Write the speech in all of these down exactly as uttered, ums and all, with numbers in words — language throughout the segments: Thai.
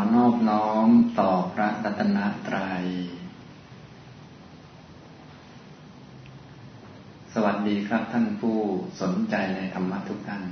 อนอบน้อมต่อพระรัตนตรัยสวัสดีครับท่านผู้สนใจในธรรมะทุกท่าน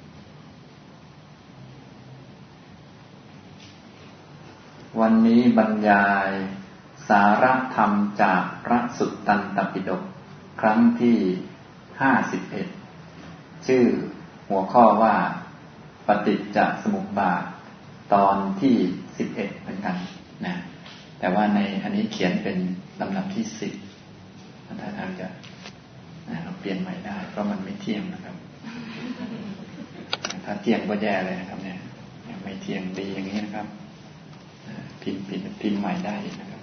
วันนี้บรรยายสาระธรรมจากพระสุตตันตปิฎกครั้งที่ห้าสิบเอ็ดชื่อหัวข้อว่าปฏิจจสมุปบาทตอนที่สิบเอ็ดเหมือนกันนะแต่ว่าในอันนี้เขียนเป็นลำดับที่สิบถ้าทางจะนะเราเปลี่ยนใหม่ได้เพราะมันไม่เที่ยงนะครับถ้าเที่ยงก็แย่เลยนะครับเนี่ยไม่เที่ยงดีอย่างนี้นะครับพิมพ์พิมพ์พิมพ์ใหม่ได้นะครับ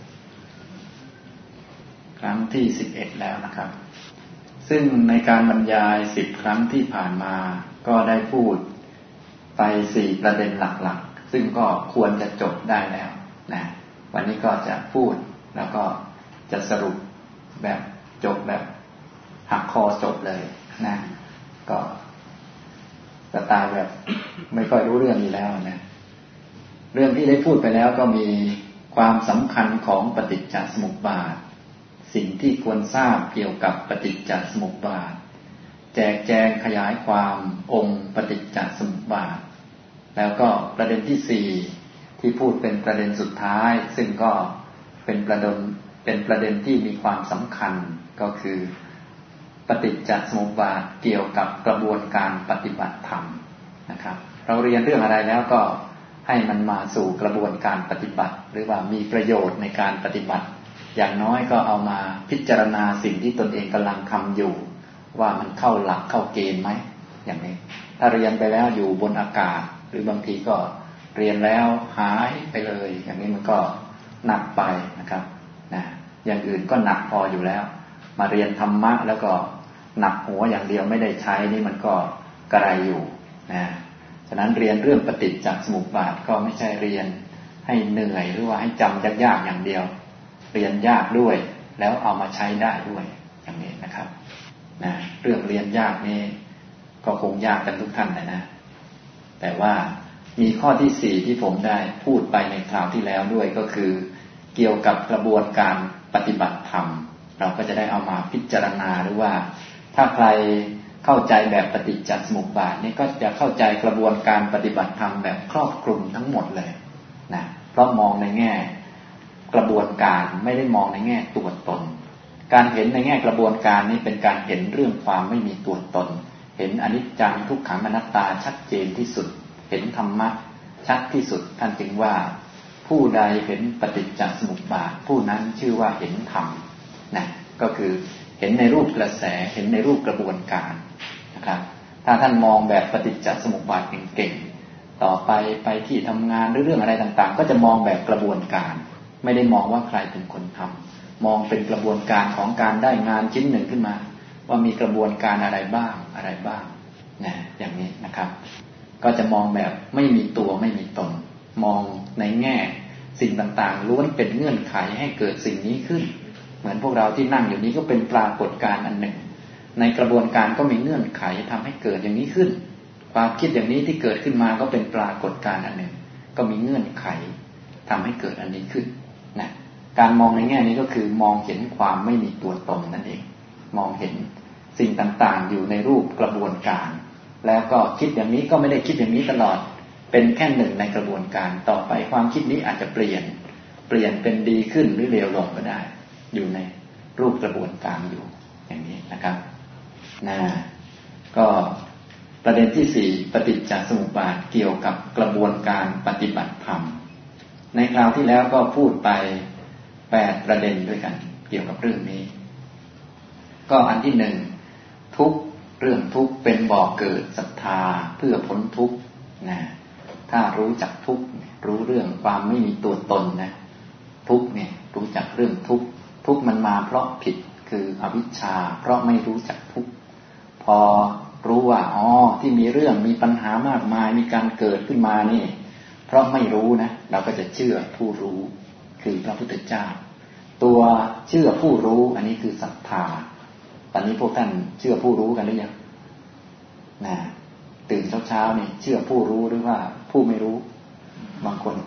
ครั้งที่สิบเอ็ดแล้วนะครับซึ่งในการบรรยายสิบครั้งที่ผ่านมาก็ได้พูดไปสี่ประเด็นหลักๆซึ่งก็ควรจะจบได้แล้วนะวันนี้ก็จะพูดแล้วก็จะสรุปแบบจบแบบหักคอจบเลยนะก็สไตล์แบบไม่ค่อยรู้เรื่องอยู่แล้วนะเรื่องที่ได้พูดไปแล้วก็มีความสำคัญของปฏิจจสมุปบาทสิ่งที่ควรทราบเกี่ยวกับปฏิจจสมุปบาทแจกแจงขยายความองค์ปฏิจจสมุปบาทแล้วก็ประเด็นที่สี่ที่พูดเป็นประเด็นสุดท้ายซึ่งก็เป็นประเด็นเป็นประเด็นที่มีความสำคัญก็คือปฏิจจสมุปบาทเกี่ยวกับกระบวนการปฏิบัติธรรมนะครับเราเรียนเรื่องอะไรแล้วก็ให้มันมาสู่กระบวนการปฏิบัติหรือว่ามีประโยชน์ในการปฏิบัติอย่างน้อยก็เอามาพิจารณาสิ่งที่ตนเองกำลังทำอยู่ว่ามันเข้าหลักเข้าเกณฑ์ไหมอย่างนี้ถ้าเรียนไปแล้วอยู่บนอากาศหรือบางทีก็เรียนแล้วหายไปเลยอย่างนี้มันก็หนักไปนะครับนะอย่างอื่นก็หนักพออยู่แล้วมาเรียนธรรมะแล้วก็หนักหัวอย่างเดียวไม่ได้ใช้นี่มันก็กระไรอยู่นะฉะนั้นเรียนเรื่องปฏิจจสมุปบาทก็ไม่ใช่เรียนให้เหนื่อยหรือว่าให้จำยากๆอย่างเดียวเรียนยากด้วยแล้วเอามาใช้ได้ด้วยอย่างนี้นะครับนะเรื่องเรียนยากนี่ก็คงยากกันทุกท่านเลยนะแต่ว่ามีข้อที่สี่ที่ผมได้พูดไปในคราวที่แล้วด้วยก็คือเกี่ยวกับกระบวนการปฏิบัติธรรมเราก็จะได้เอามาพิจารณาหรือว่าถ้าใครเข้าใจแบบปฏิจจสมุปบาทนี่ก็จะเข้าใจกระบวนการปฏิบัติธรรมแบบครอบคลุมทั้งหมดเลยนะเพราะมองในแง่กระบวนการไม่ได้มองในแง่ตัวตนการเห็นในแง่กระบวนการนี้เป็นการเห็นเรื่องความไม่มีตัวตนเห็นอนิจจังทุกขังอนัตตาชัดเจนที่สุดเห็นธรรมะชัดที่สุดท่านจึงว่าผู้ใดเห็นปฏิจจสมุปบาทผู้นั้นชื่อว่าเห็นธรรมนะก็คือเห็นในรูปกระแสเห็นในรูปกระบวนการนะครับถ้าท่านมองแบบปฏิจจสมุปบาทเก่งๆต่อไปไปที่ทำงานหรือเรื่องอะไรต่างๆก็จะมองแบบกระบวนการไม่ได้มองว่าใครเป็นคนทำมองเป็นกระบวนการของการได้งานชิ้นหนึ่งขึ้นมาว่ามีกระบวนการอะไรบ้างอะไรบ้างนะอย่างนี้นะครับก็จะมองแบบไม่มีตัวไม่มีตนมองในแง่สิ่งต่างๆล้วนเป็นเงื่อนไขให้เกิดสิ่งนี้ขึ้นเหมือนพวกเราที่นั่งอยู่นี้ก็เป็นปรากฏการณ์อันหนึ่งในกระบวนการก็มีเงื่อนไขทำให้เกิดอย่างนี้ขึ้นความคิดอย่างนี้ที่เกิดขึ้นมาก็เป็นปรากฏการณ์อันหนึ่งก็มีเงื่อนไขทำให้เกิดอันนี้ขึ้นนะการมองในแง่นี้ก็คือมองเห็นความไม่มีตัวตนนั่นเองมองเห็นสิ่งต่างๆอยู่ในรูปกระบวนการแล้วก็คิดอย่างนี้ก็ไม่ได้คิดอย่างนี้ตลอดเป็นแค่หนึ่งในกระบวนการต่อไปความคิดนี้อาจจะเปลี่ยนเปลี่ยนเป็นดีขึ้นหรือเลวลงก็ได้อยู่ในรูปกระบวนการอยู่อย่างนี้นะครับนะก็ประเด็นที่สี่ปฏิจจสมุปบาทเกี่ยวกับกระบวนการปฏิบัติธรรมในคราวที่แล้วก็พูดไปแปดประเด็นด้วยกันเกี่ยวกับเรื่องนี้ก็อันที่หนึ่งทุกข์เรื่องทุกข์เป็นบ่อเกิดศรัทธาเพื่อพ้นทุกข์นะถ้ารู้จักทุกข์รู้เรื่องความไม่มีตัวตนนะทุกข์เนี่ยรู้จักเรื่องทุกข์ทุกข์มันมาเพราะผิดคืออวิชชาเพราะไม่รู้จักทุกข์พอรู้ว่าอ๋อที่มีเรื่องมีปัญหามากมายมีการเกิดขึ้นมานี่เพราะไม่รู้นะเราก็จะเชื่อผู้รู้คือพระพุทธเจ้าตัวเชื่อผู้รู้อันนี้คือศรัทธาตอนนี้พวกท่านเชื่อผู้รู้กันหรือยังนะตื่นเช้าๆนี่เชื่อผู้รู้หรือว่าผู้ไม่รู้บางคน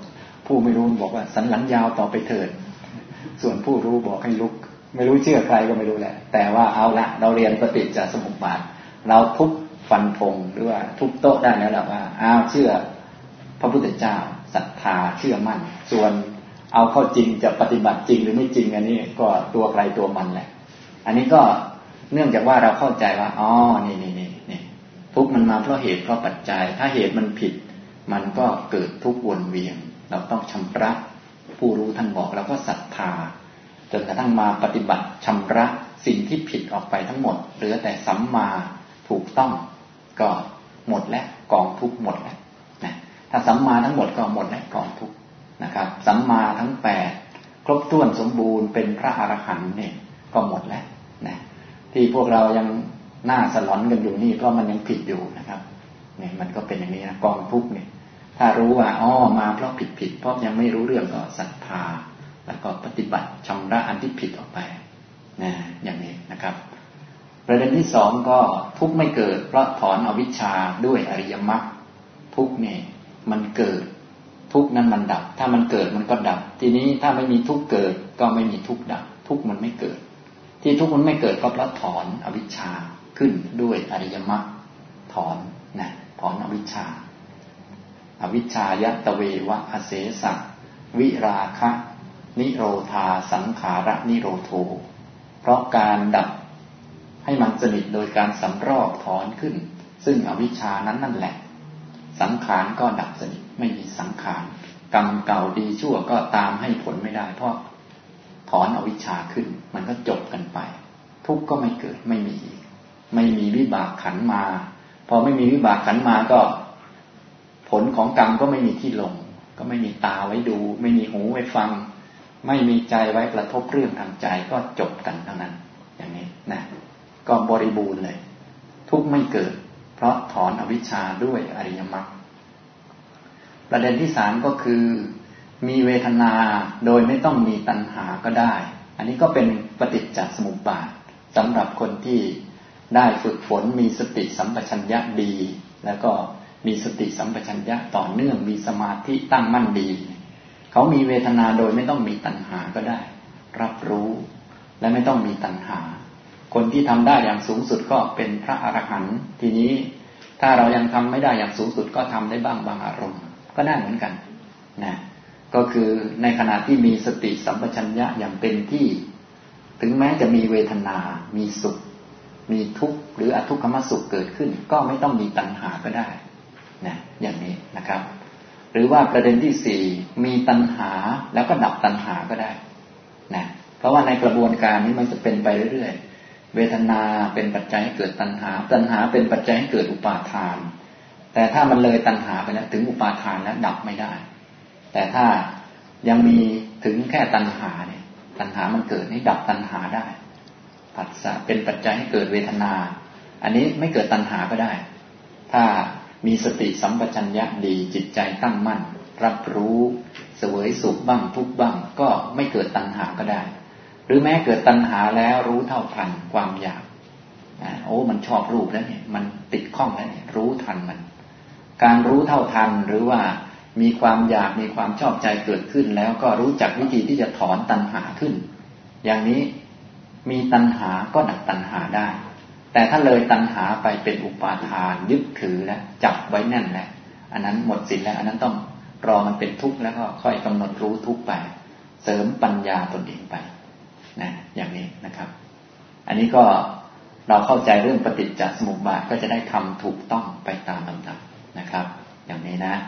ผู้ไม่รู้บอกว่าสันหลังยาวต่อไปเถิดส่วนผู้รู้บอกให้ลุกไม่รู้เชื่อใครก็ไม่รู้แหละแต่ว่าเอาละเราเรียนปฏิจจสมุปบาทเราทุบฟันธงหรือว่าทุบโต๊ะได้แล้วแหละว่าอ้าวเชื่อพระพุทธเจ้าศรัทธาเชื่อมั่นส่วนเอาเข้าจริงจะปฏิบัติจริงหรือไม่จริงอันนี้ก็ตัวใครตัวมันแหละอันนี้ก็เนื่องจากว่าเราเข้าใจว่าอ๋อนี่นี่นี่นี่ทุกข์มันมาเพราะเหตุเพราะปัจจัยถ้าเหตุมันผิดมันก็เกิดทุกข์วนเวียนเราต้องชำระผู้รู้ท่านบอกเราก็ศรัทธาจนกระทั่งมาปฏิบัติชำระสิ่งที่ผิดออกไปทั้งหมดเหลือแต่สัมมาถูกต้องก็หมดแล้วกองทุกข์หมดแล้วนะถ้าสัมมาทั้งหมดก็หมดแล้วกองทุกข์นะครับสัมมาทั้งแปดครบถ้วนสมบูรณ์เป็นพระอรหันต์เนี่ยก็หมดแล้วนะที่พวกเรายังหน้าสลอนกันอยู่นี่เพราะมันยังผิดอยู่นะครับเนี่ยมันก็เป็นอย่างนี้นะกองทุกข์เนี่ยถ้ารู้ว่าอ๋อมาเพราะผิดผิดเพราะยังไม่รู้เรื่องก็ศรัทธาแล้วก็ปฏิบัติชำระอันที่ผิดออกไปนะอย่างนี้นะครับประเด็นที่สองก็ทุกข์ไม่เกิดเพราะถอนอวิชชาด้วยอริยมรรคทุกข์เนี่ยมันเกิดทุกข์นั้นมันดับถ้ามันเกิดมันก็ดับทีนี้ถ้าไม่มีทุกข์เกิดก็ไม่มีทุกข์ดับทุกข์มันไม่เกิดที่ทุกข์มันไม่เกิดก็เพราะถอนอวิชชาขึ้นด้วยอริยมรรคถอนนะถอนอวิชชาอวิชชายตเววะอเสสะวิราคะนิโรธาสังขารนิโรโธเพราะการดับให้มันสนิทโดยการสำรอกถอนขึ้นซึ่งอวิชชานั้นนั่นแหละสังขารก็ดับสนิทไม่มีสังขารกรรมเก่าดีชั่วก็ตามให้ผลไม่ได้เพราะถอนอวิชชาขึ้นมันก็จบกันไปทุกข์ก็ไม่เกิดไม่มีไม่มีวิบากขันธ์มาพอไม่มีวิบากขันธ์มาก็ผลของกรรมก็ไม่มีที่ลงก็ไม่มีตาไว้ดูไม่มีหูไว้ฟังไม่มีใจไว้กระทบเรื่องทางใจก็จบกันเท่านั้นอย่างนี้นะก็บริบูรณ์เลยทุกข์ไม่เกิดเพราะถอนอวิชชาด้วยอริยมรรคประเด็นที่สามก็คือมีเวทนาโดยไม่ต้องมีตัณหาก็ได้อันนี้ก็เป็นปฏิจจสมุปบาทสำหรับคนที่ได้ฝึกฝนมีสติสัมปชัญญะดีแล้วก็มีสติสัมปชัญญะต่อเนื่องมีสมาธิตั้งมั่นดีเขามีเวทนาโดยไม่ต้องมีตัณหาก็ได้รับรู้และไม่ต้องมีตัณหาคนที่ทำได้อย่างสูงสุดก็เป็นพระอรหันต์ทีนี้ถ้าเรายังทำไม่ได้อย่างสูงสุดก็ทำได้บ้างบางอารมณ์ก็ได้เหมือนกันนะก็คือในขณะที่มีสติสัมปชัญญะอย่างเต็มที่ถึงแม้จะมีเวทนามีสุขมีทุกข์หรืออทุกขมสุขเกิดขึ้นก็ไม่ต้องมีตัณหาก็ได้นะอย่างนี้นะครับหรือว่าประเด็นที่สี่มีตัณหาแล้วก็ดับตัณหาก็ได้นะเพราะว่าในกระบวนการนี้มันจะเป็นไปเรื่อยๆเวทนาเป็นปัจจัยให้เกิดตัณหาตัณหาเป็นปัจจัยให้เกิดอุปาทานแต่ถ้ามันเลยตัณหาไปแล้วถึงอุปาทานแล้วดับไม่ได้แต่ถ้ายังมีถึงแค่ตัณหาเนี่ยตัณหามันเกิดนี่ดับตัณหาได้ผัสสะเป็นปัจจัยให้เกิดเวทนาอันนี้ไม่เกิดตัณหาก็ได้ถ้ามีสติสัมปชัญญะดีจิตใจตั้งมั่นรับรู้เสวยสุขบ้างทุกข์บ้างก็ไม่เกิดตัณหาก็ได้หรือแม้เกิดตัณหาแล้วรู้เท่าทันความอยากอ่าโอ้มันชอบรูปแล้วเนี่ยมันติดข้องแล้วเนี่ยรู้ทันมันการรู้เท่าทันหรือว่ามีความอยากมีความชอบใจเกิดขึ้นแล้วก็รู้จักวิธีที่จะถอนตัณหาขึ้นอย่างนี้มีตัณหาก็ดับตัณหาได้แต่ถ้าเลยตัณหาไปเป็นอุปาทานยึดถือแล้วจับไว้แน่นแล้วอันนั้นหมดสิ้นแล้วอันนั้นต้องรอมันเป็นทุกข์แล้วก็ค่อยกำหนดรู้ทุกข์ไปเสริมปัญญาตนเองไปนะอย่างนี้นะครับอันนี้ก็เราเข้าใจเรื่องปฏิจจสมุปบาทก็จะได้ทำถูกต้องไปตามลำดับนะครับอย่างนี้นะ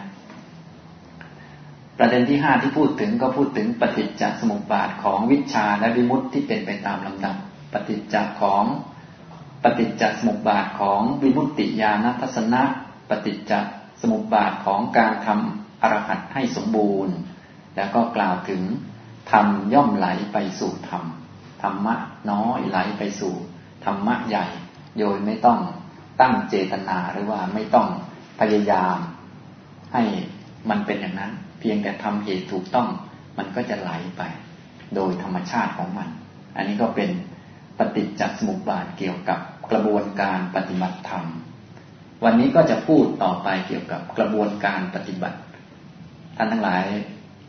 ประเด็นที่ห้าที่พูดถึงก็พูดถึงปฏิจจสมุปบาทของวิชชาและวิมุตติที่เป็นไปตามลำดับปฏิจจของปฏิจจสมุปบาทของวิมุตติญาณทัศนะปฏิจจสมุปบาทของการทำอรหัตให้สมบูรณ์แล้วก็กล่าวถึงธรรมย่อมไหลไปสู่ธรรมธรรมะน้อยไหลไปสู่ธรรมะใหญ่โดยไม่ต้องตั้งเจตนาหรือว่าไม่ต้องพยายามให้มันเป็นอย่างนั้นเพียงแต่ทำเหตุถูกต้องมันก็จะไหลไปโดยธรรมชาติของมันอันนี้ก็เป็นปฏิจจสมุปบาทเกี่ยวกับกระบวนการปฏิบัติธรรมวันนี้ก็จะพูดต่อไปเกี่ยวกับกระบวนการปฏิบัติท่านทั้งหลาย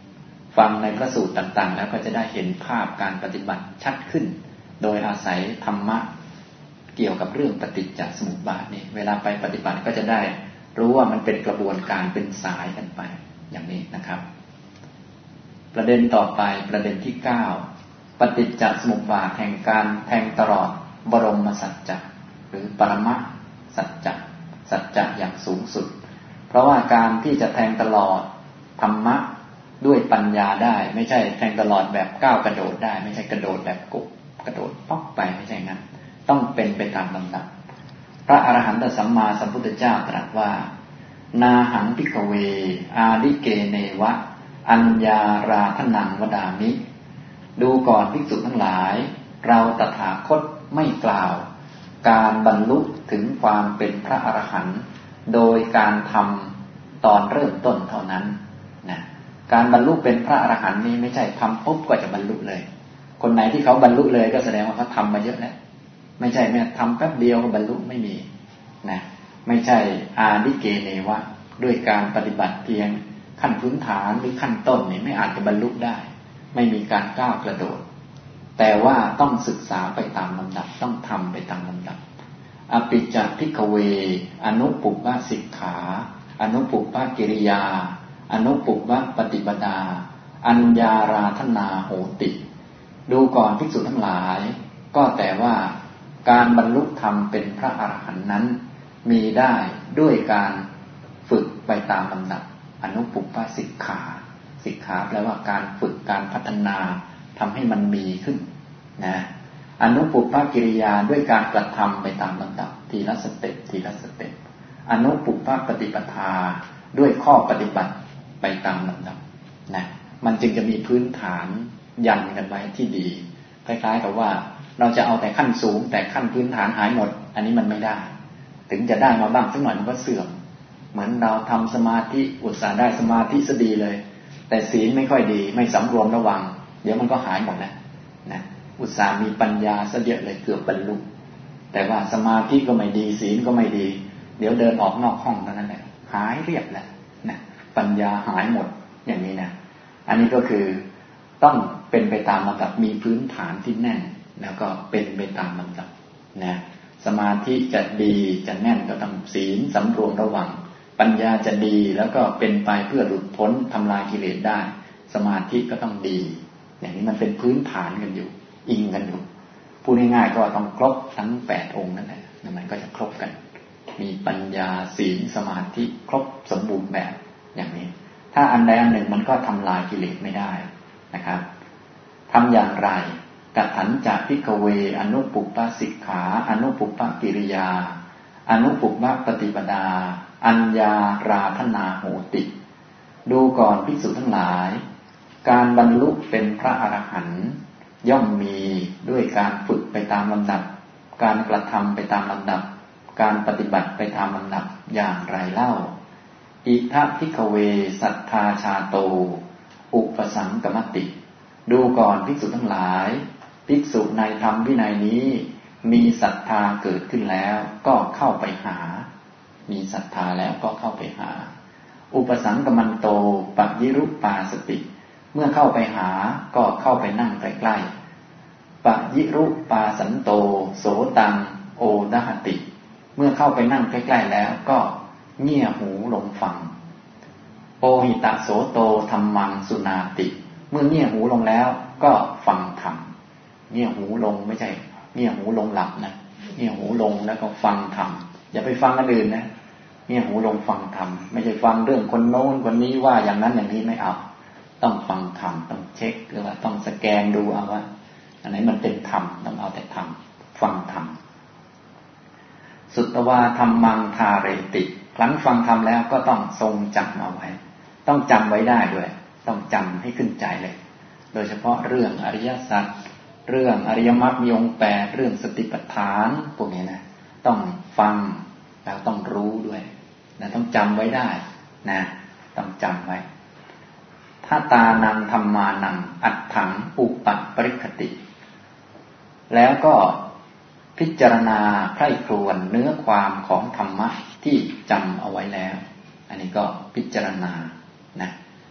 ฟังในพระสูตรต่างๆแล้วก็จะได้เห็นภาพการปฏิบัติชัดขึ้นโดยอาศัยธรรมะเกี่ยวกับเรื่องปฏิจจสมุปบาทนี่เวลาไปปฏิบัติก็จะได้รู้ว่ามันเป็นกระบวนการเป็นสายกันไปอย่างนี้นะครับประเด็นต่อไปประเด็นที่เก้าปฏิจจสมุปบาทแห่งการแทงตลอดบรมสัจจะหรือปรมสัจจะสัจจะอย่างสูงสุดเพราะว่าการที่จะแทงตลอดธรรมะด้วยปัญญาได้ไม่ใช่แทงตลอดแบบก้าวกระโดดได้ไม่ใช่กระโดดแบบกุบกระโดดป๊อกไปไม่ใช่งั้นต้องเป็นไปตามลำดับพระอรหันตสัมมาสัมพุทธเจ้าตรัสว่านาหังภิกขเวอาดิเกเนวะอัญญาราธนังวดามิดูก่อนภิกษุทั้งหลายเราตถาคตไม่กล่าวการบรรลุถึงความเป็นพระอรหันต์โดยการทำตอนเริ่มต้นเท่านั้นนะการบรรลุเป็นพระอรหันต์นี้ไม่ใช่ทำปุ๊บก็จะบรรลุเลยคนไหนที่เขาบรรลุเลยก็แสดงว่าเขาทำมาเยอะแล้วไม่ใช่แม้ทำแป๊บเดียวก็บรรลุไม่มีนะไม่ใช่อาดิเกเนวะด้วยการปฏิบัติเพียงขั้นพื้นฐานหรือขั้นต้นนี่ไม่อาจจะบรรลุได้ไม่มีการก้าวกระโดดแต่ว่าต้องศึกษาไปตามลำดับต้องทำไปตามลำดับอปิจจภิกขเวอนุปุปปสิกขาอนุปุปปกิริยาอนุปุปปปฏิปดาอัญญาราธนาโหติดูก่อนภิกษุทั้งหลายก็แต่ว่าการบรรลุธรรมเป็นพระอรหันต์นั้นมีได้ด้วยการฝึกไปตามลำดับอนุปุปปสิกขาสิกขาแปลว่าการฝึกการพัฒนาทำให้มันมีขึ้นนะอนุปุปปกิริยาด้วยการกระทำไปตามลำดับทีละสเต็ปทีละสเต็ปอนุปุปปปฏิปทาด้วยข้อปฏิบัติไปตามลำดับนะมันจึงจะมีพื้นฐานยันกันไว้ที่ดีคล้ายๆกับว่าเราจะเอาแต่ขั้นสูงแต่ขั้นพื้นฐานหายหมดอันนี้มันไม่ได้ถึงจะได้มาบ้างสักหน่อยมันก็เสื่อมเหมือนเราทำสมาธิอุตส่าห์ได้สมาธิซะดีเลยแต่ศีลไม่ค่อยดีไม่สำรวมระวังเดี๋ยวมันก็หายหมดแล้วนะอุตส่าห์มีปัญญาซะเยอะเลยเกือบบรรลุแต่ว่าสมาธิก็ไม่ดีศีลก็ไม่ดีเดี๋ยวเดินออกนอกห้องเท่านั้นแหละหายเรียบแล้วนะปัญญาหายหมดอย่างนี้นะอันนี้ก็คือต้องเป็นไปตามลำดับมีพื้นฐานที่แน่นแล้วก็เป็นไปตามลำดับนะสมาธิจะดีจะแน่นก็ต้องศีลสำรวมระวังปัญญาจะดีแล้วก็เป็นไปเพื่อหลุดพ้นทำลายกิเลสได้สมาธิก็ต้องดีอย่างนี้มันเป็นพื้นฐานกันอยู่อิงกันอยู่พูดง่ายๆก็ต้องครบทั้งแปดองค์นั่นแหละมันก็จะครบกันมีปัญญาศีลสมาธิครบสมบูรณ์แบบอย่างนี้ถ้าอันใดอันหนึ่งมันก็ทำลายกิเลสไม่ได้นะครับทำอย่างไรกัตถัญจะภิกขเวอนุปุปปสิกขาอนุปุปปกิริยาอนุปุปปปฏิปดาอัญญาราธนาโหติดูก่อนภิกษุทั้งหลายการบรรลุเป็นพระอรหันต์ย่อมมีด้วยการฝึกไปตามลำดับการกระทำไปตามลำดับการปฏิบัติไปตามลำดับอย่างไรเล่าอิทัภิกขเวสัทธาชาโตอุปสังกมติดูก่อนภิกษุทั้งหลายภิกษุในธรรมวินัยนี้มีศรัทธาเกิดขึ้นแล้วก็เข้าไปหามีศรัทธาแล้วก็เข้าไปหาอุปสังกมันโตปัจยิรุปาสติเมื่อเข้าไปหาก็เข้าไปนั่งใกล้ๆปัจยิรุปาสันโตโสตังโอดหติเมื่อเข้าไปนั่งใกล้ๆแล้วก็เงี่ยหูลงฟังโอหิตะโสโตธัมมังสุนาติเมื่อเงี่ยหูลงแล้วก็ฟังธรรมเงี่ยหูลงไม่ใช่เงี่ยหูลงหลับนะเงี่ยหูลงแล้วก็ฟังธรรมอย่าไปฟังอันอื่นนะเงี่ยหูลงฟังธรรมไม่ใช่ฟังเรื่องคนโน้นคนนี้ว่าอย่างนั้นอย่างนี้ไม่เอาต้องฟังธรรมต้องเช็คหรือว่าต้องสแกนดูเอาว่าอันไหนมันเป็นธรรมต้องเอาแต่ธรรมฟังธรรมสุตตวาธัมมังทาเรติครั้นฟังธรรมแล้วก็ต้องทรงจำเอาไว้ต้องจำไว้ได้ด้วยต้องจำให้ขึ้นใจเลยโดยเฉพาะเรื่องอริยสัจเรื่องอริยมรรคมีองค์แปดเรื่องสติปัฏฐานพวกนี้นะต้องฟังแล้วต้องรู้ด้วยนะต้องจำไว้ได้นะต้องจำไว้ถ้าตานังธรรมานังอัตถังอุปปริคติแล้วก็พิจารณาใคร่ครวญเนื้อความของธรรมะที่จำเอาไว้แล้วอันนี้ก็พิจารณานะ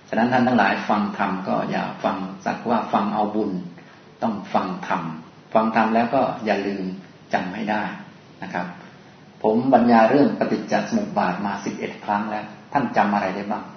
ฉะนั้นท่านทั้งหลายฟังธรรมก็อย่าฟังสักว่าฟังเอาบุญต้องฟังธรรมฟังธรรมแล้วก็อย่าลืมจำให้ได้นะครับผมบรรยายเรื่องปฏิจจสมุปบาทมาสิบเอ็ดครั้งแล้วท่านจำอะไรได้บ้าง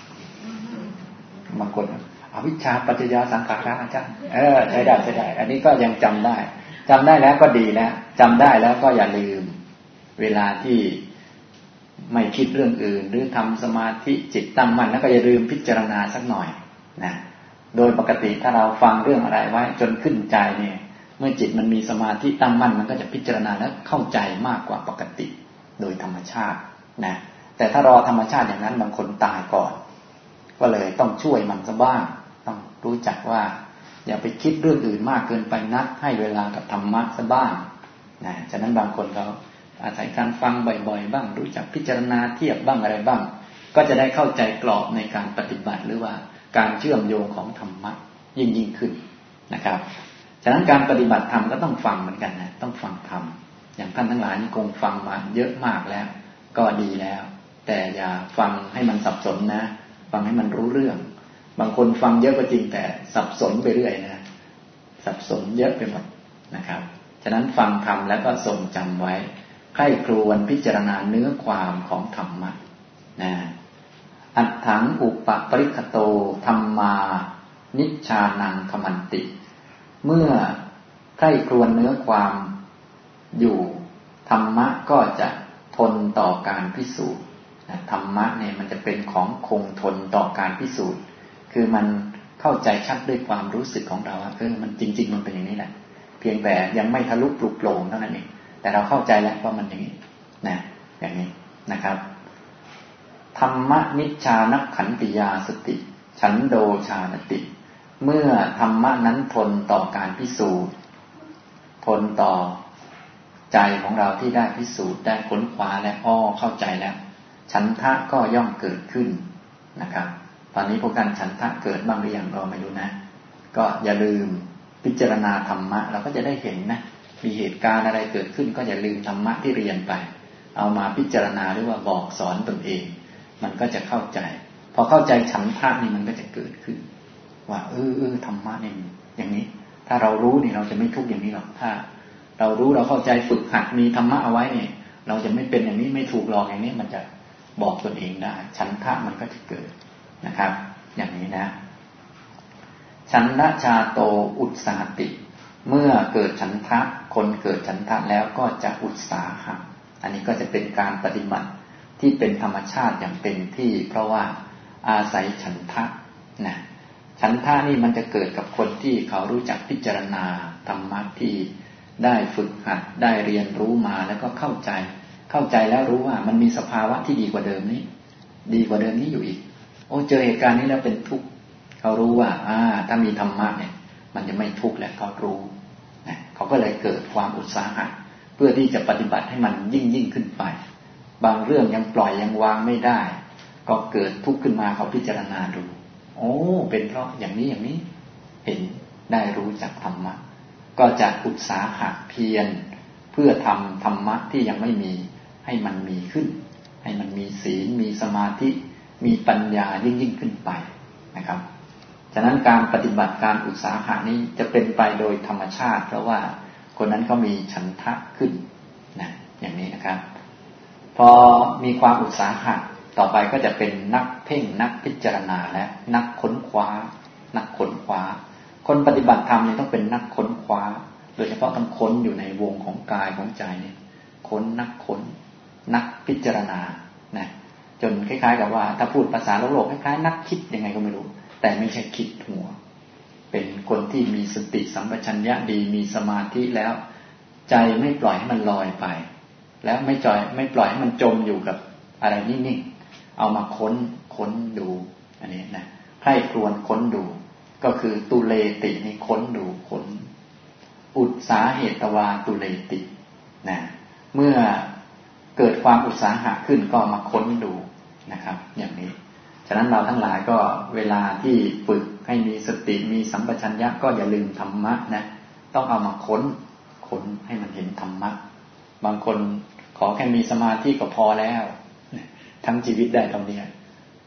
บางคนอวิชชาปัจจยาสังขาราอาจารย์เออใช้ได้ใช้ได้อันนี้ก็ยังจำได้จำได้แล้วก็ดีแล้วจำได้แล้วก็อย่าลืมเวลาที่ไม่คิดเรื่องอื่นหรือทำสมาธิจิตตั้งมั่นแล้วก็อย่าลืมพิจารณาสักหน่อยนะโดยปกติถ้าเราฟังเรื่องอะไรไว้จนขึ้นใจเนี่ยเมื่อจิตมันมีสมาธิตั้งมั่นมันก็จะพิจารณาและเข้าใจมากกว่าปกติโดยธรรมชาตินะแต่ถ้ารอธรรมชาติอย่างนั้นบางคนตายก่อนก็เลยต้องช่วยมันซะบ้างต้องรู้จักว่าอย่าไปคิดเรื่องอื่นมากเกินไปนักให้เวลากับธรรมะซะบ้างนะฉะนั้นบางคนเขาอาศัยการฟังบ่อยๆบ้างรู้จักพิจารณาเทียบบ้างอะไรบ้างก็จะได้เข้าใจกรอบในการปฏิบัติหรือว่าการเชื่อมโยงของธรรมะยิ่งยิ่งขึ้นนะครับฉะนั้นการปฏิบัติธรรมก็ต้องฟังเหมือนกันนะต้องฟังธรรมอย่างท่านทั้งหลายนี่คงฟังมาเยอะมากแล้วก็ดีแล้วแต่อย่าฟังให้มันสับสนนะฟังให้มันรู้เรื่องบางคนฟังเยอะก็จริงแต่สับสนไปเรื่อยนะสับสนเยอะไปหมดนะครับฉะนั้นฟังธรรมแล้วก็ทรงจำไว้ใคร่ครวญพิจารณาเนื้อความของธรรมะนะอัตถังอุปปริคโตธัมมานิชชานังคมันติเมื่อใคร่ครวญเนื้อความอยู่ธรรมะก็จะทนต่อการพิสูจน์ธรรมะเนี่ยมันจะเป็นของคงทนต่อการพิสูจน์คือมันเข้าใจชัดด้วยความรู้สึกของเราว่าเออมันจริงๆมันเป็นอย่างนี้แหละเพียงแต่ยังไม่ทะลุปลุกโปร่งเท่านั้นเองแต่เราเข้าใจแล้วว่ามันอย่างนี้นะอย่างนี้นะครับธรรมนิชชานักขันติยาสติฉันโดชานติเมื่อธรรมะนั้นทนต่อการพิสูจน์ทนต่อใจของเราที่ได้พิสูจน์ได้ค้นคว้าและอ้อเข้าใจแล้วฉันทะก็ย่อมเกิดขึ้นนะครับตอนนี้พวกท่านฉันทะเกิดบ้างหรือยังก็ไม่รู้นะก็อย่าลืมพิจารณาธรรมะเราก็จะได้เห็นนะมีเหตุการณ์อะไรเกิดขึ้นก็อย่าลืมธรรมะที่เรียนไปเอามาพิจารณาหรือว่าบอกสอนตนเองมันก็จะเข้าใจพอเข้าใจฉันทะนี่มันก็จะเกิดขึ้นว่าเออเออธรรมะนี่อย่างนี้ถ้าเรารู้นี่เราจะไม่ทุกข์อย่างนี้หรอกถ้าเรารู้เราเข้าใจฝึกหัดมีธรรมะเอาไว้เนี่ยเราจะไม่เป็นอย่างนี้ไม่ถูกหลอกอย่างนี้มันจะบอกตนเองได้ฉันทะมันก็จะเกิดนะครับอย่างนี้นะฉันทะชาโตอุตสาหติเมื่อเกิดฉันทะคนเกิดฉันทะแล้วก็จะอุตสาหะอันนี้ก็จะเป็นการปฏิบัติที่เป็นธรรมชาติอย่างเต็มที่เพราะว่าอาศัยฉันทะนะฉันทะนี่มันจะเกิดกับคนที่เขารู้จักพิจารณาธรรมะที่ได้ฝึกหัดได้เรียนรู้มาแล้วก็เข้าใจเข้าใจแล้วรู้ว่ามันมีสภาวะที่ดีกว่าเดิมนี้ดีกว่าเดิมนี้อยู่อีกโอ้เจอเหตุการณ์นี้แล้วเป็นทุกข์เขารู้ว่าอ่าถ้ามีธรรมะเนี่ยมันจะไม่ทุกข์และเขารู้นะเขาก็เลยเกิดความอุตสาหะเพื่อที่จะปฏิบัติให้มันยิ่งยิ่งขึ้นไปบางเรื่องยังปล่อยยังวางไม่ได้ก็เกิดทุกข์ขึ้นมาเขาพิจารณาดูโอ้เป็นเพราะอย่างนี้อย่างนี้เห็นได้รู้จักธรรมะก็จะอุตสาหะเพียรเพื่อทำธรรมะที่ยังไม่มีให้มันมีขึ้นให้มันมีศีลมีสมาธิมีปัญญายิ่งยิ่งขึ้นไปนะครับฉะนั้นการปฏิบัติการอุตสาหะนี้จะเป็นไปโดยธรรมชาติเพราะว่าคนนั้นเขามีฉันทะขึ้นนะอย่างนี้นะครับพอมีความอุตสาหะต่อไปก็จะเป็นนักเพ่งนักพิจารณาและนักค้นคว้านักค้นคว้าคนปฏิบัติธรรมนี่ต้องเป็นนักค้นคว้าโดยเฉพาะต้องค้นอยู่ในวงของกายของใจนี่ค้นนักค้นนักพิจารณานะจนคล้ายๆกับว่าถ้าพูดภาษาโลกโลกคล้ายๆนักคิดยังไงก็ไม่รู้แต่ไม่ใช่คิดหัวเป็นคนที่มีสติสัมปชัญญะดีมีสมาธิแล้วใจไม่ปล่อยให้มันลอยไปแล้วไม่จอยไม่ปล่อยให้มันจมอยู่กับอะไรนิ่งๆเอามาค้นค้นดูอันนี้นะใคร่ครวญค้นดูก็คือตุเลตินี่ค้นดูค้นอุตสาเหตวาตุเลตินะเมื่อเกิดความอุตสาหะขึ้นก็มาค้นดูนะครับอย่างนี้ฉะนั้นเราทั้งหลายก็เวลาที่ฝึกให้มีสติมีสัมปชัญญะก็อย่าลืมธรรมะนะต้องเอามาค้นค้นให้มันเห็นธรรมะบางคนขอแค่มีสมาธิก็พอแล้วทั้งชีวิตได้เท่านี้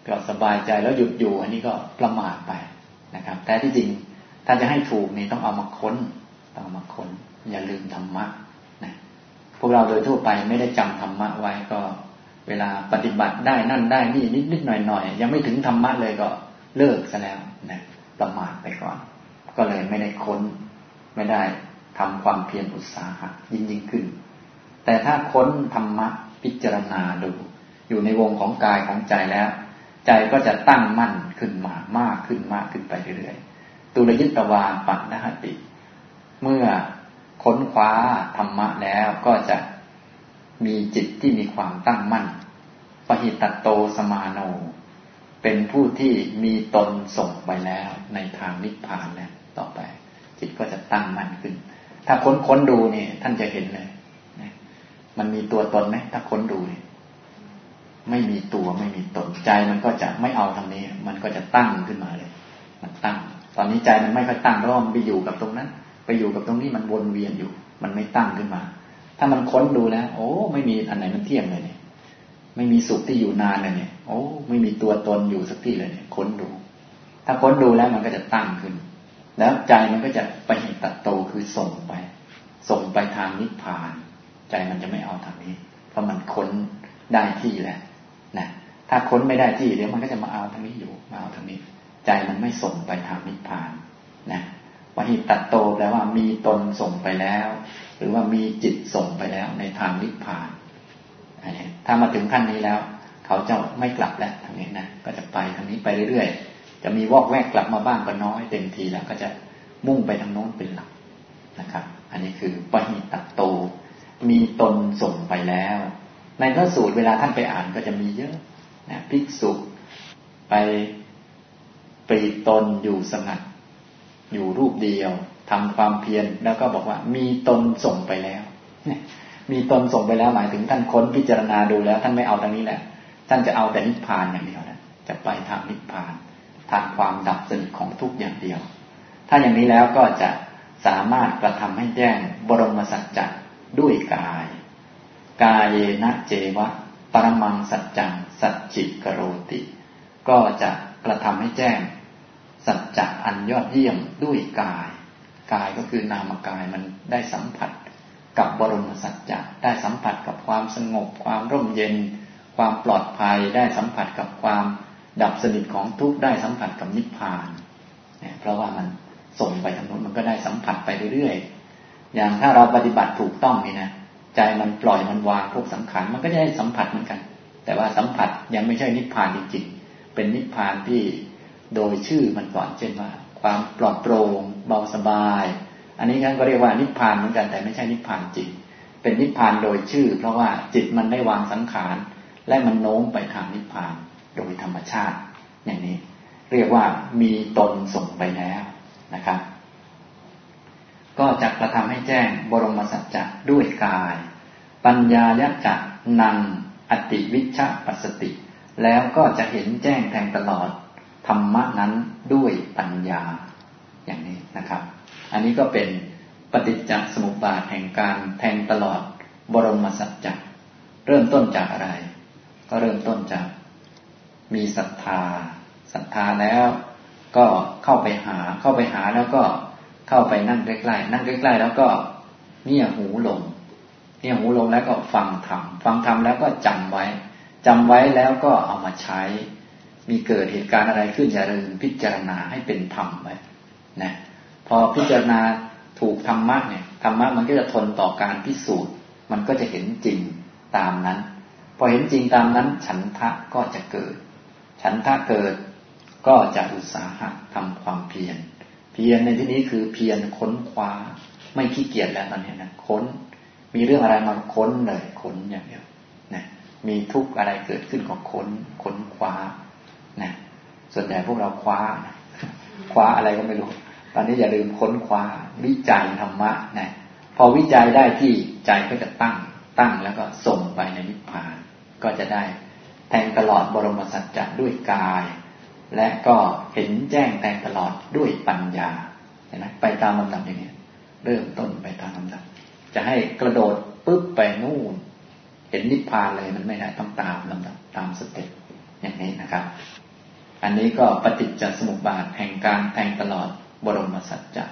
ก็สบายใจแล้วหยุดอยู่อันนี้ก็ประมาทไปนะครับแต่ที่จริงถ้าจะให้ถูกนี่ต้องเอามาค้นต้องเอามาค้นอย่าลืมธรรมะนะพวกเราโดยทั่วไปไม่ได้จำธรรมะไว้ก็เวลาปฏิบัติได้นั่นได้นี่นิดๆหน่อยๆยังไม่ถึงธรรมะเลยก็เลิกซะแล้วนะประมาทไปก่อนก็เลยไม่ได้ค้นไม่ได้ทำความเพียรอุตสาหะยิ่งยิ่งขึ้นแต่ถ้าค้นธรรมะพิจารณาดูอยู่ในวงของกายของใจแล้วใจก็จะตั้งมั่นขึ้นมามากขึ้นมากขึ้นไปเรื่อยๆตุลยิตวาปัฏฐหติเมื่อค้นคว้าธรรมะแล้วก็จะมีจิตที่มีความตั้งมั่นปหิตโตสมาโนเป็นผู้ที่มีตนส่งไปแล้วในทางนิพพานแล้วต่อไปจิตก็จะตั้งมั่นขึ้นถ้าค้นค้นดูนี่ท่านจะเห็นเลยมันมีตัวตนไหมถ้าค้นดูนี่ไม่มีตัวไม่มีตนใจมันก็จะไม่เอาทางนี้มันก็จะตั้งขึ้นมาเลยมันตั้งตอนนี้ใจมันไม่ค่อยตั้งเพราะมันไปอยู่กับตรงนั้นไปอยู่กับตรงนี้มันวนเวียนอยู่มันไม่ตั้งขึ้นมาถ้ามันค้นดูแล้วโอ้ไม่มีอันไหนมันเที่ยงเลยเนี่ยไม่มีสุขที่อยู่นานเลยเนี่ยโอ้ไม่มีตัวตนอยู่สักที่เลยเนี่ยค้นดูถ้าค้นดูแล้วมันก็จะตั้งขึ้นแล้วใจมันก็จะไปเห็นตัดโตคือส่งไปส่งไปทางนิพพานใจมันจะไม่เอาทางนี้เพราะมันค้นได้ที่แล้วนะถ้าค้นไม่ได้ที่เดี๋ยวมันก็จะมาเอาทางนี้อยู่มาเอาทางนี้ใจมันไม่ส่งไปทางนิพพานนะวหิตัดโตแปลว่ามีตนส่งไปแล้วหรือว่ามีจิตส่งไปแล้วในทางนิพพานอันนี้ถ้ามาถึงขั้นนี้แล้วเขาจะไม่กลับแล้วทางนี้นะก็จะไปทางนี้ไปเรื่อยๆจะมีวอกแวกกลับมาบ้างก็น้อยเต็มทีแล้วก็จะมุ่งไปทางโน้นเป็นหลักนะครับอันนี้คือวหิตัดโตมีตนส่งไปแล้วในพระสูตรเวลาท่านไปอ่านก็จะมีเยอะนะภิกษุไปปลีกตนอยู่สงัดอยู่รูปเดียวทำความเพียรแล้วก็บอกว่ามีตนส่งไปแล้วมีตนส่งไปแล้วหมายถึงท่านค้นพิจารณาดูแล้วท่านไม่เอาทางนี้แหละท่านจะเอาแต่นิพพานอย่างเดียวนะจะไปทางนิพพานทางความดับสนิทของทุกข์อย่างเดียวถ้าอย่างนี้แล้วก็จะสามารถกระทำให้แจ้งบรมสัจจะด้วยกายกายเยนะเจวะปรมังสัจจังสัจจิกโรติก็จะกระทำให้แจ้งสัจจะอันยอดเยี่ยมด้วยกายกายก็คือนามกายมันได้สัมผัสกับบรมสัจจะได้สัมผัสกับความสงบความร่มเย็นความปลอดภัยได้สัมผัสกับความดับสนิทของทุกข์ได้สัมผัสกับนิพพานเนี่ยเพราะว่ามันส่งไปทางนู้นมันก็ได้สัมผัสไปเรื่อยๆอย่างถ้าเราปฏิบัติถูกต้องนี่นะใจมันปล่อยมันวางทุกสังขารมันก็จะได้สัมผัสเหมือนกันแต่ว่าสัมผัสยังไม่ใช่นิพพานจริงๆเป็นนิพพานที่โดยชื่อมันก่อนเช่นว่าความปลอดโปร่งเบาสบายอันนี้ท่านก็เรียกว่านิพพานเหมือนกันแต่ไม่ใช่นิพพานจริงเป็นนิพพานโดยชื่อเพราะว่าจิตมันได้วางสังขารและมันโน้มไปทางนิพพานโดยธรรมชาติอย่างนี้เรียกว่ามีตนส่งไปแล้วนะครับก็จะกระทำให้แจ้งบรมสัจจะด้วยกายปัญญายะจะนังอติวิชชปัสสติแล้วก็จะเห็นแจ้งแทงตลอดธรรมะนั้นด้วยปัญญาอย่างนี้นะครับอันนี้ก็เป็นปฏิจจสมุปบาทแห่งการแทงตลอดบรมสัจจะเริ่มต้นจากอะไรก็เริ่มต้นจากมีศรัทธาศรัทธาแล้วก็เข้าไปหาเข้าไปหาแล้วก็เข้าไปนั่งใกล้ๆนั่งใกล้ๆแล้วก็เงี่ยหูลงเงี่ยหูลงแล้วก็ฟังธรรมฟังธรรมแล้วก็จำไว้จำไว้แล้วก็เอามาใช้มีเกิดเหตุการณ์อะไรขึ้นอย่าลืมพิจารณาให้เป็นธรรมไว้นะพอพิจารณาถูกธรรมะเนี่ยธรรมะมันก็จะทนต่อการพิสูจน์มันก็จะเห็นจริงตามนั้นพอเห็นจริงตามนั้นฉันทะก็จะเกิดฉันทะเกิดก็จะอุตสาหะทำความเพียรเพียรในที่นี้คือเพียรค้นคว้าไม่ขี้เกียจแล้วตอนนี้นะค้นมีเรื่องอะไรมาค้นเลยค้นอย่างเดียวนะมีทุกข์อะไรเกิดขึ้นก็ค้นค้นคว้านะส่วนใหญ่พวกเราคว้านะคว้าอะไรก็ไม่รู้ตอนนี้อย่าลืมค้นคว้าวิจัยธรรมะนะพอวิจัยได้ที่ใจก็จะตั้งตั้งแล้วก็ส่งไปในนิพพานก็จะได้แทงตลอดบรมสัจจะด้วยกายและก็เห็นแจ้งแทงตลอดด้วยปัญญาเห็นไหมไปตามลำดับอย่างนี้เริ่มต้นไปตามลำดับจะให้กระโดดปึ๊บไปนู่นเห็นนิพพานเลยมันไม่ได้ต้องตามลำดับตามสเต็ปอย่างนี้นะครับอันนี้ก็ปฏิจจสมุปบาทแห่งการแทงตลอดบรมสัจจะ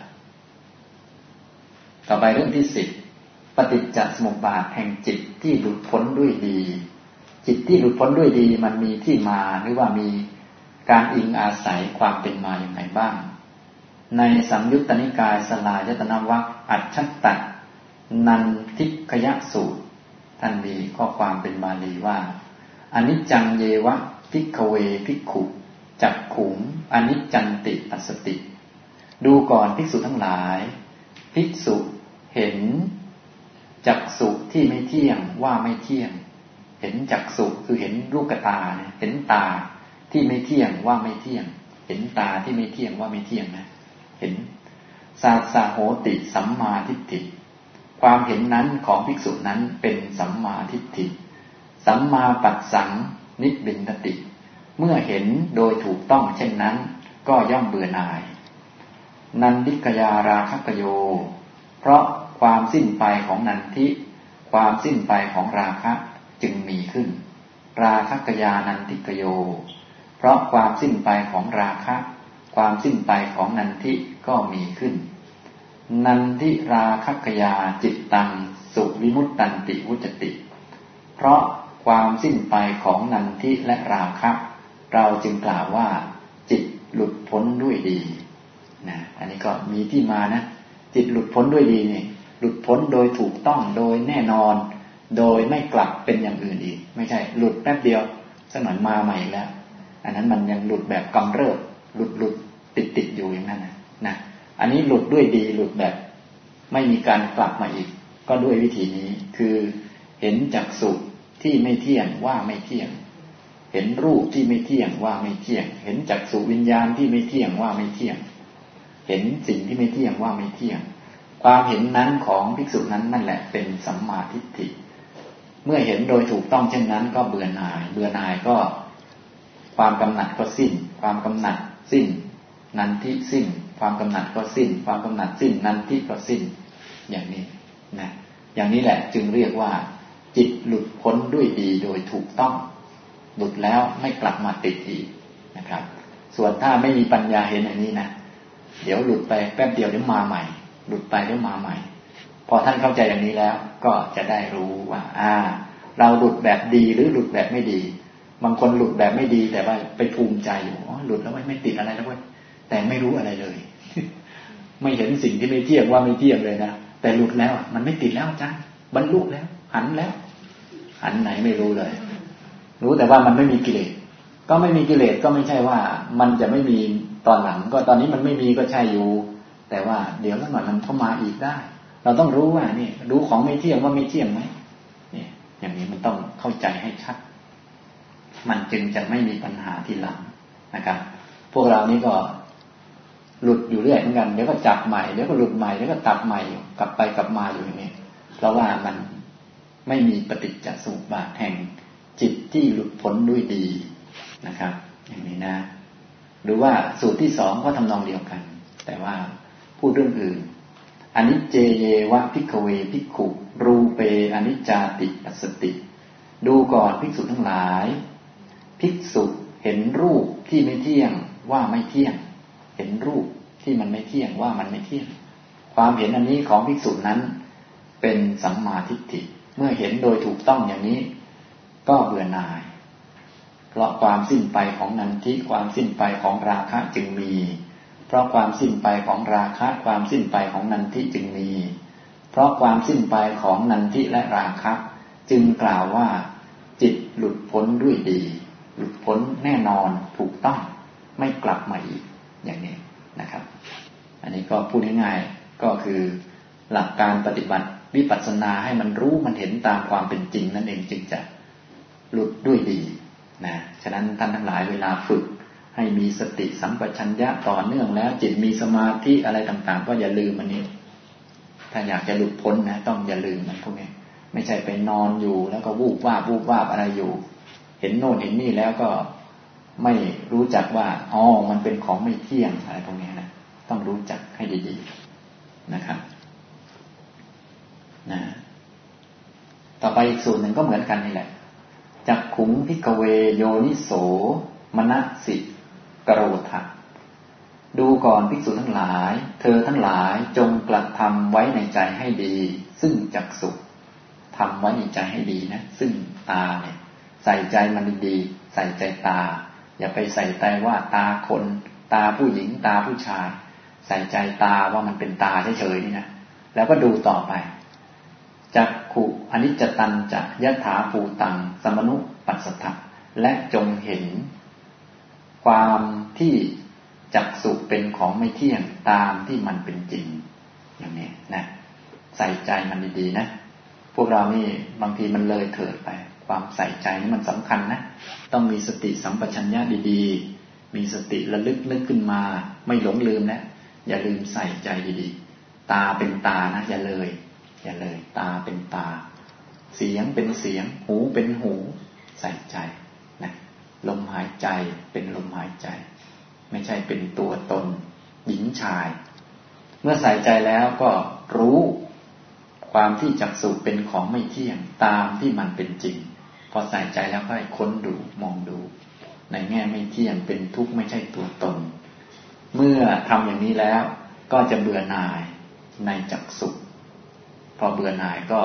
ต่อไปเรื่องที่สิบปฏิจจสมุปบาทแห่งจิตที่หลุดพ้นด้วยดีจิตที่หลุดพ้นด้วยดีมันมีที่มาหรือว่ามีการอิงอาศัยความเป็นมาอย่างไรบ้างในสังยุตตนิกายสลายตนวรรคอัจฉัตตนันทิคยสูตรท่านมีข้อความเป็นบาลีว่าอนิจจังเยวะภิกขเวภิกขุจักขุงอนิจจันติอัสสติดูก่อนภิกษุทั้งหลายภิกษุเห็นจักษุที่ไม่เที่ยงว่าไม่เที่ยงเห็นจักษุคือเห็นรูปตาเนี่ยเห็นตาที่ไม่เที่ยงว่าไม่เที่ยงเห็นตาที่ไม่เที่ยงว่าไม่เที่ยงนะเห็นสาสาโหติสัมมาทิฏฐิความเห็นนั้นของภิกษุนั้นเป็นสัมมาทิฏฐิสัมมาปัสสังนิพบินทติเมื่อเห็นโดยถูกต้องเช่นนั้นก็ย่อมเบื่อหน่ายนันทิกยาราคะกโยเพราะความสิ้นไปของนันทิความสิ้นไปของราคะจึงมีขึ้นราคะกยานันทิกโยเพราะความสิ้นไปของราคะความสิ้นไปของนันทิก็มีขึ้นนันทิราคะกยาจิตตังสุวิมุตตันติวุจติเพราะความสิ้นไปของนันทิและราคะเราจึงกล่าวว่าจิตหลุดพ้นด้วยดีนะอันนี้ก็มีที่มานะจิตหลุดพ้นด้วยดีนี่หลุดพ้นโดยถูกต้องโดยแน่นอนโดยไม่กลับเป็นอย่างอื่นอีกไม่ใช่หลุดแป๊บเดียวสักหน่อยมาใหม่แล้วอันนั้นมันยังหลุดแบบกำเริบหลุดหลุดติดติดอยู่อย่างนั้นนะนะอันนี้หลุดด้วยดีหลุดแบบไม่มีการกลับมาอีกก็ด้วยวิธีนี้คือเห็นจักษุที่ไม่เที่ยงว่าไม่เที่ยงเห็นรูปที่ไม่เที่ยงว่าไม่เที่ยงเห็นจักษุวิญญาณที่ไม่เที่ยงว่าไม่เที่ยงเห็นสิ่งที่ไม่เที่ยงว่าไม่เที่ยงความเห็นนั้นของภิกษุนั้นนั่นแหละเป็นสัมมาทิฏฐิเมื่อเห็นโดยถูกต้องเช่นนั้นก็เบื่อหน่ายเบื่อหน่ายก็ความกำหนัดก็สิ้นความกำหนัดสิ้นนันทิสิ้นความกำหนัดก็สิ้นความกำหนัดสิ้นนันทิก็สิ้นอย่างนี้นะอย่างนี้แหละจึงเรียกว่าจิตหลุดพ้นด้วยดีโดยถูกต้องหลุดแล้วไม่กลับมาติดอีกนะครับส่วนถ้าไม่มีปัญญาเห็นอย่างนี้นะเดี๋ยวหลุดไปแป๊บเดียวเดี๋ยวมาใหม่หลุดไปเดี๋ยวมาใหม่พอท่านเข้าใจอย่างนี้แล้วก็จะได้รู้ว่าอ่าเราหลุดแบบดีหรือหลุดแบบไม่ดีบางคนหลุดแบบไม่ดีแต่ว่าไปภูมิใจอยู่อ๋อหลุดแล้วไม่ติดอะไรแล้วเว้ยแต่ไม่รู้อะไรเลย ไม่เห็นสิ่งที่ไม่เที่ยงว่าไม่เที่ยงเลยนะแต่หลุดแล้วมันไม่ติดแล้วจ้ะบรรลุแล้วหันแล้วหันไหนไม่รู้เลยรู้แต่ว่ามันไม่มีกิเลสก็ไม่มีกิเลสก็ไม่ใช่ว่ามันจะไม่มีตอนหลังก็ตอนนี้มันไม่มีก็ใช่อยู่แต่ว่าเดี๋ยวสักหน่อยมันเข้ามาอีกได้เราต้องรู้ว่านี่รู้ของไม่เที่ยงว่าไม่เที่ยงไหมนี่อย่างนี้มันต้องเข้าใจให้ชัดมันจึงจะไม่มีปัญหาทีหลังนะครับพวกเรานี่ก็หลุดอยู่เรื่อยเหมือนกันเดี๋ยวก็จับใหม่เดี๋ยวก็หลุดใหม่เดี๋ยวก็ตับใหม่กลับไปกลับมาอยู่อย่างนี้เพราะว่ามันไม่มีปฏิจจสมุปบาทแห่งจิตที่หลุดพ้นด้วยดีนะครับอย่างนี้นะหรือว่าสูตรที่สองก็ทำนองเดียวกันแต่ว่าพูดเรื่องอื่นอนิจเจเยวะภิกขเวภิกขุรูเปอนิจจาติปัสสติดูก่อนภิกษุทั้งหลายภิกษุเห็นรูปที่ไม่เที่ยงว่าไม่เที่ยงเห็นรูปที่มันไม่เที่ยงว่ามันไม่เที่ยงความเห็นอันนี้ของภิกษุนั้นเป็นสัมมาทิฏฐิเมื่อเห็นโดยถูกต้องอย่างนี้ก็เบื่อหน่ายเพราะความสิ้นไปของนันทิความสิ้นไปของราคะจึงมีเพราะความสิ้นไปของราคะความสิ้นไปของนันทิจึงมีเพราะความสิ้นไปของนันทิและราคะจึงกล่าวว่าจิตหลุดพ้นด้วยดีหลุดพ้นแน่นอนถูกต้องไม่กลับมาอีกอย่างนี้นะครับอันนี้ก็พูดง่ายๆก็คือหลักการปฏิบัติวิปัสสนาให้มันรู้มันเห็นตามความเป็นจริงนั่นเองจึงจะหลุดด้วยดีนะฉะนั้นท่านทั้งหลายเวลาฝึกให้มีสติสัมปชัญญะต่อเนื่องแล้วจิตมีสมาธิอะไรต่างๆก็อย่าลืมมันนี้ถ้าอยากจะหลุดพ้นนะต้องอย่าลืมมันพวกนี้ไม่ใช่ไปนอนอยู่แล้วก็วูบวาบวูบวาบอะไรอยู่เห็นโน่นเห็นนี่แล้วก็ไม่รู้จักว่าอ๋อมันเป็นของไม่เที่ยงอะไรพวกนี้นะต้องรู้จักให้ดีๆนะครับนะต่อไปอีกสูตรหนึ่งก็เหมือนกันนี่แหละจักขุงภิกขเวโยนิโสมนสิกโรธะดูก่อนภิกษุทั้งหลายเธอทั้งหลายจงกระทำไว้ในใจให้ดีซึ่งจักษุทำไว้ในใจให้ดีนะซึ่งตาเนี่ยใส่ใจมันดีๆใส่ใจตาอย่าไปใส่ใจว่าตาคนตาผู้หญิงตาผู้ชายใส่ใจตาว่ามันเป็นตาเฉยๆนี่นะแล้วก็ดูต่อไปจักขุอนิจจตัญจะยถาภูตังสมนุปัสสถะและจงเห็นความที่จักษุเป็นของไม่เที่ยงตามที่มันเป็นจริงอย่างนี้นะใส่ใจมันดีๆนะพวกเรานี่บางทีมันเลยเถิดไปความใส่ใจนี่มันสำคัญนะต้องมีสติสัมปชัญญะดีๆมีสติระลึกนึกขึ้นมาไม่หลงลืมนะอย่าลืมใส่ใจดีๆตาเป็นตานะอย่าเลยอย่าเลยตาเป็นตาเสียงเป็นเสียงหูเป็นหูใส่ใจนะลมหายใจเป็นลมหายใจไม่ใช่เป็นตัวตนหญิงชายเมื่อใส่ใจแล้วก็รู้ความที่จักษุเป็นของไม่เที่ยงตามที่มันเป็นจริงพอใส่ใจแล้วก็ให้ค้นดูมองดูในแง่ไม่เที่ยงเป็นทุกข์ไม่ใช่ตัวตนเมื่อทำอย่างนี้แล้วก็จะเบื่อหน่ายในจักษุพอเบื่อหน่ายก็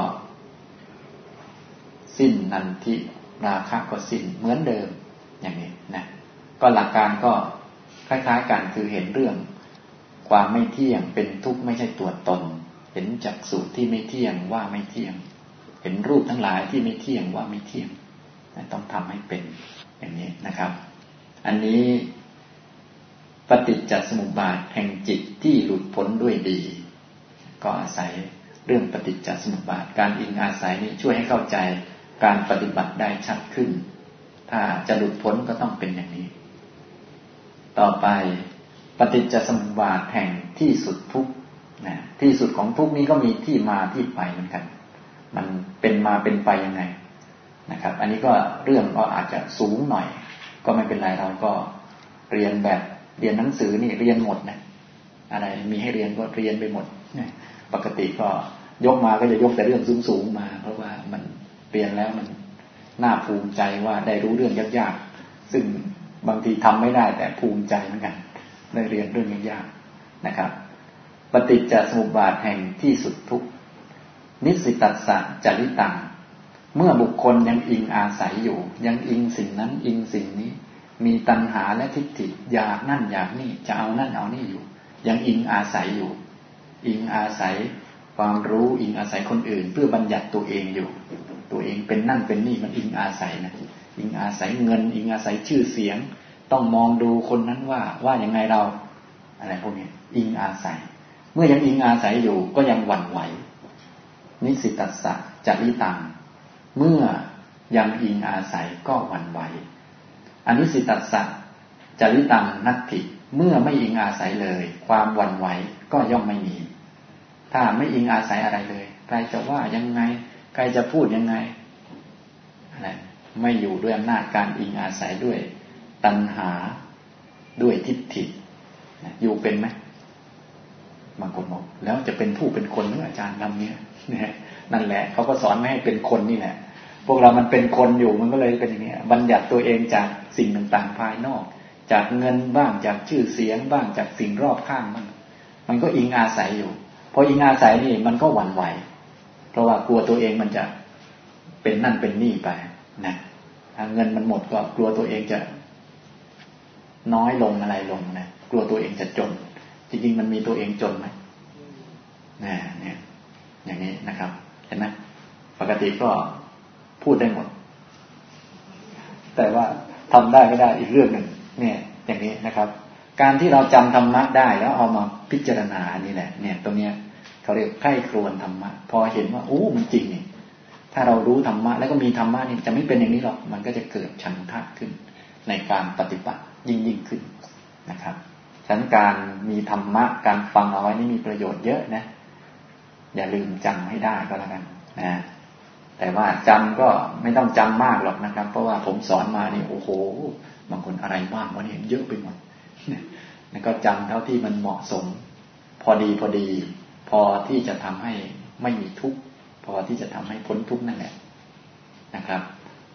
สิ้นนันทิราคะก็สิ้นเหมือนเดิมอย่างนี้นะก็หลักการก็คล้ายๆกันคือเห็นเรื่องความไม่เที่ยงเป็นทุกข์ไม่ใช่ตัวตนเห็นจักษุที่ไม่เที่ยงว่าไม่เที่ยงเห็นรูปทั้งหลายที่ไม่เที่ยงว่าไม่เที่ยงต้องทำให้เป็นอย่างนี้นะครับอันนี้ปฏิจจสมุปบาทแห่งจิตที่หลุดพ้นด้วยดีก็อาศัยเรื่องปฏิจจสมุปบาทการอิงอาศัยนี้ช่วยให้เข้าใจการปฏิบัติได้ชัดขึ้นถ้าจะหลุดพ้นก็ต้องเป็นอย่างนี้ต่อไปปฏิจจสมุปบาทแห่งที่สุดทุกข์นะที่สุดของทุกข์นี้ก็มีที่มาที่ไปเหมือนกันมันเป็นมาเป็นไปยังไงนะครับอันนี้ก็เรื่องก็อาจจะสูงหน่อยก็ไม่เป็นไรเราก็เรียนแบบเรียนหนังสือนี่เรียนหมดนะอะไรมีให้เรียนก็เรียนไปหมดปกติก็ยกมาก็จะยกแต่เรื่องสูงๆมาเพราะว่ามันเรียนแล้วมันน่าภูมิใจว่าได้รู้เรื่องยากๆซึ่งบางทีทำไม่ได้แต่ภูมิใจเหมือนกันได้เรียนเรื่องยากๆนะครับปฏิจจสมุปบาทแห่งที่สุดทุกข์นิสิตัสสะจริตังเมื่อบุคคลยังอิงอาศัยอยู่ยังอิงสิ่งนั้นอิงสิ่งนี้มีตัณหาและทิฏฐิอยากนั่นอยากนี่จะเอานั่นเอานี่อยู่ยังอิงอาศัยอยู่อิงอาศัยความรู้อิงอาศัยคนอื่นเพื่อบัญญัติตัวเองอยู่ตัวเองเป็นนั่นเป็นนี่มันอิงอาศัยนะอิงอาศัยเงินอิงอาศัยชื่อเสียงต้องมองดูคนนั้นว่าว่ายังไงเราอะไรพวกนี้อิงอาศัยเมื่อยังอิงอาศัยอยู่ก็ยังหวั่นไหวนิสิตัสสะจริตังเมื่อยังอิงอาศัยก็หวั่นไหวอนิสิตัสสะจริตังนัตถิเมื่อไม่อิงอาศัยเลยความหวั่นไหวก็ย่อมไม่มีถ้าไม่อิงอาศัยอะไรเลยใครจะว่ายังไงใครจะพูดยังไงอะไรไม่อยู่ด้วยอำนาจการอิงอาศัยด้วยตัณหาด้วยทิฏฐิอยู่เป็นไหมบางคนบอกแล้วจะเป็นผู้เป็นคนหรืออาจารย์นำเนี้ยนั่นแหละเขาก็สอนไม่ให้เป็นคนนี่แหละพวกเรามันเป็นคนอยู่มันก็เลยเป็นอย่างนี้บัญญัติตัวเองจากสิ่งต่างๆภายนอกจากเงินบ้างจากชื่อเสียงบ้างจากสิ่งรอบข้างบ้างมันก็อิงอาศัยอยู่พออิงอาศัยนี่มันก็หวั่นไหวเพราะว่ากลัวตัวเองมันจะเป็นนั่นเป็นนี่ไปนะถ้าเงินมันหมดก็กลัวตัวเองจะน้อยลงอะไรลงนะกลัวตัวเองจะจนจริงๆมันมีตัวเองจนไหมนะเนี่ยอย่างนี้นะครับเห็นไหมปกติก็พูดได้หมดแต่ว่าทำได้ไม่ได้อีกเรื่องหนึ่งเนี่ยอย่างนี้นะครับการที่เราจำธรรมะได้แล้วเอามาพิจารณานี่แหละเนี่ยตรงเนี้ยเขาเรียกใกล้ครวนธรรมะพอเห็นว่าโอ้มันจริงนี่ถ้าเรารู้ธรรมะแล้วก็มีธรรมะนี่จะไม่เป็นอย่างนี้หรอกมันก็จะเกิดฉันทะขึ้นในการปฏิบัติยิ่งยิ่งขึ้นนะครับฉะนั้นการมีธรรมะการฟังเอาไว้นี่มีประโยชน์เยอะนะอย่าลืมจำให้ได้ก็แล้วกันนะแต่ว่าจำก็ไม่ต้องจำมากหรอกนะครับเพราะว่าผมสอนมานี่โอ้โหบางคนอะไรบ้างวะเนี่ยเยอะไปหมดแล้วก็จำเท่าที่มันเหมาะสมพอดีพอดีพอที่จะทำให้ไม่มีทุกข์พอที่จะทำให้พ้นทุกข์นั่นแหละนะครับ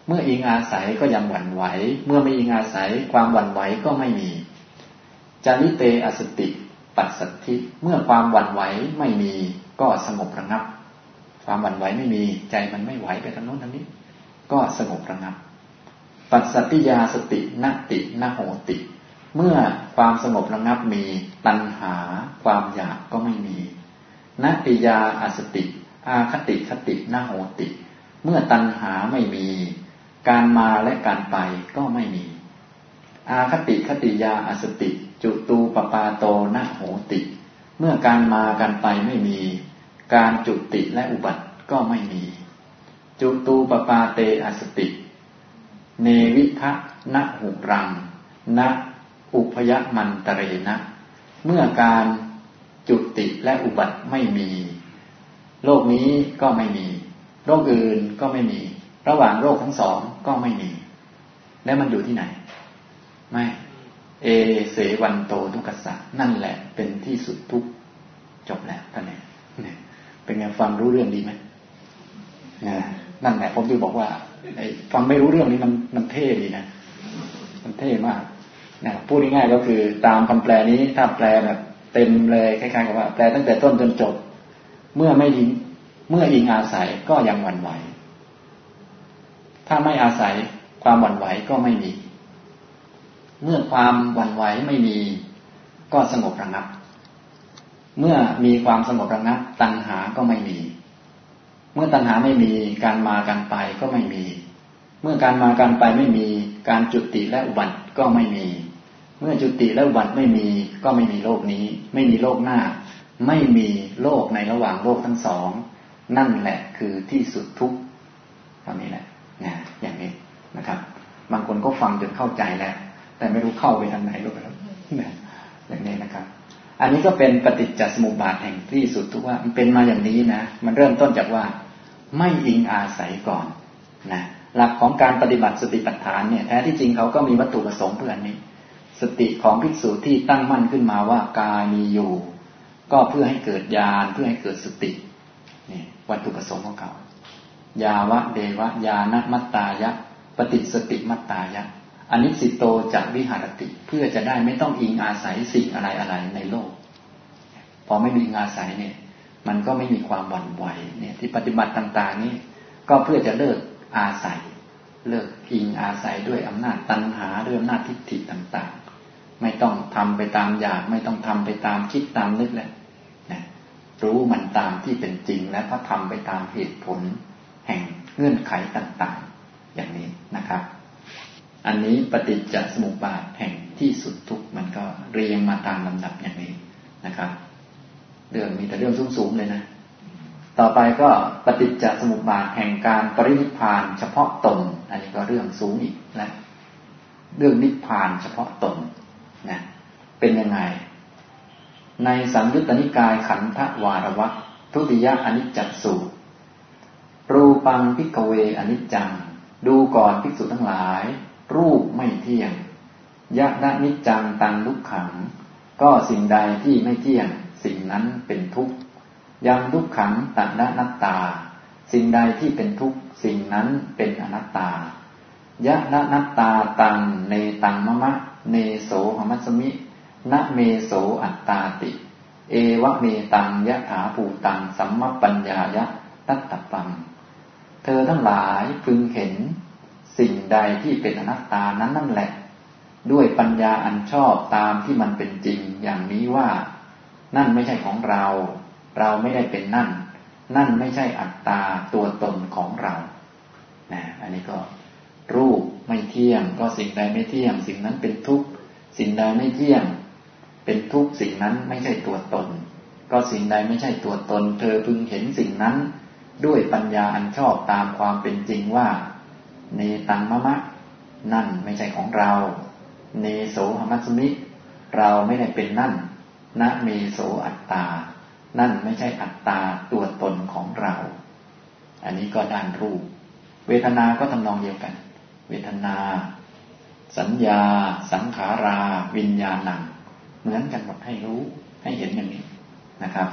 เมื่ออิงอาศัยก็ยังหวั่นไหวเมื่อไม่อิงอาศัยความหวั่นไหวก็ไม่มีจาริเตอสติปัสสัทธิเมื่อความหวั่นไหวไม่มีก็สงบระงับความหวั่นไหวไม่มีใจมันไม่ไหวไปทางโน้นทางนี้ก็สงบระงับปัสสัทธิยาสตินตินโหติเมื่อความสงบระงับมีตัณหาความอยากก็ไม่มีนติยาอสติอาคติคตินโหติเมื่อตัณหาไม่มีการมาและการไปก็ไม่มีอาคติคติยาอสติจุตูปปาโตนโหติเมื่อการมาการไปไม่มีการจุติและอุบัติก็ไม่มีจุตูปปาเตอสติเนวิทะนหุรังนะอุพยมันตเรนะเมื่อการจุติและอุบัติไม่มีโลกนี้ก็ไม่มีโรคอื่นก็ไม่มีระหว่างโรคทั้งสองก็ไม่มีแล้วมันอยู่ที่ไหนไม่เอเสวันโตทุกขสัจนั่นแหละเป็นที่สุดทุกข์จบแล้วท่านเนี่ยเป็นไงฟังรู้เรื่องดีไหมนั่นแหละผมจะบอกว่าไอ้ฟังไม่รู้เรื่องนี้มันมันเท่ดีนะมันเท่มากนะพูดง่ายๆก็คือตามคำแปลนี้ถ้าแปลแบบเต็มเลยคล้ายๆกับว่าแปลตั้งแต่ต้นจนจบเมื่อไม่อิงเมื่ออิงอาศัยก็ยังหวั่นไหวถ้าไม่อาศัยความหวั่นไหวก็ไม่มีเมื่อความหวั่นไหวไม่มีก็สงบระงับเมื่อมีความสงบระงับตัณหาก็ไม่มีเมื่อตัณหาไม่มีการมาการไปก็ไม่มีเมื่อการมาการไปไม่มีการจุติและอุบัติก็ไม่มีเมื่อจุติและอุบัติไม่มีก็ไม่มีโลกนี้ไม่มีโลกหน้าไม่มีโลกในระหว่างโลกทั้งสองนั่นแหละคือที่สุดทุกข์ตอนนี้แหละนะอย่างนี้นะครับบางคนก็ฟังจนเข้าใจแล้วแต่ไม่รู้เข้าไปทางไหนรู้ไปแล้วนะอย่างนี้นะครับอันนี้ก็เป็นปฏิจจสมุปบาทแห่งที่สุดทุกข์ว่ามันเป็นมาอย่างนี้นะมันเริ่มต้นจากว่าไม่อิงอาศัยก่อนนะหลักของการปฏิบัติสติปัฏฐานเนี่ยแท้ที่จริงเขาก็มีวัตถุประสงค์เพื่ออันนี้สติของภิกษุที่ตั้งมั่นขึ้นมาว่ากายมีอยู่ก็เพื่อให้เกิดญาณเพื่อให้เกิดสตินี่วัตถุประสงค์ของเขายาวะเดวะญาณมัตตายะปฏิสติมัตตายะอนิสิโตจะวิหารติเพื่อจะได้ไม่ต้องอิงอาศัยสิ่งอะไรอะไรในโลกพอไม่มีอิงอาศัยเนี่ยมันก็ไม่มีความหวั่นไหวเนี่ยที่ปฏิบัติต่างๆนี้ก็เพื่อจะเลิกอาศัยเลิกอิงอาศัยด้วยอำนาจตัณหาด้วยอำนาจทิฏฐิต่างๆไม่ต้องทำไปตามอยากไม่ต้องทำไปตามคิดตามนึกแล้วนะรู้มันตามที่เป็นจริงแล้วก็ทำไปตามเหตุผลแห่งเงื่อนไขต่างๆอย่างนี้นะครับอันนี้ปฏิจจสมุปบาทแห่งที่สุดทุกข์มันก็เรียงมาตามลำดับอย่างนี้นะครับเรื่องมีแต่เรื่องสูงๆเลยนะต่อไปก็ปฏิจจสมุปบาทแห่งการปรินิพพานเฉพาะตนอันนี้ก็เรื่องสูงอีกแล้วเรื่องนิพพานเฉพาะตนนะเป็นยังไงในสังยุตตนิกายขันธวารวรรคทุติยอนิจจสูตรรูปังภิกขเวอนิจจังดูก่อนภิกษุทั้งหลายรูปไม่เที่ยงยะนะนิจจังตังทุกขังก็สิ่งใดที่ไม่เที่ยงสิ่งนั้นเป็นทุกข์ยังทุกขังตัณณนัตตาสิ่งใดที่เป็นทุกข์สิ่งนั้นเป็นอนัตตายะนะนัตตาตังเนตังมะมะเนโสหมัสสมินะเมโสอัตตาติเอวะเมตังยะถาภูตังสัมมปัญญายะตัตตปังเธอทั้งหลายพึงเห็นสิ่งใดที่เป็นอนัตตานั้นนั่นแหละด้วยปัญญาอันชอบตามที่มันเป็นจริงอย่างนี้ว่านั่นไม่ใช่ของเราเราไม่ได้เป็นนั่นนั่นไม่ใช่อัตตาตัวตนของเรานะอันนี้ก็รูปไม่เที่ยงก็สิ่งใดไม่เที่ยงสิ่งนั้นเป็นทุกข์สิ่งใดไม่เที่ยงเป็นทุกข์สิ่งนั้นไม่ใช่ตัวตนก็สิ่งใดไม่ใช่ตัวตนเธอพึงเห็นสิ่งนั้นด้วยปัญญาอันชอบตามความเป็นจริงว่าเนตังมะมะนั่นไม่ใช่ของเราเนโสหมัสสมิเราไม่ได้เป็นนั่นนะเมโสอัตตานั่นไม่ใช่อัตตาตัวตนของเราอันนี้ก็ด้านรูปเวทนาก็ทำนองเดียวกันเวทนาสัญญาสังขาราวิญญาณังเหมือนกันหมดให้รู้ให้เห็นอย่างนี้นะครับ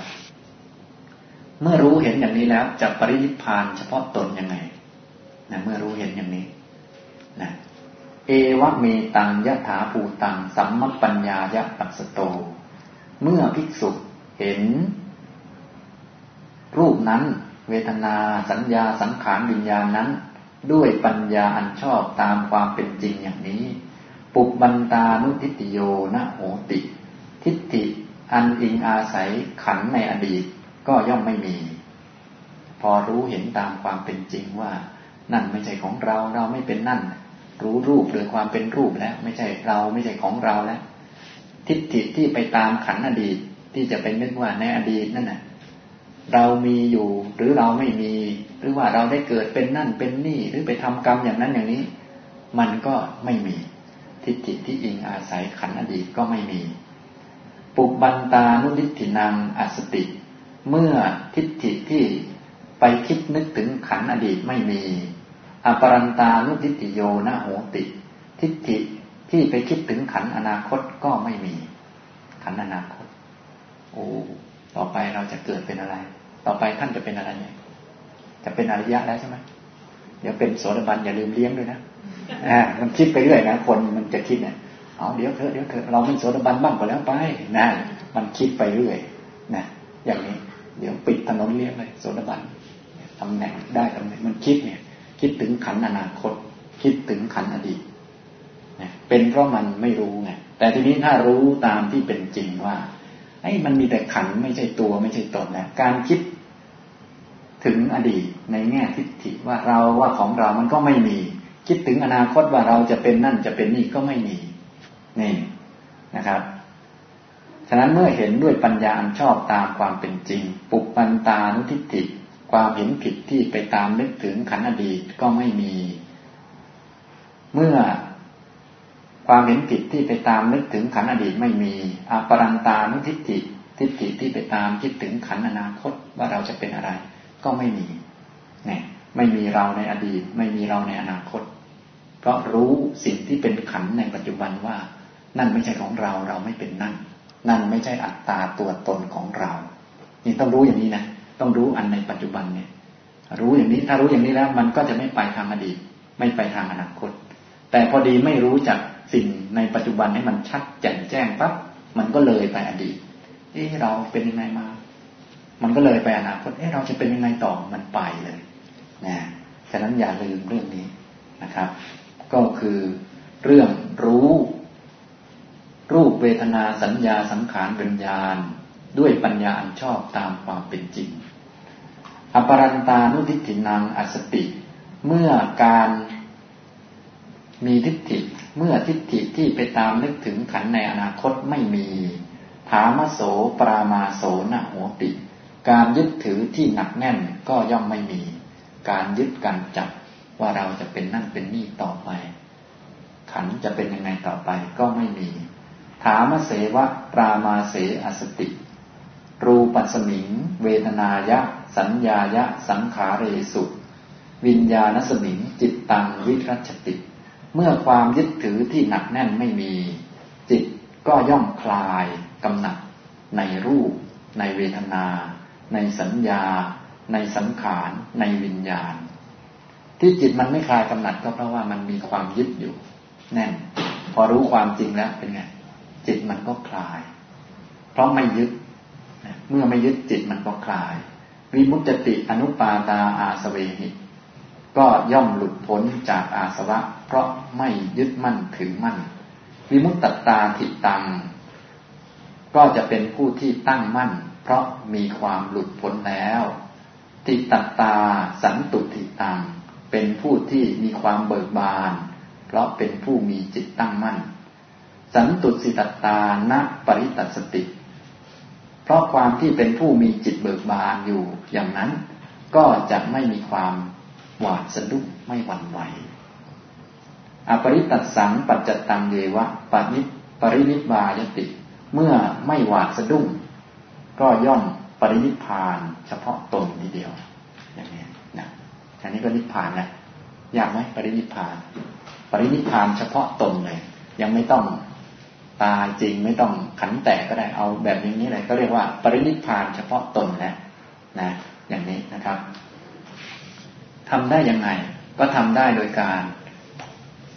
เมื่อรู้เห็นอย่างนี้แล้วจะปรินิพพานเฉพาะตนยังไงนะเมื่อรู้เห็นอย่างนี้นะเอวะเมตังยะถาภูตังสัมมัปปัญญายะปัสสโตเมื่อภิกษุเห็นรูปนั้นเวทนาสัญญาสังขารวิญญาณนั้นด้วยปัญญาอันชอบตามความเป็นจริงอย่างนี้ปุบบันตานุทิฏฐิโยนะโหติทิฏฐิอันอิงอาศัยขันธ์ในอดีตก็ย่อมไม่มีพอรู้เห็นตามความเป็นจริงว่านั่นไม่ใช่ของเราเราไม่เป็นนั่นรู้รูปโดยความเป็นรูปแล้วไม่ใช่เราไม่ใช่ของเราแล้วทิฏฐิที่ไปตามขันธ์อดีตที่จะไปนึกว่าในอดีตนั่นน่ะเรามีอยู่หรือเราไม่มีหรือว่าเราได้เกิดเป็นนั่นเป็นนี่หรือไปทำกรรมอย่างนั้นอย่างนี้มันก็ไม่มีทิฏฐิที่อิงอาศัยขันธ์อดีตก็ไม่มีปุบบันตานุทิฏฐินังอสติเมื่อทิฏฐิที่ไปคิดนึกถึงขันธ์อดีตไม่มีอปรันตานุทิฏฐิโยนะโหติทิฏฐิที่ไปคิดถึงขันธ์อนาคตก็ไม่มีขันธ์อนาคตโอ้ต่อไปเราจะเกิดเป็นอะไรต่อไปท่านจะเป็นอะไรเนี่ยจะเป็นอริยะแล้วใช่ไหมเดี๋ยวเป็นโสดาบันอย่าลืมเลี้ยงด้วยนะอ่ามันคิดไปเรื่อยนะคนมันจะคิดเนี่ยเอาเดี๋ยวเถอะเดี๋ยวเถอะเราเป็นโสดาบันบ้างก็แล้วไปนะมันคิดไปเรื่อยนะอย่างนี้เดี๋ยวปิดถนนเลี้ยงเลยโสดาบันตำแหน่งได้ตำแหน่งมันคิดเนี่ยคิดถึงขันธ์อนาคตคิดถึงขันธ์อดีตนะเป็นเพราะมันไม่รู้ไงแต่ทีนี้ถ้ารู้ตามที่เป็นจริงว่าไอ้มันมีแต่ขันธ์ไม่ใช่ตัวไม่ใช่ตนนะการคิดถึงอดีตในแง่ทิฏฐิว่าเราว่าของเรามันก็ไม่มีคิดถึงอนาคตว่าเราจะเป็นนั่นจะเป็นนี่ก็ไม่มีนี่นะครับฉะนั้นเมื่อเห็นด้วยปัญญาอันชอบตามความเป็นจริงปุปปันตานุทิฏฐิความเห็นผิดที่ไปตามนึกถึงขันธ์อดีตก็ไม่มีเมื่อความเห็นผิดที่ไปตามนึกถึงขันธ์อดีตไม่มีอปรันตานุทิฏฐิทิฏฐิที่ไปตามคิดถึงขันธ์อนาคตว่าเราจะเป็นอะไรก็ไม่มีเนี่ยไม่มีเราในอดีตไม่มีเราในอนาคตเพราะรู้สิ่งที่เป็นขันธ์ในปัจจุบันว่านั่นไม่ใช่ของเราเราไม่เป็นนั่นนั่นไม่ใช่อัตตาตัวตนของเรานี่ต้องรู้อย่างนี้นะต้องรู้อันในปัจจุบันเนี่ยรู้อย่างนี้ถ้ารู้อย่างนี้แล้วมันก็จะไม่ไปทางอดีตไม่ไปทางอนาคตแต่พอดีไม่รู้จักสิ่งในปัจจุบันให้มันชัดแจ่มแจ้งปั๊บมันก็เลยไปอดีตเอ๊ะเราเป็นยังไงมามันก็เลยไปอนาคตเอ๊ะเราจะเป็นยังไงต่อมันไปเลยนะฉะนั้นอย่าลืมเรื่องนี้นะครับก็คือเรื่องรู้รูปเวทนาสัญญาสังขารวิญญาณด้วยปัญญาอันชอบตามความเป็นจริงอปรันตานุทิฏฐินังอสติเมื่อการมีทิฏฐิเมื่อทิฏฐิที่ไปตามนึกถึงขันธ์ในอนาคตไม่มีถามโสปรามาโสนะโหติการยึดถือที่หนักแน่นก็ย่อมไม่มีการยึดการจับว่าเราจะเป็นนั่นเป็นนี่ต่อไปขันธ์จะเป็นยังไงต่อไปก็ไม่มีถามเสวะปรามาเสอสติรูปัสสมิงเวทนายะสัญญายะสังขาเรสุวิญญาณสมิงจิตตังวิรัชติเมื่อความยึดถือที่หนักแน่นไม่มีจิตก็ย่อมคลายกำหนัดในรูปในเวทนาในสัญญาในสังขารในวิญญาณที่จิตมันไม่คลายกำหนัดก็เพราะว่ามันมีความยึดอยู่แน่นพอรู้ความจริงแล้วเป็นไงจิตมันก็คลายเพราะไม่ยึดเมื่อไม่ยึดจิตมันก็คลายวิมุตติอนุปาตาอาสเวหิก็ย่อมหลุดพ้นจากอาสวะเพราะไม่ยึดมั่นถือมั่นวิมุตตตาทิตังก็จะเป็นผู้ที่ตั้งมั่นเพราะมีความหลุดพ้นแล้วทิตตาสันตุทิตังเป็นผู้ที่มีความเบิกบานเพราะเป็นผู้มีจิตตั้งมั่นสันตุสิตตานะปริตัสสติเพราะความที่เป็นผู้มีจิตเบิกบานอยู่อย่างนั้นก็จะไม่มีความหวาดสะดุ้งไม่หวั่นไหวอปริตัสสังปัจจตังเยวะปนิปรินิพพายติเมื่อไม่หวาดสะดุ้งก็ย่อมปรินิพพานเฉพาะตนทีเดียวอย่างนี้นะอันนี้ก็นิพพานนะยากไหมปรินิพพานปรินิพพานเฉพาะตนเลยยังไม่ต้องตายจริงไม่ต้องขันแตกก็ได้เอาแบบนี้เลยก็เรียกว่าปรินิพพานเฉพาะตนแล้วนะอย่างนี้นะครับทำได้ยังไงก็ทำได้โดยการ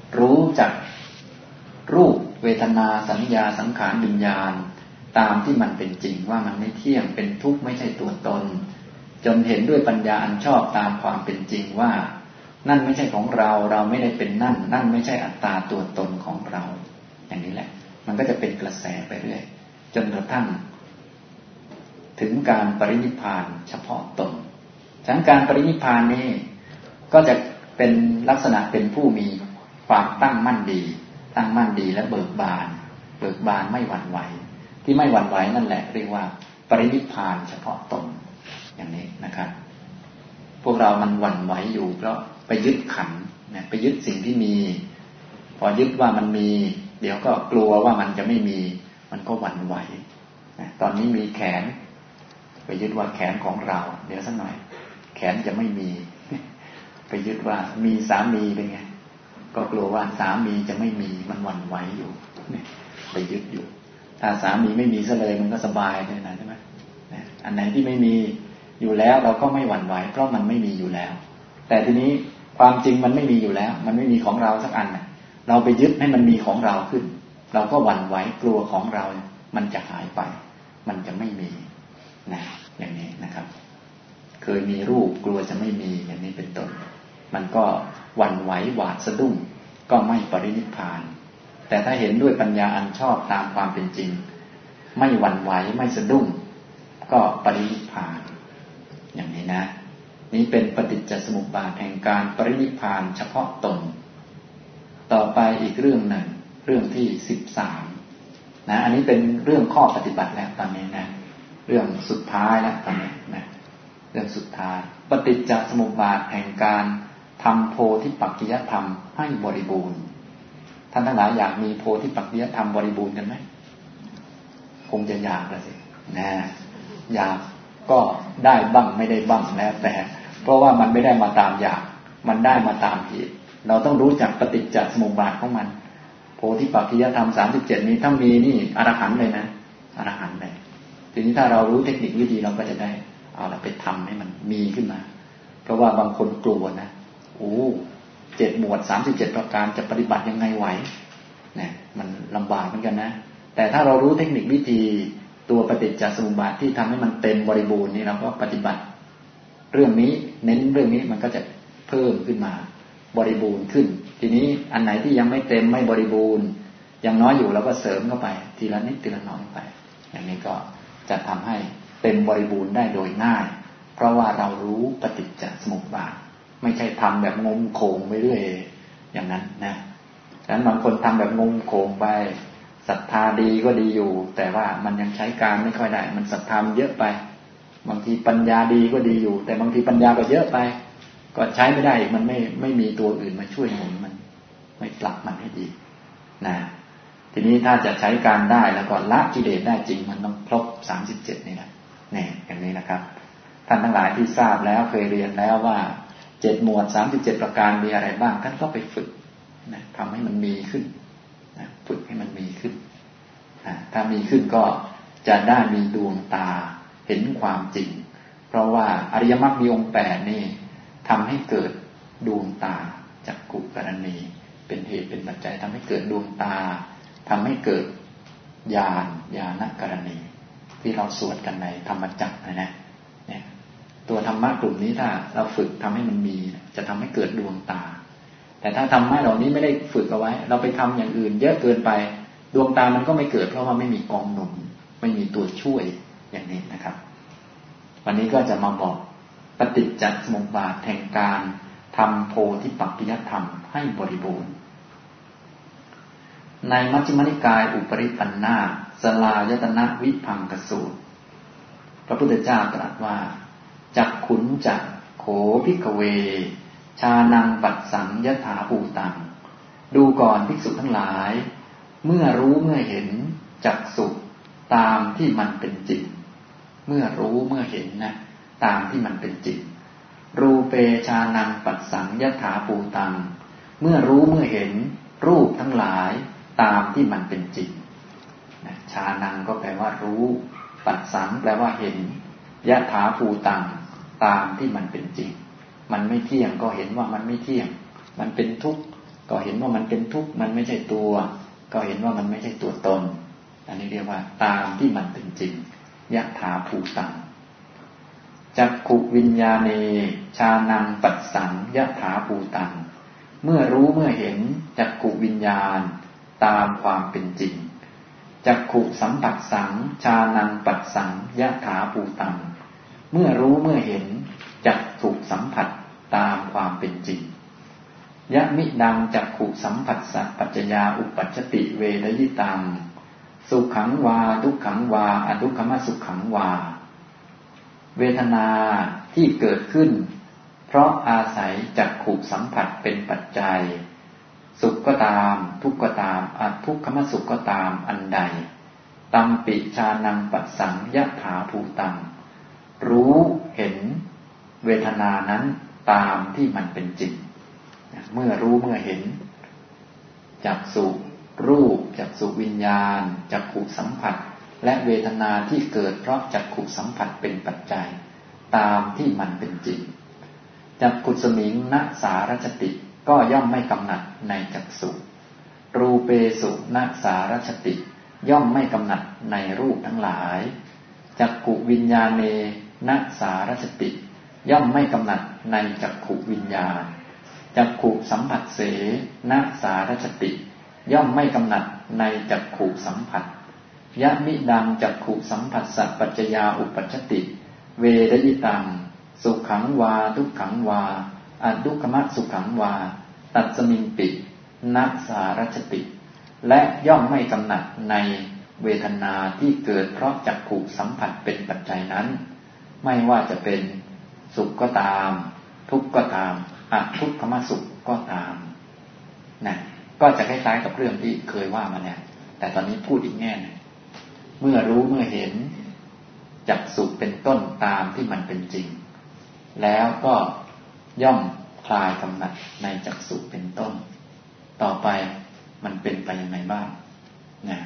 รู้จักรูปเวทนาสัญญาสังขารวิญญาณตามที่มันเป็นจริงว่ามันไม่เที่ยงเป็นทุกข์ไม่ใช่ตัวตนจนเห็นด้วยปัญญาอันชอบตามความเป็นจริงว่านั่นไม่ใช่ของเราเราไม่ได้เป็นนั่นนั่นไม่ใช่อัตตาตัวตนของเราอย่างนี้แหละมันก็จะเป็นกระแสไปเรื่อยจนกระทั่งถึงการปรินิพพานเฉพาะตนฉะนั้นการปรินิพพานนี้ก็จะเป็นลักษณะเป็นผู้มีความตั้งมั่นดีตั้งมั่นดีและเบิกบานเบิกบานไม่หวั่นไหวที่ไม่หวั่นไหวนั่นแหละเรียกว่าปรินิพพานเฉพาะตนอย่างนี้นะครับพวกเรามันหวั่นไหวอยู่เพราะไปยึดขันธ์นะไปยึดสิ่งที่มีพอยึดว่ามันมีเดี๋ยวก็กลัวว่ามันจะไม่มีมันก็หวั่นไหวนะตอนนี้มีแขนไปยึดว่าแขนของเราเดี๋ยวสักหน่อยแขนจะไม่มีไปยึดว่ามีสามีเป็นไงก็กลัวว่าสามีจะไม่มีมันหวั่นไหวอยู่ไปยึดอยู่ถ้าสามีไม่มีซะเลยมันก็สบายเลยนะใช่ไหมอันไหนที่ไม่มีอยู่แล้วเราก็ไม่หวั่นไหวเพราะมันไม่มีอยู่แล้วแต่ทีนี้ความจริงมันไม่มีอยู่แล้วมันไม่มีของเราสักอันนะเราไปยึดให้มันมีของเราขึ้นเราก็หวั่นไหวกลัวของเรามันจะหายไปมันจะไม่มีนะอย่างนี้นะครับเคยมีรูปกลัวจะไม่มีอย่างนี้เป็นต้นมันก็หวั่นไหวหวาดสะดุ้งก็ไม่ปรินิพพานแต่ถ้าเห็นด้วยปัญญาอันชอบตามความเป็นจริงไม่หวั่นไหวไม่สะดุ้งก็ปรินิพพานอย่างนี้นะนี้เป็นปฏิจจสมุปบาทแห่งการปรินิพพานเฉพาะตนต่อไปอีกเรื่องหนึ่งเรื่องที่สิบสามนะอันนี้เป็นเรื่องข้อปฏิบัติแล้วตอนนี้นะเรื่องสุดท้ายแล้วตอนนี้นะเรื่องสุดท้ายปฏิจจสมุปบาทแห่งการทำโพธิปักขิยธรรมให้บริบูรณ์ท่านทั้งหลายอยากมีโพธิปักขิยธรรมบริบูรณ์กันไหมคงจะอยากแล้วสินะอยากก็ได้บ้างไม่ได้บ้างแล้วแต่เพราะว่ามันไม่ได้มาตามอยากมันได้มาตามเหตุเราต้องรู้จักปฏิจจสมุปบาทของมันโพธิปักขิยธรรมสามสิบเจ็ดนี้ถ้ามีนี่อรหันต์เลยนะอรหันต์เลยทีนี้ถ้าเรารู้เทคนิควิธีเราก็จะได้เอาละไปทำให้มันมีขึ้นมาเพราะว่าบางคนกลัวนะโอ้เจ็ดหมวดสามสิบเจ็ดประการจะปฏิบัติยังไงไหวเนี่ยมันลำบากเหมือนกันนะแต่ถ้าเรารู้เทคนิควิธีตัวปฏิจจสมุปบาทที่ทำให้มันเต็มบริบูรณ์นี่เราก็ปฏิบัติเรื่องนี้เน้นเรื่องนี้มันก็จะเพิ่มขึ้นมาบริบูรณ์ขึ้นทีนี้อันไหนที่ยังไม่เต็มไม่บริบูรณ์ยังน้อยอยู่เราก็เสริมเข้าไปทีละนิดทีละน้อยไปอย่างนี้ก็จะทำให้เต็มบริบูรณ์ได้โดยง่ายเพราะว่าเรารู้ปฏิจจสมุปบาทไม่ใช่ทำแบบงมโขงไปเรื่อยอย่างนั้นนะฉะนั้นบางคนทำแบบงมโขงไปศรัทธาดีก็ดีอยู่แต่ว่ามันยังใช้การไม่ค่อยได้มันศรัทธาเยอะไปบางทีปัญญาดีก็ดีอยู่แต่บางทีปัญญาก็เยอะไปก็ใช้ไม่ได้มันไม่ไม่มีตัวอื่นมาช่วยหนุนมันไม่ปรับมันให้ดีนะทีนี้ถ้าจะใช้การได้แล้วก็ละกิเลสได้จริงมันต้องครบสามสิบเจ็ดนี่แหละนี่อย่างนี้นะครับท่านทั้งหลายที่ทราบแล้วเคยเรียนแล้วว่าเจ็ดหมวดสามสิบเจ็ดประการมีอะไรบ้างท่านก็ไปฝึกนะทำให้มันมีขึ้นนะฝึกให้มันมีขึ้นนะถ้ามีขึ้นก็จะได้มีดวงตาเห็นความจริงเพราะว่าอริยมรรคมีองค์แปดนี่ทำให้เกิดดวงตาจักขุกรณีเป็นเหตุเป็นปัจจัยทำให้เกิดดวงตาทำให้เกิดญาณญาณกรณีที่เราสวดกันในธรรมจักรนะนะเนี่ยตัวธรรมะกลุ่มนี้ถ้าเราฝึกทำให้มันมีจะทำให้เกิดดวงตาแต่ถ้าธรรมะเหล่านี้ไม่ได้ฝึกเอาไว้เราไปทำอย่างอื่นเยอะเกินไปดวงตามันก็ไม่เกิดเพราะว่าไม่มีกองหนุนไม่มีตัวช่วยอย่างนี้นะครับวันนี้ก็จะมาบอกปฏิจจสมุปบาทแห่งการทำโพธิปักขิยธรรมให้บริบูรณ์ในมัชฌิมนิกายอุปริปันธาสลายตนะวิภังคสูตรพระพุทธเจ้าตรัสว่าจักขุนจักโขภิกขเวชานังปัสสังยถาภูตังดูก่อนภิกษุทั้งหลายเมื่อรู้เมื่อเห็นจักษุตามที่มันเป็นจริงเมื่อรู้เมื่อเห็นนะตามที่มันเป็นจริงรูเปชานังปัสสังยถาภูตังเมื่อรู้เมื่อเห็นรูปทั้งหลายตามที่มันเป็นจริงนะชานังก็แปลว่ารู้ปัสสังแปลว่าเห็นยถาภูตังตามที่มันเป็นจริงมันไม่เที่ยงก็เห็นว่ามันไม่เที่ยงมันเป็นทุกข์ก็เห็นว่ามันเป็นทุกข์มันไม่ใช่ตัวก็เห็นว่ามันไม่ใช่ตัวตนอันนี้เรียกว่าตามที่มันเป็นจริงยะถาภูตังจักขุวิญญาเนชานังปัสสังยะถาภูตังเมื่อรู้เมื่อเห็นจักขุวิญญาณตามความเป็นจริงจักขุสัมผัสสังชานังปัสสังยะถาภูตังเมื่อรู้เมื่อเห็นจักขุสัมผัสตามความเป็นจริงยะมิดังจักขุสัมผัสสะปัจจยาอุปัชชติเวทยิตังสุขังวาทุกขังวาอทุกขมสุขังวาเวทนาที่เกิดขึ้นเพราะอาศัยจักขุสัมผัสเป็นปัจจัยสุขก็ตามทุกข์ก็ตามอทุกขมสุขก็ตามอันใดตัมปิชานังปัสสังยะถาภูตังรู้เห็นเวทนานั้นตามที่มันเป็นจริงเมื่อรู้เมื่อเห็นจักษุรูปจักษุวิญญาณจักขุสัมผัสและเวทนาที่เกิดเพราะจักขุสัมผัสเป็นปัจจัยตามที่มันเป็นจริงจักขุสมิงณสารัจติก็ย่อมไม่กำหนัดในจักษุรูเปสุณสารัจติย่อมไม่กำหนัดในรูปทั้งหลายจักขุวิญญาเนณสารัจติย่อมไม่กำหนัดในจักขุวิญญาณจักขุสัมผัสเสณสารัจติย่อมไม่กำหนัดในจักขุสัมผัสยะมิดังจักขุสัมผัสสะปัจจยาอุปัชชติเวทยิตังสุขังวาทุกขังวาอทุกขมสุขังวาตัสสมิงปิณสารัจติและย่อมไม่กำหนัดในเวทนาที่เกิดเพราะจักขุสัมผัสเป็นปัจจัยนั้นไม่ว่าจะเป็นสุขก็ตามทุกข์ก็ตามอทุกขมสุขก็ตามนะก็จะคล้ายๆกับเรื่องที่เคยว่ามาเนี่ยแต่ตอนนี้พูดอีกแง่นึงเมื่อรู้เมื่อเห็นจักษุเป็นต้นตามที่มันเป็นจริงแล้วก็ย่อมคลายกำหนัดในจักษุเป็นต้นต่อไปมันเป็นไปยังไงบ้างนะ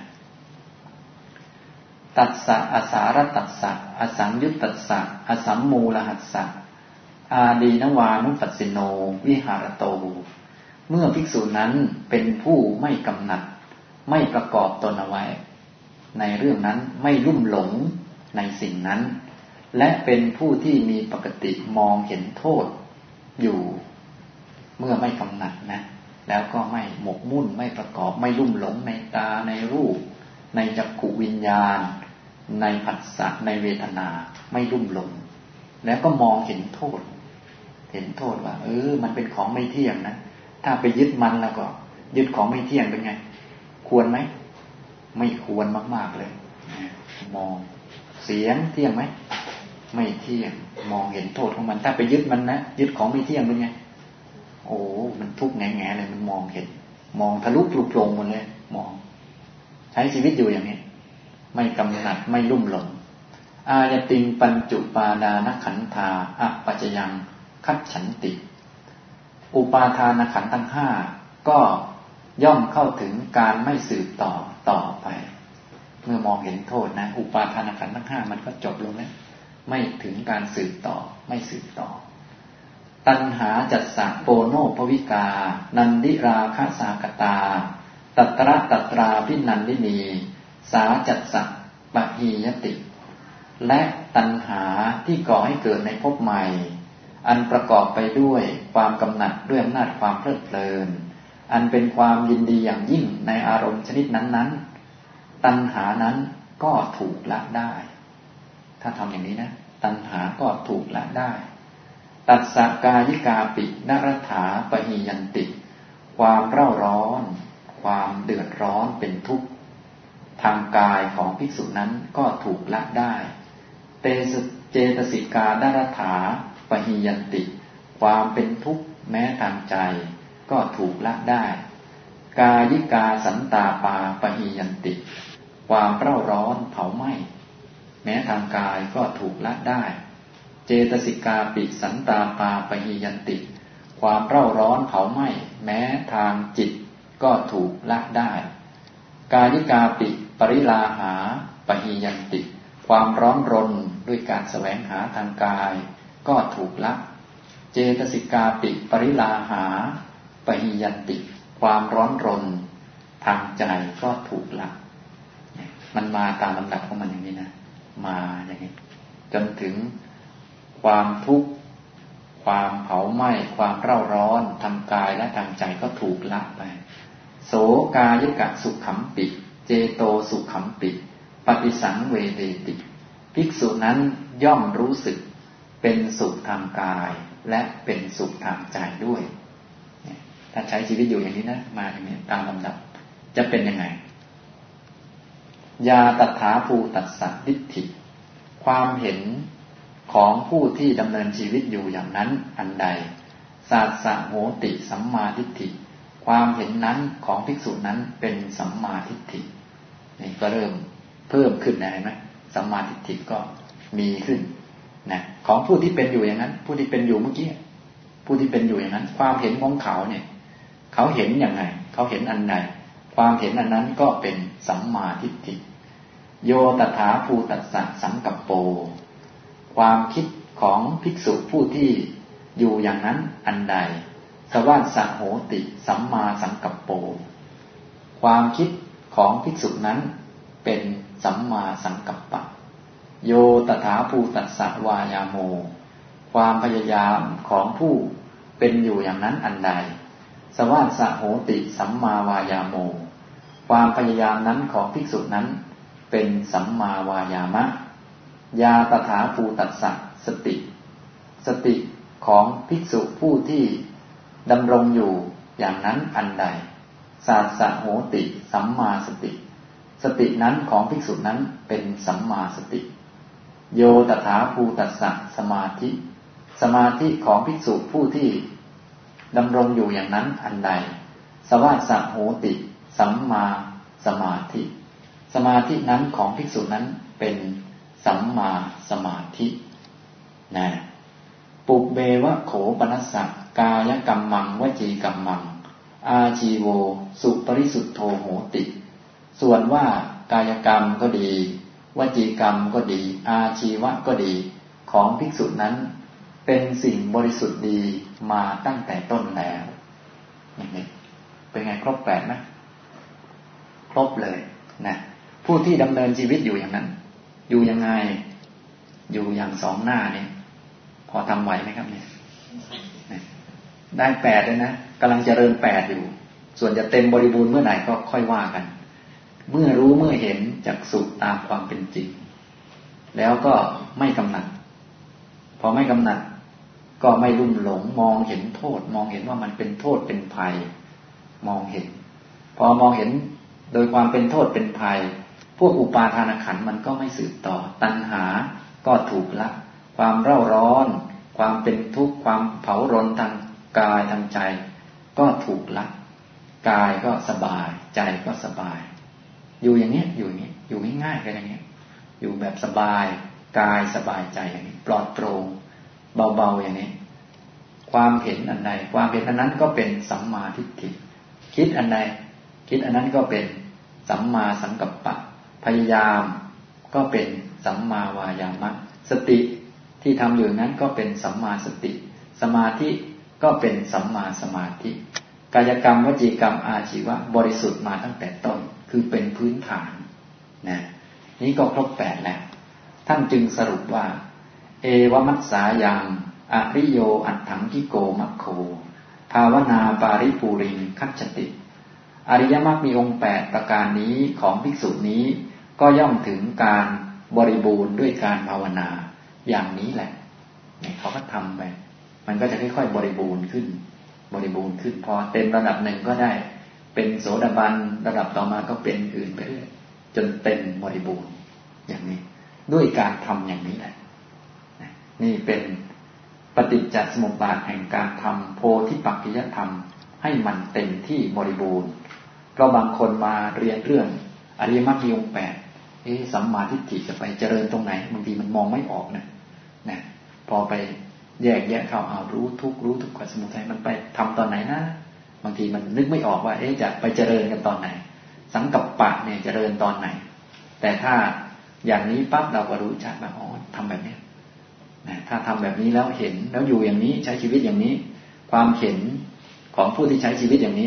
ตัสสะอาสารตัสสะอสังยุตตัสสะอสัมมูลหัสสะอาดีนวานุปัสสิโนวิหารโตเมื่อภิกษุนั้นเป็นผู้ไม่กำหนัดไม่ประกอบตนเอาไว้ในเรื่องนั้นไม่ลุ่มหลงในสิ่งนั้นและเป็นผู้ที่มีปกติมองเห็นโทษอยู่เมื่อไม่กำหนัดนะแล้วก็ไม่หมกมุ่นไม่ประกอบไม่ลุ่มหลงในตาในรูปในจักขุวิญญาณในผัสสะในเวทนาไม่ลุ่มหลงแล้วก็มองเห็นโทษเห็นโทษว่าเออมันเป็นของไม่เที่ยงนะถ้าไปยึดมันแล้วก็ยึดของไม่เที่ยงเป็นไงควรไหมไม่ควรมากๆเลยมองเสียงเที่ยงไหมไม่เที่ยงมองเห็นโทษของมันถ้าไปยึดมันนะยึดของไม่เที่ยงเป็นไงโอ้มันทุกข์แง่ๆเลยมันมองเห็นมองทะลุปลุกโปร่งหมดเลยมองใช้ชีวิตอยู่อย่างนี้ไม่กำหนัดไม่ลุ่มหลงอายติงปัญจุปาดานขันธาอปัจจยังคัจฉันติอุปาทานขันธ์ทั้งห้าก็ย่อมเข้าถึงการไม่สืบต่อต่อไปเมื่อมองเห็นโทษนะอุปาทานขันธ์ทั้งห้ามันก็จบลงแล้วไม่ถึงการสืบต่อไม่สืบต่อตัณหาจัสสะโปโนภวิกานันดิราคะสากตาตัตระตัตราพินันดินีสาจัสสะปะหียติและตัณหาที่ก่อให้เกิดในภพใหม่อันประกอบไปด้วยความกำหนัดด้วยอำนาจความเพลิดเพลินอันเป็นความยินดีอย่างยิ่งในอารมณ์ชนิดนั้นๆตัณหานั้นก็ถูกละได้ถ้าทำอย่างนี้นะตัณหาก็ถูกละได้ตัสสะกายิกาปินรัฏฐาปหิยันติความเร่าร้อนความเดือดร้อนเป็นทุกข์ทางกายของภิกษุนั้นก็ถูกละได้เตสเจตสิกาดรัฏฐาปหิยันติความเป็นทุกข์แม้ทางใจก็ถูกละได้กายิกาสันตาปาปหิยันติความเร่าร้อนเผาไหม้แม้ทางกายก็ถูกละได้เจตสิกาปิสันตาปาปหิยันติความเร่าร้อนเผาไหม้แม้ทางจิตก็ถูกละได้กายิกาปิปริลาหาปหิยันติความร้อนรนด้วยการแสวงหาทางกายก็ถูกละเจตสิกาปิปริลาหาปหิยันติคความร้อนรนทางใจก็ถูกละมันมาตามลำดับของมันอย่างนี้นะมาอย่างนี้จนถึงความทุกข์ความเผาไหม้ความเร่าร้อนทางกายและทางใจก็ถูกละไปโสกายกะสุขขัมปิเจโตสุขขัมปิปฏิสังเวเดติภิกษุนั้นย่อมรู้สึกเป็นสุขทางกายและเป็นสุขทางใจด้วยถ้าใช้ชีวิตอยู่อย่างนี้นะมาอย่างนี้ตามลำดับจะเป็นยังไงยาตถาภูตัสสะดิฏฐิความเห็นของผู้ที่ดำเนินชีวิตอยู่อย่างนั้นอันใดสัสสะโหติสัมมาทิฏฐิความเห็นนั้นของภิกษุนั้นเป็นสัมมาทิฏฐินี่ก็เริ่มเพิ่มขึ้นนะเห็นไหมสัมมาทิฏฐิก็มีขึ้นนะของผู้ที่เป็นอยู่อย่างนั้นผู้ที่เป็นอยู่เมื่อกี้ผู้ที่เป็นอยู่อย่างนั้นความเห็นของเขาเนี่ยเขาเห็นอย่างไรเขาเห็นอันใดความเห็นอันนั้นก็เป็นสัมมาทิฏฐิโยตถาภูตัสสะสังกัปโปความคิดของภิกษุผู้ที่อยู่อย่างนั้นอันใดสวัสสะโหติสัมมาสังกัปโปความคิดของภิกษุนั้นเป็นสัมมาสังกัปปะโยตถาภูตัสสะวายาโมความพยายามของผู้เป็นอยู่อย่างนั้นอันใดสวัสสะโหติสัมมาวายาโมความพยายามนั้นของภิกษุนั้นเป็นสัมมาวายามะยาตถาภูตัสสะสติสติของภิกษุผู้ที่ดำรงอยู่อย่างนั้นอันใดสัสสะโหติสัมมาสติสตินั้นของภิกษุนั้นเป็นสัมมาสติโยตถาภูตัสสะสมาธิสมาธิของภิกษุผู้ที่ดำรงอยู่อย่างนั้นอันใดสวัสสะโหติสัมมาสมาธิสมาธินั้นของภิกษุนั้นเป็นสัมมาสมาธินะปุเบวะโขปนัสสะกายกัมมังวจีกัมมังอาชีโวสุปริสุทโธโหติส่วนว่ากายกรรมก็ดีวจีกรรมก็ดีอาชีวะก็ดีของภิกษุนั้นเป็นสิ่งบริสุทธิ์ดีมาตั้งแต่ต้นแล้วนี่เป็นไงครบแปดไหมครบเลยนะผู้ที่ดำเนินชีวิตอยู่อย่างนั้นอยู่ยังไงอยู่อย่างสองหน้านี่พอทำไหวไหมครับเนี่ยได้แปดเลยนะกำลังเจริญแปดอยู่ส่วนจะเต็มบริบูรณ์เมื่อไหร่ก็ค่อยว่ากันเมื่อรู้เมื่อเห็นจักษุตามความเป็นจริงแล้วก็ไม่กำหนัดพอไม่กำหนัดก็ไม่ลุ่มหลงมองเห็นโทษมองเห็นว่ามันเป็นโทษเป็นภัยมองเห็นพอมองเห็นโดยความเป็นโทษเป็นภัยพวกอุปาทานขันธ์มันก็ไม่สืบต่อตัณหาก็ถูกละความเร่าร้อนความเป็นทุกข์ความเผารนทางกายทางใจก็ถูกละกายก็สบายใจก็สบายอยู่อย่างนี้อยู่อย่างนี้อยู่ง่ายๆกันอย่างนี้อยู่แบบสบายกายสบายใจอย่างนี้ปลอดโปร่งเบาๆอย่างนี้ความเห็นอันใดความเห็นอันนั้นก็เป็นสัมมาทิฏฐิคิดอันใดคิดอันนั้นก็เป็นสัมมาสังกัปปะพยายามก็เป็นสัมมาวายามะสติที่ทำอยู่นั้นก็เป็นสัมมาสติสมาธิก็เป็นสัมมาสมาธิกายกรรมวจีกรรมอาชีวะบริสุทธิ์มาตั้งแต่ต้นคือเป็นพื้นฐานนะนี้ก็ครบแปดแล้วท่านจึงสรุปว่าเอวมัสสายังอริโยอัตถังกิโกมัคโคภาวนาปาริปูริงคัจฉติอริยมรรคมีองค์แปดประการนี้ของภิกษุนี้ก็ย่อมถึงการบริบูรณ์ด้วยการภาวนาอย่างนี้แหละเนี่ยเขาก็ทำไปมันก็จะค่อยๆบริบูรณ์ขึ้นบริบูรณ์ขึ้นพอเต็มระดับหนึ่งก็ได้เป็นโสดาบันระดับต่อมาก็เป็นอื่นไปเรื่อยจนเต็มบริบูรณ์อย่างนี้ด้วยการทำอย่างนี้แหละนี่เป็นปฏิจจสมุปบาทแห่งการทำโพธิปักขิยธรรมให้มันเต็มที่บริบูรณ์เพราะบางคนมาเรียนเรื่องอริยมรรคมีองค์แปดเอ๊ะสัมมาทิฏฐิจะไปเจริญตรงไหนบางทีมันมองไม่ออกนะนะพอไปแยกแยะเข้าเอารู้ทุกรู้ทุกข์สมุทัยมันไปทำตอนไหนนะบางทีมันนึกไม่ออกว่าเอ๊ะจะไปเจริญกันตอนไหนสังกัปปะเนี่ยเจริญตอนไหนแต่ถ้าอย่างนี้ปั๊บเราก็รู้ชัดว่าอ๋อทำแบบนี้นะถ้าทำแบบนี้แล้วเห็นแล้วอยู่อย่างนี้ใช้ชีวิตอย่างนี้ความเห็นของผู้ที่ใช้ชีวิตอย่างนี้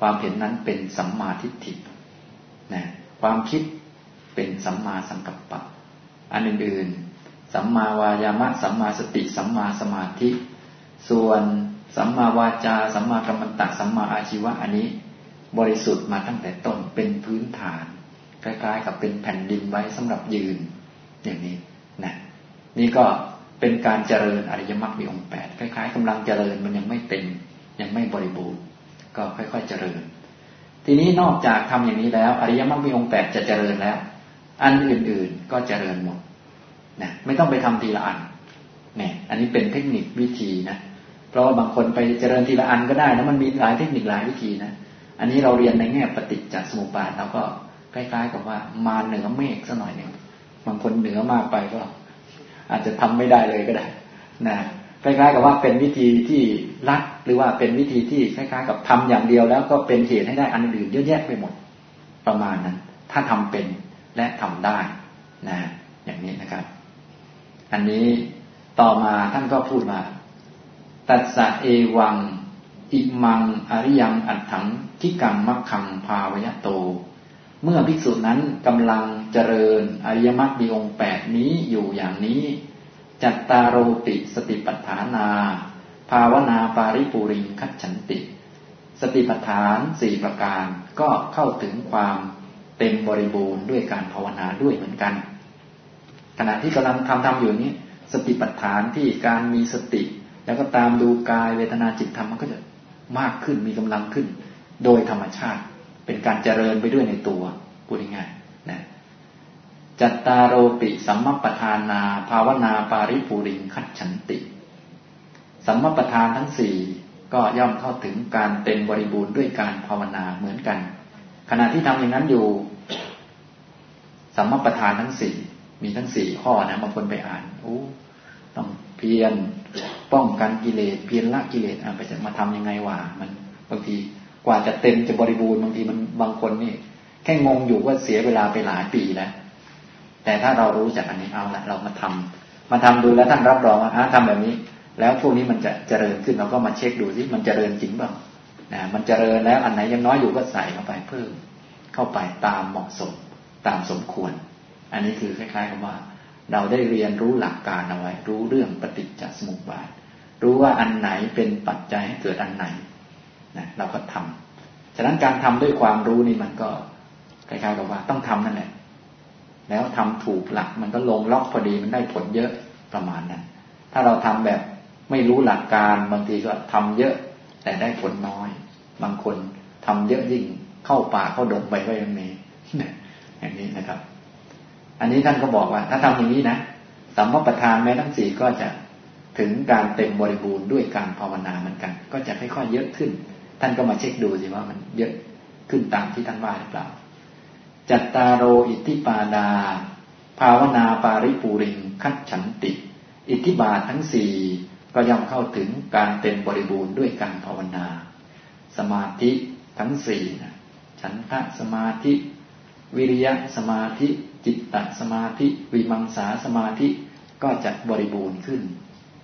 ความเห็นนั้นเป็นสัมมาทิฏฐินะความคิดเป็นสัมมาสังกัปปะอันอื่นๆสัมมาวายามะสัมมาสติสัมมาสมาธิส่วนสัมมาวาจาสัมมากัมมันตะสัมมาอาชีวะอันนี้บริสุทธิ์มาตั้งแต่ต้นเป็นพื้นฐานคล้ายๆกับเป็นแผ่นดินไว้สำหรับยืนอย่างนี้นะนี่ก็เป็นการเจริญอริยมรรคมีองค์แปดคล้ายๆกำลังเจริญมันยังไม่เต็มยังไม่บริบูรณ์ก็ค่อยๆเจริญทีนี้นอกจากทำอย่างนี้แล้วอริยมรรคมีองค์แปดจะเจริญแล้วอันอื่นๆก็เจริญหมดนะไม่ต้องไปทำทีละอันเนี่ยอันนี้เป็นเทคนิควิธีนะเพราะว่าบางคนไปเจริญทีละอันก็ได้นะมันมีหลายเทคนิคหลายวิธีนะอันนี้เราเรียนในแง่ปฏิจจสมุปบาทเราก็คล้ายๆกับว่ามาเหนือเมฆสักหน่อยหนึ่งบางคนเหนือมากไปก็อาจจะทำไม่ได้เลยก็ได้นะคล้ายๆกับว่าเป็นวิธีที่ลัดหรือว่าเป็นวิธีที่คล้ายๆกับทำอย่างเดียวแล้วก็เป็นเหตุให้ได้อันอื่นเยอะแยะไปหมดประมาณนั้นถ้าทำเป็นและทำได้นะอย่างนี้นะครับอันนี้ต่อมาท่านก็พูดมาตัสสะเอวังอิมังอริยังอัตถังทิกังมัคคังภาวยโตเมื่อภิกษุนั้นกำลังเจริญอริยมรรคมีองค์แปดนี้อยู่อย่างนี้จัตตารโรติสติปัฏฐานาภาวนาปาริปูริงคัจฉันติสติปัฏฐานสี่ประการก็เข้าถึงความเต็มบริบูรณ์ด้วยการภาวนาด้วยเหมือนกันขณะที่กำลังทำทำอยู่นี้สติปัฏฐานที่การมีสติแล้วก็ตามดูกายเวทนาจิตธรรมมันก็จะมากขึ้นมีกำลังขึ้นโดยธรรมชาติเป็นการเจริญไปด้วยในตัวพูดง่ายๆนะจัตตารโรปิสัมมัปปทานาภาวนาปาริปูริงคัจฉันติสัมมัปปทานทั้งสี่ก็ย่อมเข้าถึงการเต็มบริบูรณ์ด้วยการภาวนาเหมือนกันขณะที่ทำอย่างนั้นอยู่สัมมัปปทานทั้งสี่มีทั้งสี่ข้อนะบางคนไปอ่านโอ้ต้องเพียรป้องกันกิเลสเพียรละกิเลสอ่ะไปจะมาทำยังไงวะมันบางทีกว่าจะเต็มจะบริบูรณ์บางทีมันบางคนนี่แค่งงอยู่ว่าเสียเวลาไปหลายปีแล้วแต่ถ้าเรารู้จากอันนี้เอาละเรามาทำมาทำดูแล้วท่านรับรองว่าทำแบบนี้แล้วพวกนี้มันจะเจริญขึ้นเราก็มาเช็คดูสิมันเจริญจริงเปล่านะมันเจริญแล้วอันไหนยังน้อยอยู่ก็ใส่เข้าไปเพิ่มเข้าไปตามเหมาะสมตามสมควรอันนี้คือคล้ายๆกับว่าเราได้เรียนรู้หลักการเอาไว้รู้เรื่องปฏิจจสมุปบาทรู้ว่าอันไหนเป็นปัจจัยให้เกิดอันไหนนะเราก็ทำฉะนั้นการทำด้วยความรู้นี่มันก็คล้ายๆกับว่าต้องทำนั่นแหละแล้วทำถูกหลักมันก็ลงล็อกพอดีมันได้ผลเยอะประมาณนั้นถ้าเราทำแบบไม่รู้หลักการบางทีก็ทำเยอะแต่ได้ผลน้อยบางคนทำเยอะยิ่งเข้าป่าเข้าดงไปก็ยังมีอย่างนี้นะครับอันนี้ท่านก็บอกว่าถ้าทำอย่างนี้นะสัมมัปปทานแม้ทั้งสี่ก็จะถึงการเต็มบริบูรณ์ด้วยการภาวนาเหมือนกันก็จะค่อยๆเยอะขึ้นท่านก็มาเช็คดูสิว่ามันเยอะขึ้นตามที่ท่านว่าหรือเปล่าจัตตารโรอิทธิปาดาภาวนาปาริปูริงคัจฉันติอิทธิบาททั้งสี่ก็ย่อมเข้าถึงการเต็มบริบูรณ์ด้วยการภาวนาสมาธิทั้งสี่นะฉันทะสมาธิวิริยะสมาธิจิตตสมาธิวิมังสาสมาธิก็จะบริบูรณ์ขึ้น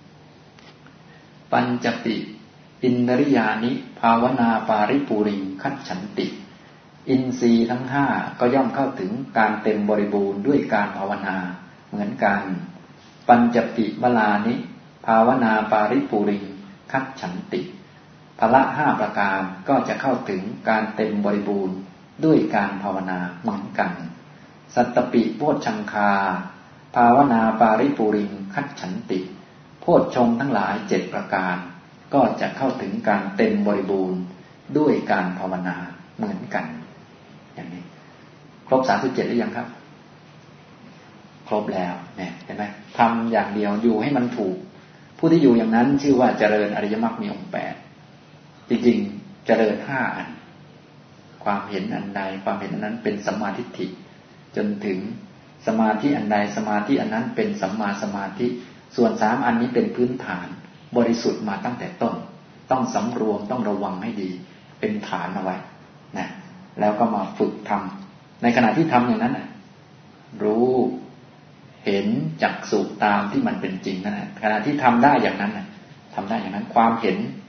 ปัญจปิอินทริยานิภาวนาปาริปูริงคัจฉันติอินทรีย์ทั้งห้าก็ย่อมเข้าถึงการเต็มบริบูรณ์ด้วยการภาวนาเหมือนกันปัญจปิวลานิภาวนาปาริปูริงคัจฉันติพละห้าประการก็จะเข้าถึงการเต็มบริบูรณ์ด้วยการภาวนาเหมือนกันสัตตปิโพชฌังคาภาวนาปาริปูริงคัจฉันติโพชฌงค์ทั้งหลายเจ็ดประการก็จะเข้าถึงการเต็มบริบูรณ์ด้วยการภาวนาเหมือนกันอย่างนี้ครบสามสิบเจ็ดหรือยังครับครบแล้วเนี่ยเห็นไหมทำอย่างเดียวอยู่ให้มันถูกผู้ที่อยู่อย่างนั้นชื่อว่าเจริญอริยมรรคมีองค์แปดจริงๆเจริญห้าอันความเห็นอันใดความเห็นอันนั้นเป็นสัมมาทิฏฐิจนถึงสมาธิอันใดสมาธิอันนั้นเป็นสัมมาสมาธิส่วนสามอันนี้เป็นพื้นฐานบริสุทธิ์มาตั้งแต่ต้นต้องสำรวมต้องระวังให้ดีเป็นฐานเอาไว้นะแล้วก็มาฝึกทำในขณะที่ทำอย่างนั้นรู้เห็นจักษุตามที่มันเป็นจริงนั่นแหละขณะที่ทำได้อย่างนั้นทำได้อย่างนั้นความเห็น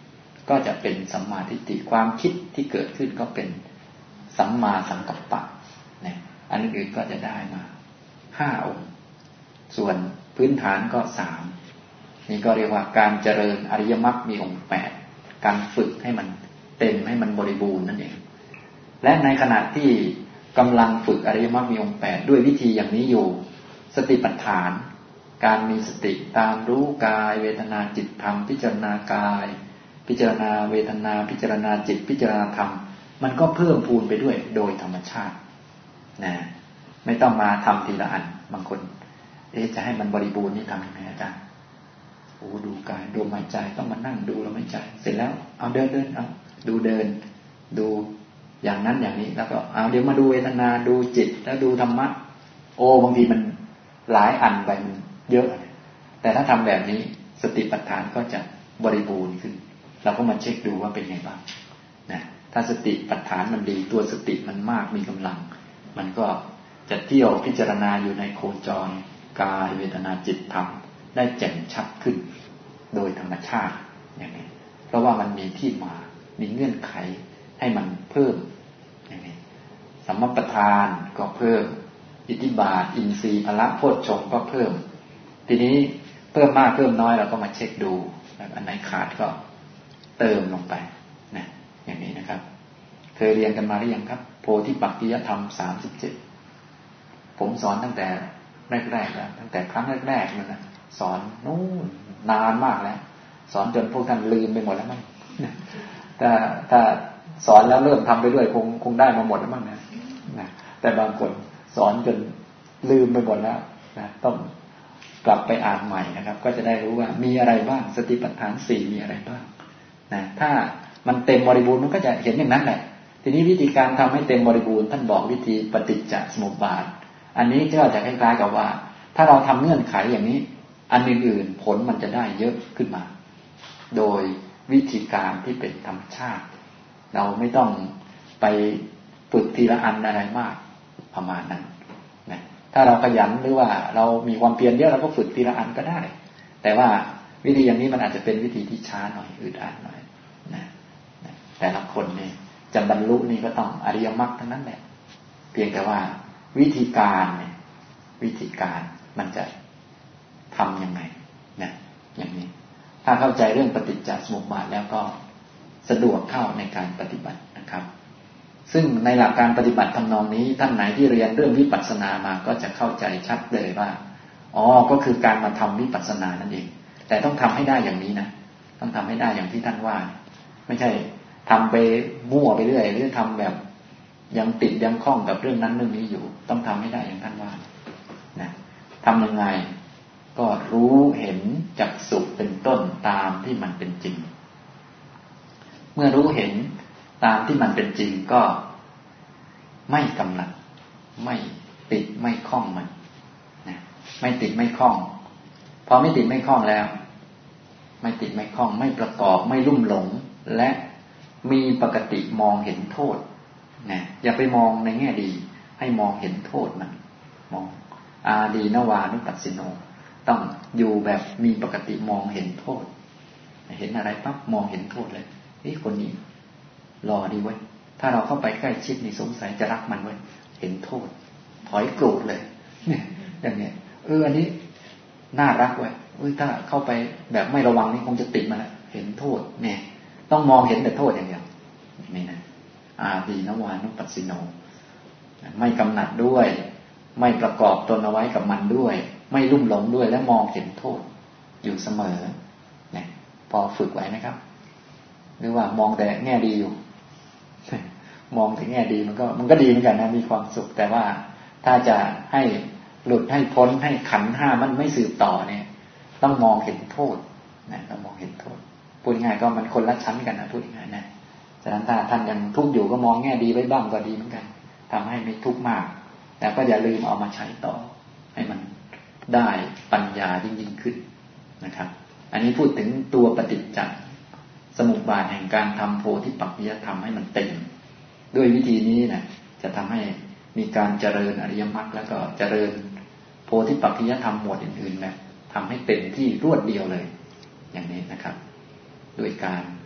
ก็จะเป็นสัมมาทิฏฐิความคิดที่เกิดขึ้นก็เป็นสัมมาสังกัปปะเนี่ยอันอื่นก็จะได้มาห้าองค์ส่วนพื้นฐานก็สามนี่ก็เรียกว่าการเจริญอริยมรรคมีองค์แปดการฝึกให้มันเต็มให้มันบริบูรณ์นั่นเองและในขณะที่กำลังฝึกอริยมรรคมีองค์แปดด้วยวิธีอย่างนี้อยู่สติปัฏฐานการมีสติตามรู้กายเวทนาจิตธรรมพิจารณากายพิจารณาเวทนาพิจารณาจิตพิจารณาธรรมมันก็เพิ่มพูนไปด้วยโดยธรรมชาตินะไม่ต้องมาทำทีละอันบางคนเอ๊ะจะให้มันบริบูรณ์นี่ทำยังไงอาจารย์โอ้ดูกายดูลมหายใจต้องมานั่งดูลมหายใจเสร็จแล้วเอาเดินเดินเอาดูเดินดูอย่างนั้นอย่างนี้แล้วก็เอาเดี๋ยวมาดูเวทนาดูจิตแล้วดูธรรมะโอ้บางทีมันหลายอันไปมันเยอะแต่ถ้าทำแบบนี้สติปัฏฐานก็จะบริบูรณ์ขึ้นเราก็มาเช็คดูว่าเป็นไงบ้างนะถ้าสติปัฏฐานมันดีตัวสติมันมากมีกำลังมันก็จะเที่ยวพิจารณาอยู่ในโคจรกายเวทนาจิตธรรมได้แจ่มชัดขึ้นโดยธรรมชาติอย่างนี้เพราะว่ามันมีที่มามีเงื่อนไขให้มันเพิ่มอย่างนี้สัมมัปปทานก็เพิ่มอิทธิบาทอินทรีย์พละโพชฌงค์ก็เพิ่มทีนี้เพิ่มมากเพิ่มน้อยเราก็มาเช็คดูอันไหนขาดก็เติมลงไปนะอย่างนี้นะครับเคยเรียนกันมาหรือยังครับโพธิปักขิยธรรมสามสิบเจ็ดผมสอนตั้งแต่แรกๆแล้วตั้งแต่ครั้งแรกๆนั่นนะสอนนู่นนานมากแล้วสอนจนพวกท่านลืมไปหมดแล้วมั้งถ้าถ้าสอนแล้วเริ่มทำไปด้วยคงคงได้มาหมดแล้วมั้งนะนะแต่บางคนสอนจนลืมไปหมดแล้วนะต้องกลับไปอ่านใหม่นะครับก็จะได้รู้ว่ามีอะไรบ้างสติปัฏฐานสี่มีอะไรบ้างนะถ้ามันเต็มบริบูรณ์มันก็จะเห็นอย่างนั้นแหละทีนี้วิธีการทำให้เต็มบริบูรณ์ท่านบอกวิธีปฏิจจสมุปบาทอันนี้ก็จะคล้ายๆกับว่าถ้าเราทำเงื่อนไขอย่างนี้อันอื่นๆผลมันจะได้เยอะขึ้นมาโดยวิธีการที่เป็นธรรมชาติเราไม่ต้องไปฝึกทีละอันอะไรมากประมาณนั้นนะถ้าเราขยันหรือว่าเรามีความเพียรเยอะเราก็ฝึกทีละอันก็ได้แต่ว่าวิธีอย่างนี้มันอาจจะเป็นวิธีที่ช้าหน่อยอึดอัดหน่อยนะนะแต่ละคนนี่จะบรรลุนี่ก็ต้องอริยมรรคทั้งนั้นแหละเพียงแต่ว่าวิธีการเนี่ยวิธีการมันจะทำยังไงนะอย่างนี้ถ้าเข้าใจเรื่องปฏิจจสมุปบาทแล้วก็สะดวกเข้าในการปฏิบัตินะครับซึ่งในหลักการปฏิบัติทำนองนี้ท่านไหนที่เรียนเรื่องวิปัสสนามาก็จะเข้าใจชัดเลยว่าอ๋อก็คือการมาทำวิปัสสนานั่นเองแต่ต้องทำให้ได้อย่างนี้นะต้องทำให้ได้อย่างที่ท่านว่าไม่ใช่ทำไปมั่วไปเรื่อยหรือทำแบบยังติดยังคล้องกับเรื่องนั้นเรื่องนี้อยู่ต้องทำให้ได้อย่างท่านว่านะทำยังไงก็รู้เห็นจักษุเป็นต้นตามที่มันเป็นจริงเมื่อรู้เห็นตามที่มันเป็นจริงก็ไม่กำหนัดไม่ติดไม่คล้องมันนะไม่ติดไม่คล้องพอไม่ติดไม่คล้องแล้วไม่ติดไม่คล้องไม่ประกอบไม่ลุ่มหลงและมีปกติมองเห็นโทษนะอย่าไปมองในแง่ดีให้มองเห็นโทษมันมองอาดีนวานุปัสสิโนต้องอยู่แบบมีปกติมองเห็นโทษเห็นอะไรปั๊บมองเห็นโทษเลยนี่คนนี้รอดีเว้ยถ้าเราเข้าไปใกล้ชิดนี่สงสัยจะรักมันเว้ยเห็นโทษถอยโกรธเลยเนี่ยอย่างเนี้ยเอออันนี้น่ารักเว้ยเอ้ยถ้าเข้าไปแบบไม่ระวังนี่คงจะติดมาแล้วเห็นโทษเนี่ยต้องมองเห็นแต่โทษอย่างเดียวนี่นะอาดีนวานุปัสสิโนไม่กำหนัดด้วยไม่ประกอบตนเอาไว้กับมันด้วยไม่ลุ่มหลงด้วยและมองเห็นโทษอยู่เสมอเนี่ยพอฝึกไว้ไหมครับหรือว่ามองแต่แง่ดีอยู่มองแต่แง่ดีมันก็มันก็ดีเหมือนกันนะมีความสุขแต่ว่าถ้าจะให้หลุดให้พ้นให้ขันธ์ห้ามันไม่สืบต่อเนี่ยต้องมองเห็นโทษนะต้องมองเห็นโทษพูดง่ายก็มันคนละชั้นกันนะพูดง่ายนะฉะนั้นถ้าท่านยังทุกข์อยู่ก็มองแง่ดีไว้บ้างก็ดีเหมือนกันทำให้ไม่ทุกข์มากแต่ก็อย่าลืมเอามาใช้ต่อให้มันได้ปัญญายิ่งยิ่งขึ้นนะครับอันนี้พูดถึงตัวปฏิจจสมุปบาทแห่งการทำโพธิปักขิยธรรมให้มันเต็มด้วยวิธีนี้นะจะทำให้มีการเจริญอริยมรรคแล้วก็เจริญโพธิปักขิยธรรมหมวดอื่นๆนะทำให้เต็มที่รวดเดียวเลยอย่างนี้นะครับด้วยการ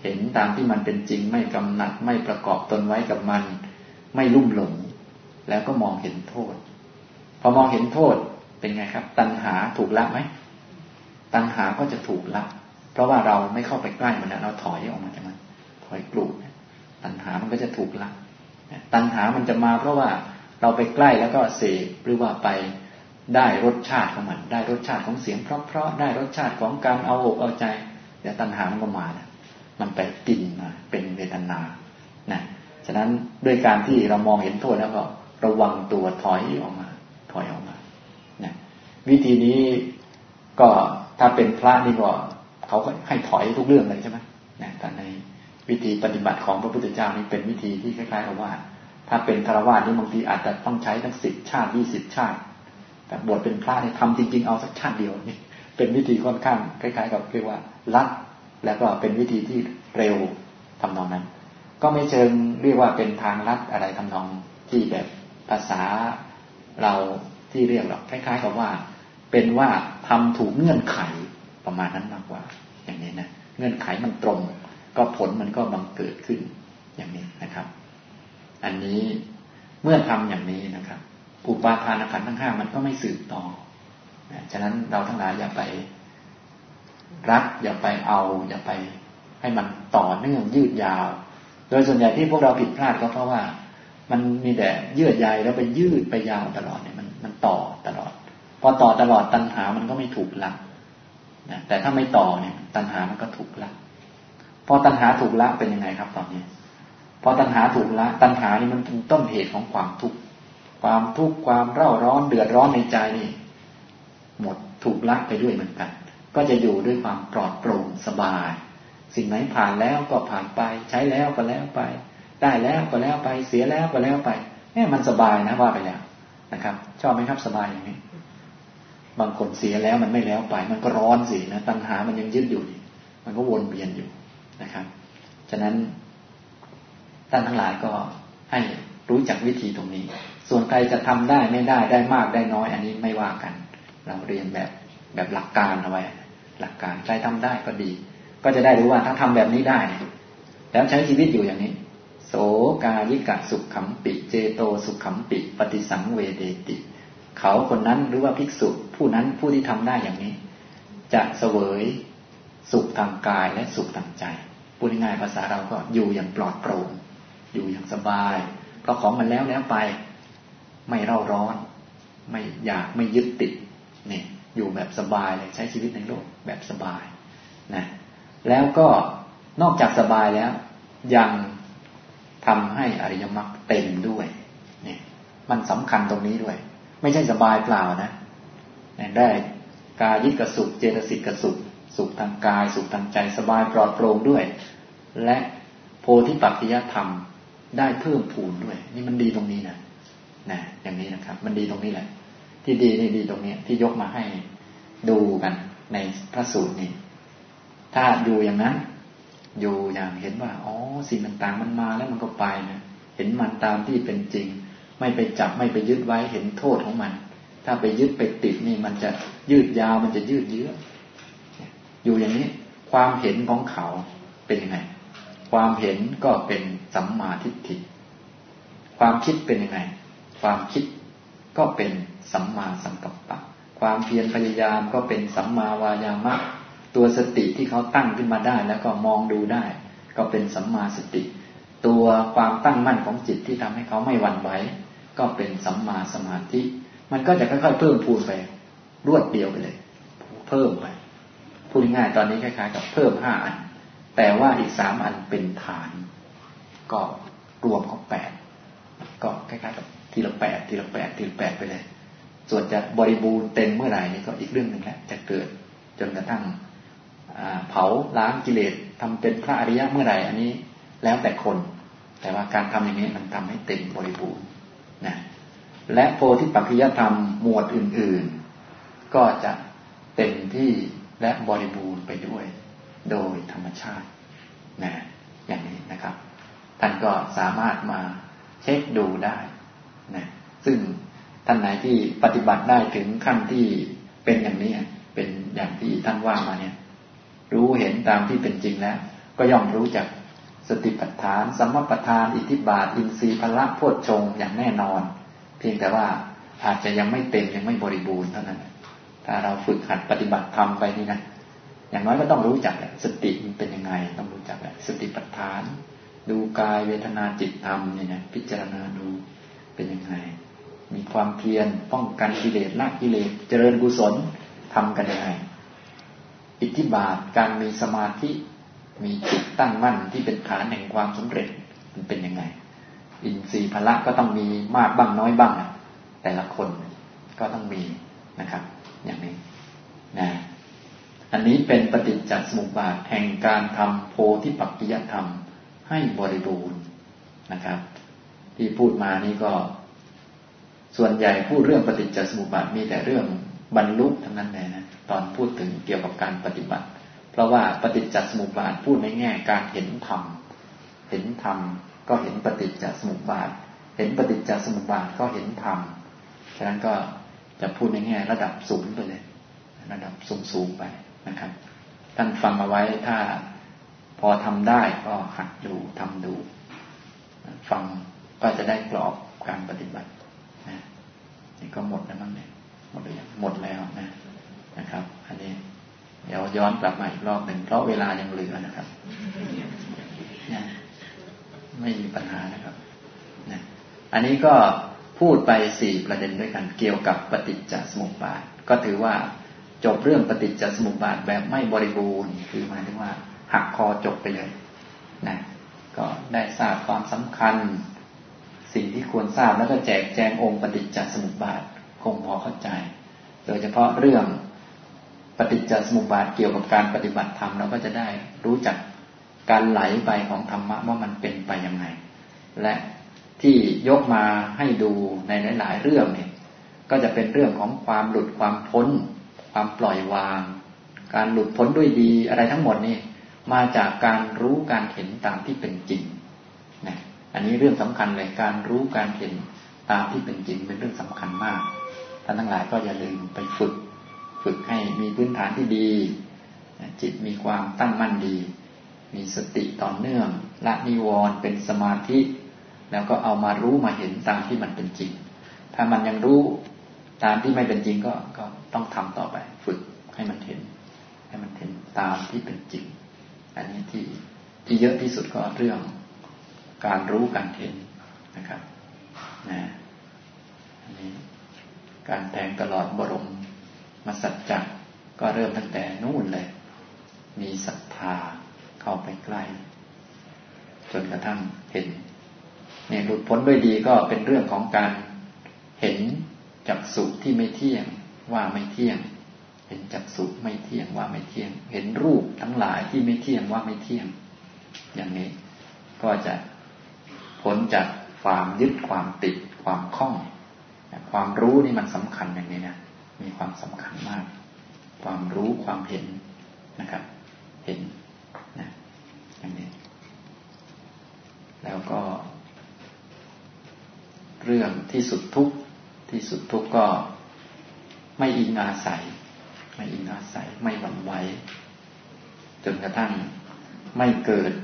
เห็นตามที่มันเป็นจริงไม่กำหนัดไม่ประกอบตนไว้กับมันไม่ลุ่มหลงแล้วก็มองเห็นโทษพอมองเห็นโทษเป็นไงครับตัณหาถูกละไหมตัณหาก็จะถูกละเพราะว่าเราไม่เข้าไปใกล้มันนะเราถอยออกมาจากมันถอยกลุ่มตัณหามันก็จะถูกละตัณหามันจะมาเพราะว่าเราไปใกล้แล้วก็เสพหรือว่าไปได้รสชาติของมันได้รสชาติของเสียงเพราะๆได้รสชาติของการเอาอกเอาใจเดี๋ยวตัณหามันก็มานะมันไปกินมาเป็นเวทนานะฉะนั้นด้วยการที่เรามองเห็นโทษแล้วก็ระวังตัวถอยออกมาถอยออกมานะวิธีนี้ก็ถ้าเป็นพระนี่ก็เขาก็ให้ถอยทุกเรื่องเลยใช่ไหมนะแต่ในวิธีปฏิบัติของพระพุทธเจ้านี่เป็นวิธีที่คล้ายๆกับว่าถ้าเป็นฆราวาสนี่บางทีอาจจะต้องใช้ทั้งสิบชาติยี่สิบชาติแต่บวชเป็นพระนี่ทำจริงๆเอาสักชาติเดียวนี่เป็นวิธีค่อนข้างคล้ายๆกับเรียกว่าลัดแล้วก็เป็นวิธีที่เร็วทำนองนั้นก็ไม่เชิงเรียกว่าเป็นทางลัดอะไรทำนองที่แบบภาษาเราที่เรียกหรอกคล้ายๆกับว่าเป็นว่าทำถูกเงื่อนไขประมาณนั้นมากกว่าอย่างนี้นะเงื่อนไขมันตรงก็ผลมันก็บังเกิดขึ้นอย่างนี้นะครับอันนี้เมื่อทำอย่างนี้นะครับอุปาทานขันธ์ทั้งห้ามันก็ไม่สืบต่อฉะนั้นเราทั้งหลายอย่าไปรักอย่าไปเอาอย่าไปให้มันต่อเนื่องยืดยาวโดยส่วนใหญ่ที่พวกเราผิดพลาดก็เพราะว่ามันมีแต่เยื่อใยแล้วไปยืดไปยาวตลอดเนี่ยมันมันต่อตลอดพอต่อตลอดตัณหามันก็ไม่ถูกละนะแต่ถ้าไม่ต่อเนี่ยตัณหามันก็ถูกละพอตัณหาถูกละเป็นยังไงครับตอนนี้พอตัณหาถูกละตัณหานี่มันเป็นต้นเหตุของความทุกข์ความทุกข์ความเร่าร้อนเดือดร้อนในใจนี่หมดถูกละไปด้วยเหมือนกันก็จะอยู่ด้วยความปลอดโปร่งสบายสิ่งไหนผ่านแล้วก็ผ่านไปใช้แล้วก็แล้วไปได้แล้วก็แล้วไปเสียแล้วก็แล้วไปเนี่ยมันสบายนะว่าไปแล้วนะครับชอบไหมครับสบายอย่างนี้บางคนเสียแล้วมันไม่แล้วไปมันก็ร้อนสินะตัณหามันยังยึดอยู่มันก็วนเวียนอยู่นะครับฉะนั้นท่านทั้งหลายก็ให้รู้จักวิธีตรงนี้ส่วนใครจะทำได้ไม่ได้ได้มากได้น้อยอันนี้ไม่ว่ากันเราเรียนแบบแบบหลักการเอาไว้หลักการใครทำได้ก็ดีก็จะได้รู้ว่าถ้าทำแบบนี้ได้แล้วใช้ชีวิตอยู่อย่างนี้โสกายิกะสุขขัมปิเจโตสุขขัมปิปฏิสังเวเดติเขาคนนั้นหรือว่าภิกษุผู้นั้นผู้ที่ทำได้อย่างนี้จะเสวยสุขทางกายและสุขทางใจพูดง่ายๆภาษาเราก็อยู่อย่างปลอดโปร่งอยู่อย่างสบายเพราะของมันแล้วแล้วไปไม่เร่าร้อนไม่อยากไม่ยึดติดเนี่ยอยู่แบบสบายเลยใช้ชีวิตในโลกแบบสบายนะแล้วก็นอกจากสบายแล้วยังทำให้อริยมรรคเต็มด้วยเนี่ยมันสำคัญตรงนี้ด้วยไม่ใช่สบายเปล่านะได้กายิกสุขเจตสิกสุขสุขทางกายสุขทางใจสบายปลอดโปร่งด้วยและโพธิปักขิยธรรมได้เพิ่มพูนด้วยนี่มันดีตรงนี้นะนะอย่างนี้นะครับมันดีตรงนี้แหละที่ดีนี่ดีตรงนี้ที่ยกมาให้ดูกันในพระสูตรนี้ถ้าอยู่อย่างนั้นอยู่อย่างเห็นว่าอ๋อสิ่งต่างๆมันมาแล้วมันก็ไปนะเห็นมันตามที่เป็นจริงไม่ไปจับไม่ไปยึดไว้เห็นโทษของมันถ้าไปยึดไปติดนี่มันจะยืดยาวมันจะยืดเยื้ออยู่อย่างนี้ความเห็นของเขาเป็นยังไงความเห็นก็เป็นสัมมาทิฏฐิความคิดเป็นยังไงความคิดก็เป็นสัมมาสังกัปปะความเพียรพยายามก็เป็นสัมมาวายามะตัวสติที่เขาตั้งขึ้นมาได้แล้วก็มองดูได้ก็เป็นสัมมาสติตัวความตั้งมั่นของจิตที่ทำให้เขาไม่หวั่นไหวก็เป็นสัมมาสมาธิมันก็จะค่อยๆเพิ่มพูนไปรวดเดียวไปเลยเพิ่มไปพูดง่ายๆตอนนี้คล้ายๆกับเพิ่มห้าอันแต่ว่าอีกสามอันเป็นฐานก็รวมของแปดก็คล้ายๆกับทีละแปดทีละแปดทีละแปดไปเลยส่วนจะบริบูรณ์เต็มเมื่อไหร่นี่ก็อีกเรื่องหนึ่งแล้วจะเกิดจนกระทั่งเผาล้างกิเลสทำเป็นพระอริยะเมื่อไหร่อันนี้แล้วแต่คนแต่ว่าการทำอย่างนี้มันทำให้เต็มบริบูรณ์นะและโพธิปักขิยธรรมหมวดอื่นๆก็จะเต็มที่และบริบูรณ์ไปด้วยโดยธรรมชาตินะอย่างนี้นะครับท่านก็สามารถมาเช็คดูได้นะซึ่งท่านไหนที่ปฏิบัติได้ถึงขั้นที่เป็นอย่างนี้เป็นอย่างที่ท่านว่ามาเนี่ยรู้เห็นตามที่เป็นจริงแล้วก็ย่อมรู้จักสติปัฏฐานสัมมาปัฏฐานอิทธิบาทอินทรีย์พละโพชฌงค์อย่างแน่นอนเพียงแต่ว่าอาจจะยังไม่เต็มยังไม่บริบูรณ์เท่านั้นถ้าเราฝึกหัดปฏิบัติธรรมไปนี่นะอย่างน้อยก็ต้องรู้จักแหละสติมันเป็นยังไงต้องรู้จักแหละสติปัฏฐานดูกายเวทนาจิตธรรมนี่นะพิจารณาดูเป็นยังไงมีความเพียรป้องกันกิเลสละกิเลสเจริญกุศลทำกันยังไงอิทธิบาทการมีสมาธิมีจิตตั้งมั่นที่เป็นฐานแห่งความสำเร็จมันเป็นยังไงอินทรีย์พละก็ต้องมีมากบ้างน้อยบ้างแต่ละคนก็ต้องมีนะครับอย่างนี้นะอันนี้เป็นปฏิจจสมุปบาทแห่งการทำโพธิปักขิยธรรมให้บริบูรณ์นะครับที่พูดมานี่ก็ส่วนใหญ่พูดเรื่องปฏิจจสมุปบาทมีแต่เรื่องบรรลุทั้งนั้นเลยนะตอนพูดถึงเกี่ยวกับการปฏิบัติเพราะว่าปฏิจจสมุปบาทพูดในแง่การเห็นธรรมเห็นธรรมก็เห็นปฏิจจสมุปบาทเห็นปฏิจจสมุปบาทก็เห็นธรรมฉะนั้นก็จะพูดในแง่ระดับสูงไปเลยระดับสูงๆไปนะครับท่านฟังเอาไว้ถ้าพอทำได้ก็หัดดูทำดูฟังก็จะได้กรอบการปฏิบัตินะนี่ก็หมดแล้วมั้งเนี่ยหมดหรือยังหมดแล้วนะนะครับอันนี้เดี๋ยวย้อนกลับมาอีกรอบหนึ่งเพราะเวลายังเหลือนะครับนะไม่มีปัญหานะครับนะอันนี้ก็พูดไปสี่ประเด็นด้วยกันเกี่ยวกับปฏิจจสมุปบาทก็ถือว่าจบเรื่องปฏิจจสมุปบาทแบบไม่บริบูรณ์คือหมายถึงว่าหักคอจบไปเลยนะก็ได้ทราบความสำคัญสิ่งที่ควรทราบแล้วก็แจกแจงองค์ปฏิจจสมุปบาทคงพอเข้าใจโดยเฉพาะเรื่องปฏิจจสมุปบาทเกี่ยวกับการปฏิบัติธรรมเราก็จะได้รู้จักการไหลไปของธรรมะว่ามันเป็นไปยังไงและที่ยกมาให้ดูในหลายๆเรื่องเนี่ยก็จะเป็นเรื่องของความหลุดความพ้นความปล่อยวางการหลุดพ้นด้วยดีอะไรทั้งหมดนี่มาจากการรู้การเห็นตามที่เป็นจริงนะอันนี้เรื่องสำคัญเลยการรู้การเห็นตามที่เป็นจริงเป็นเรื่องสำคัญมากท่านทั้งหลายก็อย่าลืมไปฝึกฝึกให้มีพื้นฐานที่ดีจิตมีความตั้งมั่นดีมีสติต่อเนื่องละนิวรณ์เป็นสมาธิแล้วก็เอามารู้มาเห็นตามที่มันเป็นจริงถ้ามันยังรู้ตามที่ไม่เป็นจริงก็ก็ต้องทำต่อไปฝึกให้มันเห็นให้มันเห็นตามที่เป็นจริงอันนี้ที่ที่เยอะที่สุดก็เรื่องการรู้การเห็นนะครับนะอันนี้การแทงตลอดบรมมสัจจะก็เริ่มตั้งแต่นู่นเลยมีศรัทธาเข้าไปใกล้จนกระทั่งเห็นเนี่ยหลุดพ้นด้วยดีก็เป็นเรื่องของการเห็นจักษุที่ไม่เที่ยงว่าไม่เที่ยงเห็นจักษุไม่เที่ยงว่าไม่เที่ยงเห็นรูปทั้งหลายที่ไม่เที่ยงว่าไม่เที่ยงอย่างนี้ก็จะพ้นจากความยึดความติดความคล้องความรู้นี่มันสำคัญอย่างนี้นะมีความสำคัญมากความรู้ความเห็นนะครับเห็นนะอย่างนี้แล้วก็เรื่องที่สุดทุกข์ที่สุดทุกข์ก็ไม่อิงอาศัยไม่อิงอาศัยไม่หวั่นไหวจนกระทั่งไม่เกิด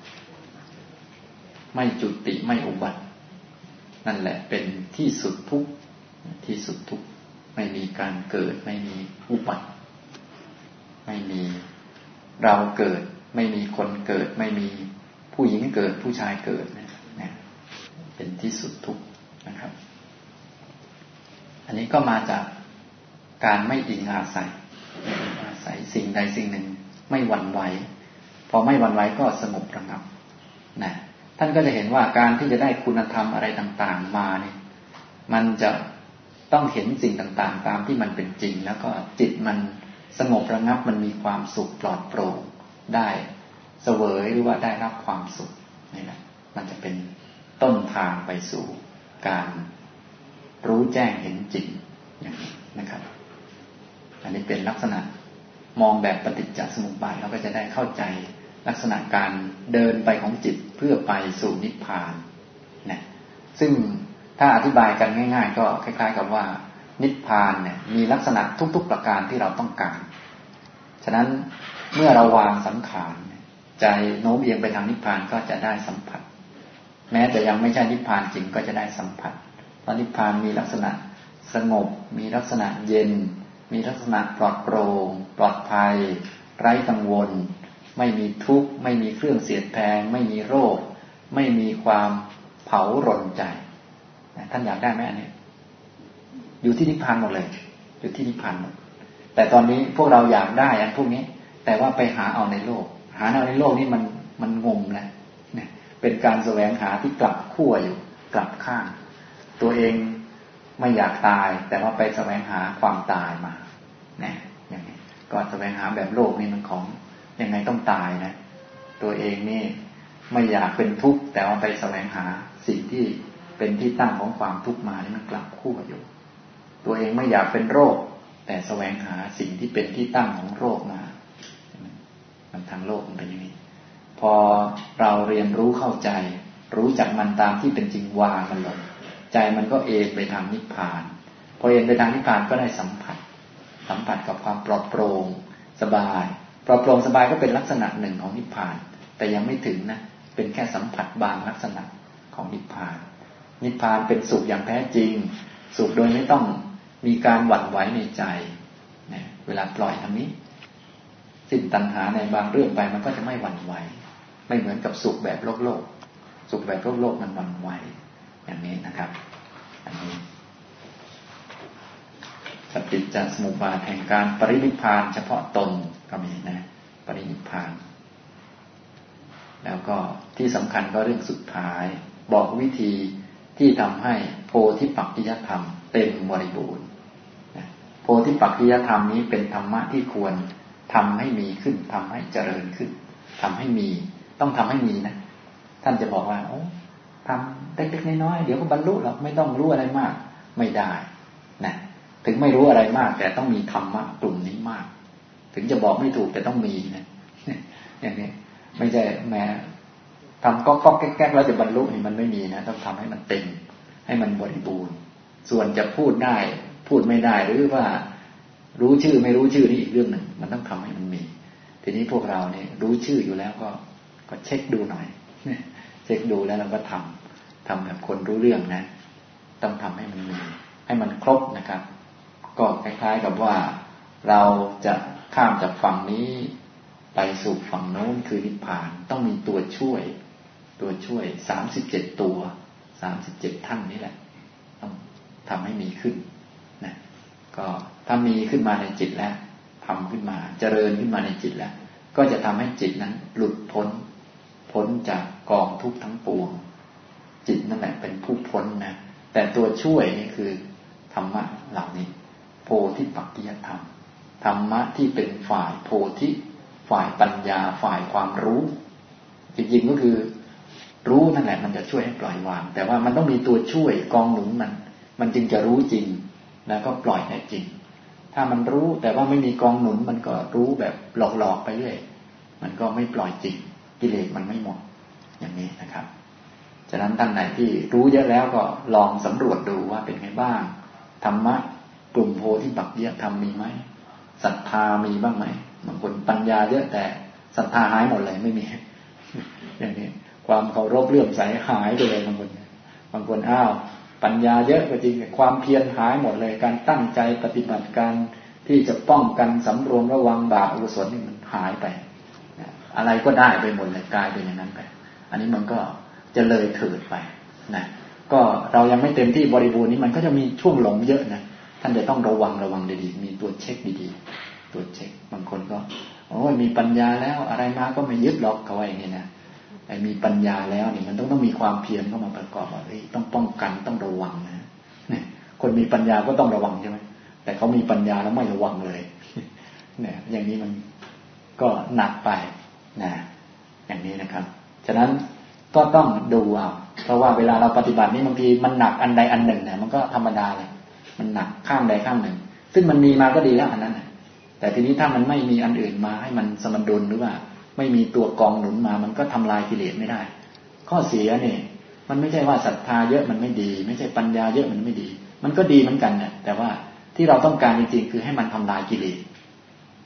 ไม่จุติไม่อุบัตินั่นแหละเป็นที่สุดทุกข์ที่สุดทุกข์ไม่มีการเกิดไม่มีอุบัติไม่มีเราเกิดไม่มีคนเกิดไม่มีผู้หญิงเกิดผู้ชายเกิดนะเป็นที่สุดทุกข์นะครับอันนี้ก็มาจากการไม่อิงอาศัยอาศัยสิ่งใดสิ่งหนึ่งไม่หวั่นไหวพอไม่หวั่นไหวก็สงบระงับนะท่านก็จะเห็นว่าการที่จะได้คุณธรรมอะไรต่างๆมาเนี่ยมันจะต้องเห็นสิ่งต่างๆตามที่มันเป็นจริงแล้วก็จิตมันสงบระงับมันมีความสุขปลอดโปร่งได้เสวยหรือว่าได้รับความสุขนี่แหละมันจะเป็นต้นทางไปสู่การรู้แจ้งเห็นจริงอย่างนี้นะครับอันนี้เป็นลักษณะมองแบบปฏิจจสมุปบาทเราก็จะได้เข้าใจลักษณะการเดินไปของจิตเพื่อไปสู่นิพพานนะซึ่งถ้าอธิบายกันง่ายๆก็คล้ายๆกับว่านิพพานเนี่ยมีลักษณะทุกๆประการที่เราต้องการฉะนั้นเมื่อเราวางสังขารใจโน้มเอียงไปทางนิพพานก็จะได้สัมผัสแม้แต่ยังไม่ใช่นิพพานจริงก็จะได้สัมผัสเพราะนิพพานมีลักษณะสงบมีลักษณะเย็นมีลักษณะปลอดโปร่งปลอดภัยไร้กังวลไม่มีทุกข์ไม่มีเครื่องเสียดแทงไม่มีโรคไม่มีความเผารนใจท่านอยากได้ไหมอันนี้อยู่ที่นิพพานหมดเลยอยู่ที่นิพพานหมดแต่ตอนนี้พวกเราอยากได้อันพวกนี้แต่ว่าไปหาเอาในโลกหาเอาในโลกนี่มันมันงมนะเนี่ยเป็นการแสวงหาที่กลับขั้วอยู่กลับข้างตัวเองไม่อยากตายแต่ว่าไปแสวงหาความตายมาเนี่ยอย่างนี้ก็แสวงหาแบบโลกนี่มันของยังไงต้องตายนะตัวเองนี่ไม่อยากเป็นทุกข์แต่ว่าไปแสวงหาสิ่งที่เป็นที่ตั้งของความทุกข์มานี่มันกลับขั้วอยู่ตัวเองไม่อยากเป็นโรคแต่แสวงหาสิ่งที่เป็นที่ตั้งของโรคมามันทางโลกมันเป็นอย่างนี้พอเราเรียนรู้เข้าใจรู้จักมันตามที่เป็นจริงวางมันลงใจมันก็เอนไปทางนิพพานพอเอนไปทางนิพพานก็ได้สัมผัสสัมผัสกับความปลอดโปร่งสบายปลอดโปร่งสบายก็เป็นลักษณะหนึ่งของนิพพานแต่ยังไม่ถึงนะเป็นแค่สัมผัสบางลักษณะของนิพพานนิพพานเป็นสุขอย่างแท้จริงสุขโดยไม่ต้องมีการหวั่นไหวในใจนะเวลาปล่อยทางนี้สิ้นตัณหาในบางเรื่องไปมันก็จะไม่หวั่นไหวไม่เหมือนกับสุขแบบโลกโลกสุขแบบโลกโลกมันหวั่นไหวอย่างนี้นะครับอันนี้ปฏิจจสมุปบาทแห่งการปรินิพพานเฉพาะตนก็มีนะปรินิพพานแล้วก็ที่สำคัญก็เรื่องสุดท้ายบอกวิธีที่ทำให้โพธิปักขิยธรรมเต็มบริบูรณ์โพธิปักขิยธรรมนี้เป็นธรรมะที่ควรทำให้มีขึ้นทำให้เจริญขึ้นทำให้มีต้องทำให้มีนะท่านจะบอกว่าโอ้ทำเล็กๆน้อยๆเดี๋ยวก็บรรลุหรอกไม่ต้องรู้อะไรมากไม่ได้นะถึงไม่รู้อะไรมากแต่ต้องมีธรรมะกลุ่มนี้มากถึงจะบอกไม่ถูกแต่ต้องมีนะอย่างนี้ไม่ใช่แม้ทำก๊อกๆแก๊กๆแล้วจะบรรลุนี่มันไม่มีนะต้องทำให้มันเต็มให้มันบริบูรณ์ส่วนจะพูดได้พูดไม่ได้หรือว่ารู้ชื่อไม่รู้ชื่อนี่อีกเรื่องหนึ่งมันต้องทำให้มันมีทีนี้พวกเราเนี่ยรู้ชื่ออยู่แล้วก็ก็เช็คดูหน่อยเช็คดูแล้วเราก็ทำทำแบบคนรู้เรื่องนะต้องทำให้มันมีให้มันครบนะครับก็คล้ายๆกับว่าเราจะข้ามจากฝั่งนี้ไปสู่ฝั่งโน้นคือนิพพานต้องมีตัวช่วยตัวช่วยสามสิบเจ็ดตัวสามสิบเจ็ดท่านนี้แหละต้องทำให้มีขึ้นนะก็ถ้ามีขึ้นมาในจิตแล้วทำขึ้นมาเจริญขึ้นมาในจิตแล้วก็จะทำให้จิตนั้นหลุดพ้นพ้นจากกองทุกข์ทั้งปวงจิตนั่นแหละเป็นผู้พ้นนะแต่ตัวช่วยนี่คือธรรมะเหล่านี้โพธิปักขิยธรรมธรรมะที่เป็นฝ่ายโพธิฝ่ายปัญญาฝ่ายความรู้จริงๆก็คือรู้นั่นแหละมันจะช่วยให้ปล่อยวางแต่ว่ามันต้องมีตัวช่วยกองหนุนมันมันจึงจะรู้จริงแล้วก็ปล่อยได้จริงถ้ามันรู้แต่ว่าไม่มีกองหนุนมันก็รู้แบบหลอกๆไปเรื่อยมันก็ไม่ปล่อยจริงกิเลสมันไม่หมดอย่างนี้นะครับฉะนั้นท่านไหนที่รู้เยอะแล้วก็ลองสำรวจดูว่าเป็นไงบ้างธรรมะกลุ่มโพธิปักขิยธรรมมีไหมศรัทธามีบ้างไหมบางคนปัญญาเยอะแต่ศรัทธาหายหมดเลยไม่มีอย่างนี้ความเคารพเลื่อมใสหายไปเลยบางคนบางคนอ้าวปัญญาเยอะก็จริงแต่ความเพียรหายหมดเลยการตั้งใจปฏิบัติการที่จะป้องกันสำรวมระวังบาปอกุศลนี่มันหายไปอะไรก็ได้ไปหมดเลยกลายเป็นอย่างนั้นไปอันนี้มันก็จะเลยเถิดไปนะก็เรายังไม่เต็มที่บริบูรณ์นี้มันก็จะมีช่วงหลงเยอะนะท่านจะต้องระวังระวังดีๆมีตัวเช็คดีๆตัวเช็คบางคนก็โอ้ยมีปัญญาแล้วอะไรมาก็ไม่ยึดหรอกเขาว่าอย่างนี้นะไอ้มีปัญญาแล้วนี่มันต้องต้องมีความเพียรเข้ามาประกอบว่าเอ้ยต้องป้องกันต้องระวังนะเนี่ยคนมีปัญญาก็ต้องระวังใช่ไหมแต่เขามีปัญญาแล้วไม่ระวังเลยเนี่ยอย่างนี้มันก็หนักไปนะอย่างนี้นะครับฉะนั้นก็ต้องดูเอาเพราะว่าเวลาเราปฏิบัตินี่บางทีมันหนักอันใดอันหนึ่งเนี่ยมันก็ธรรมดาเลยมันหนักข้างใดข้างหนึ่งซึ่งมันมีมาก็ดีแล้วอันนั้นแต่ทีนี้ถ้ามันไม่มีอันอื่นมาให้มันสมดุลหรือว่าไม่มีตัวกองหนุนมามันก็ทำลายกิเลสไม่ได้ข้อเสียเนี่ยมันไม่ใช่ว่าศรัทธาเยอะมันไม่ดีไม่ใช่ปัญญาเยอะมันไม่ดีมันก็ดีเหมือนกันนะแต่ว่าที่เราต้องการจริงๆคือให้มันทำลายกิเลส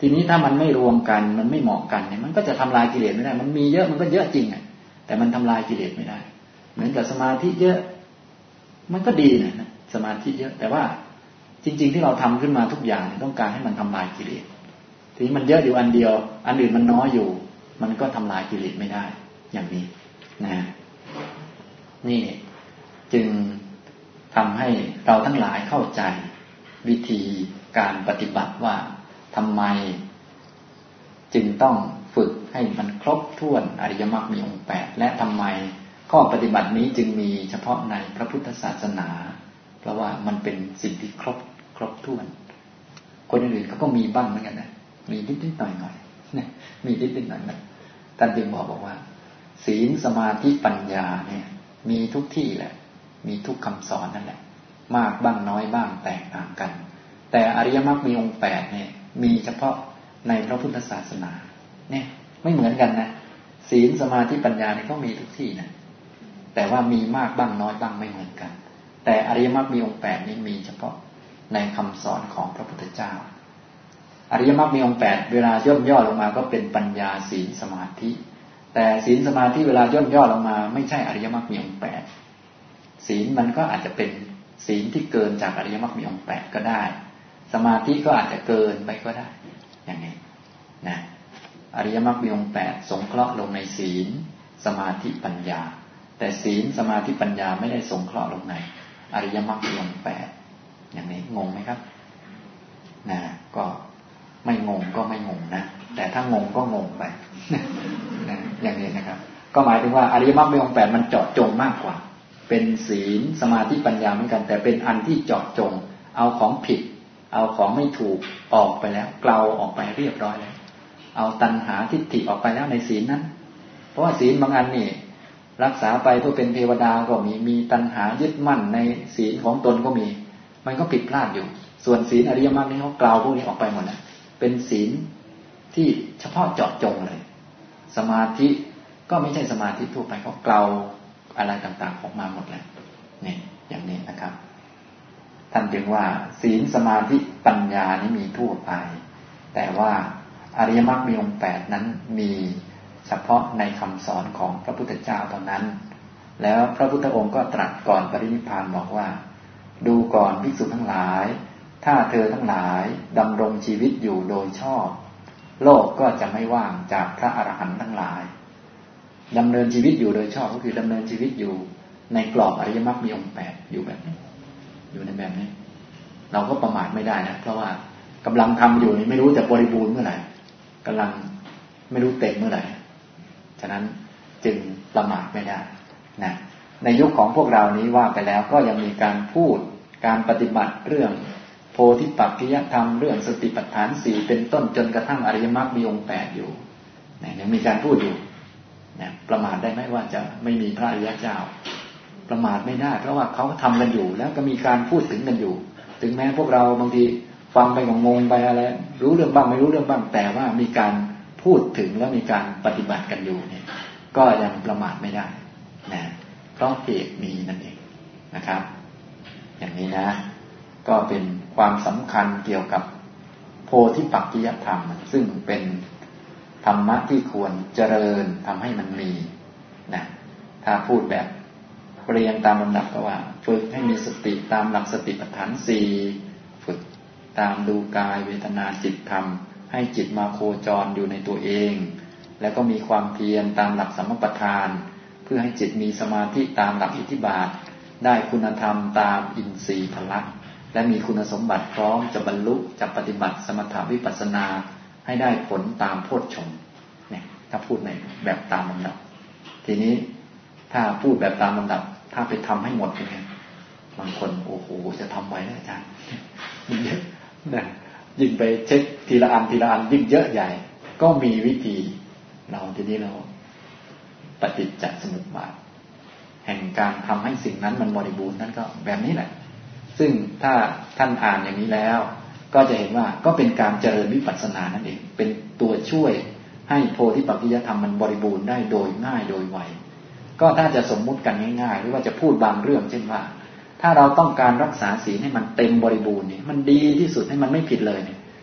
ทีนี้ถ้ามันไม่รวมกันมันไม่เหมาะกันเนี่ยมันก็จะทำลายกิเลสไม่ได้มันมีเยอะมันก็เยอะจริงอ่ะแต่มันทำลายกิเลสไม่ได้เหมือนกับสมาธิเยอะมันก็ดีนะสมาธิเยอะแต่ว่าจริงๆที่เราทำขึ้นมาทุกอย่างต้องการให้มันทำลายกิเลสทีนี้มันเยอะอยู่อันเดียวอันอื่นมันน้อยอยู่มันก็ทำลายกิเลสไม่ได้อย่างนี้นะนี่จึงทำให้เราทั้งหลายเข้าใจวิธีการปฏิบัติว่าทำไมจึงต้องฝึกให้มันครบถ้วนอริยมรรคมีองค์แปดและทำไมข้อปฏิบัตินี้จึงมีเฉพาะในพระพุทธศาสนาเพราะว่ามันเป็นสิ่งที่ครบครบถ้วนคนอื่นเขาก็มีบ้างเหมือนกันนะมีนิดนิดหน่อยหน่อยเนี่ยมีนิดนิดหน่อยนะท่านจึงบอกบอกว่าศีลสมาธิปัญญาเนี่ยมีทุกที่แหละมีทุกคำสอนนั่นแหละมากบ้างน้อยบ้างแตกต่างกันแต่อริยมรรคมีองค์แปดเนี่ยมีเฉพาะในพระพุทธศาสนาเนี่ยไม่เหมือนกันนะศีลสมาธิปัญญาเนี่ยก็มีทุกที่นะแต่ว่ามีมากบ้างน้อยบ้างไม่เหมือนกันแต่อริยมรรคมีองค์แปดนี้มีเฉพาะในคำสอนของพระพุทธเจ้าอริยมรรคมีองค์แปดเวลาย่นย่อลงมาก็เป็นปัญญาศีลสมาธิแต่ศีลสมาธิเวลาย่นย่อลงมาไม่ใช่อริยมรรคมีองค์แปดศีลมันก็อาจจะเป็นศีลที่เกินจากอริยมรรคมีองค์แปดก็ได้สมาธิก็อาจจะเกินไปก็ได้อย่างนี้นะอริยมรรคมีองค์แปดสงเคราะห์ลงในศีลสมาธิปัญญาแต่ศีลสมาธิปัญญาไม่ได้สงเคราะห์ลงในอริยมรรคมีองค์แปดอย่างนี้งงไหมครับนะก็ไม่งงก็ไม่งงนะแต่ถ้างงก็งงไปนะอย่างนี้นะครับก็หมายถึงว่าอริยมรรคมีองค์แปดมันเจาะจงมากกว่าเป็นศีลสมาธิปัญญาเหมือนกันแต่เป็นอันที่เจาะจงเอาของผิดเอาของไม่ถูกออกไปแล้วเกลาออกไปเรียบร้อยแล้วเอาตัณหาทิฏฐิออกไปแล้วในศีลนั้นเพราะว่าศีลบางอันนี่รักษาไปเพื่อเป็นเทวดาก็มีมีตัณหายึดมั่นในศีลของตนก็มีมันก็ผิดพลาดอยู่ส่วนศีลอริยมรรคนี่เขาเกลาพวกนี้ออกไปหมดแล้วเป็นศีลที่เฉพาะเจาะจงเลยสมาธิก็ไม่ใช่สมาธิทั่วไปเขาเกลาอะไรต่างๆออกมาหมดแล้วนี่อย่างนี้นะครับท่านจึงว่าศีลสมาธิปัญญานี้มีทั่วไปแต่ว่าอริยมรรคมีองค์แปดนั้นมีเฉพาะในคำสอนของพระพุทธเจ้าเท่านั้นแล้วพระพุทธองค์ก็ตรัสก่อนปรินิพพานบอกว่าดูก่อนภิกษุทั้งหลายถ้าเธอทั้งหลายดำรงชีวิตอยู่โดยชอบโลกก็จะไม่ว่างจากพระอรหันต์ทั้งหลายดำเนินชีวิตอยู่โดยชอบก็คือดำเนินชีวิตอยู่ในกรอบอริยมรรคมีองค์แปดอยู่แบบนี้อยู่ในแบบนี้เราก็ประมาทไม่ได้นะเพราะว่ากำลังทำอยู่นี่ไม่รู้จะบริบูรณ์เมื่อไหร่กำลังไม่รู้เต็มเมื่อไหร่ฉะนั้นจึงประมาทไม่ได้นะในยุคของพวกเรานี้ว่าไปแล้วก็ยังมีการพูดการปฏิบัติเรื่องโพธิปักขิยธรรมเรื่องสติปัฏฐานสี่เป็นต้นจนกระทั่งอริยมรรคมีองค์แปดอยู่นะยังมีการพูดอยู่นะประมาทได้ไหมว่าจะไม่มีพระอริยเจ้าประมาทไม่ได้เพราะว่าเขาทำกันอยู่แล้วก็มีการพูดถึงกันอยู่ถึงแม้พวกเราบางทีฟังไปงงๆไปอะไรรู้เรื่องบ้างไม่รู้เรื่องบ้างแต่ว่ามีการพูดถึงแล้วมีการปฏิบัติกันอยู่เนี่ยก็ยังประมาทไม่ได้นะเพราะเหตุมีนั่นเองนะครับอย่างนี้นะก็เป็นความสำคัญเกี่ยวกับโพธิปักขิยธรรมซึ่งเป็นธรรมะที่ควรเจริญทำให้มันมีนะถ้าพูดแบบเรียงตามลำดับก็ว่าฝึกให้มีสติตามหลักสติปัฏฐานสี่ฝึกตามดูกายเวทนาจิตธรรมให้จิตมาโคจรอยู่ในตัวเองแล้วก็มีความเพียรตามหลักสัมมาประธานเพื่อให้จิตมีสมาธิตามหลักอิทธิบาทได้คุณธรรมตามอินทรีย์พละและมีคุณสมบัติพร้อมจะบรรลุจะปฏิบัติสมถะวิปัสสนาให้ได้ผลตามโพชฌงค์เนี่ยถ้าพูดในแบบตามลำดับทีนี้ถ้าพูดแบบตามลำดับถ้าไปทำให้หมดเนี่ยบางคนโอ้โหจะทำไว้นะอาจารย์ยิ่งเยอะนะยิ่งไปเช็คทีละอันทีละอันยิ่งเยอะใหญ่ก็มีวิธีเราทีนี้เราปฏิจจสมุปบาทแห่งการทำให้สิ่งนั้นมันบริบูรณ์นั่นก็แบบนี้แหละซึ่งถ้าท่านอ่านอย่างนี้แล้วก็จะเห็นว่าก็เป็นการเจริญวิปัสสนานั่นเองเป็นตัวช่วยให้โพธิปักขิยธรรมมันบริบูรณ์ได้โดยง่ายโดยไวก็ถ้าจะสมมุติกันง่ายๆหรือว่าจะพูดบางเรื่องเช่นว่าถ้าเราต้องการรักษาศีลให้มันเต็มบริบูรณ์เนี่ยมันดีที่สุดให้มันไม่ผิดเลยเนี่ย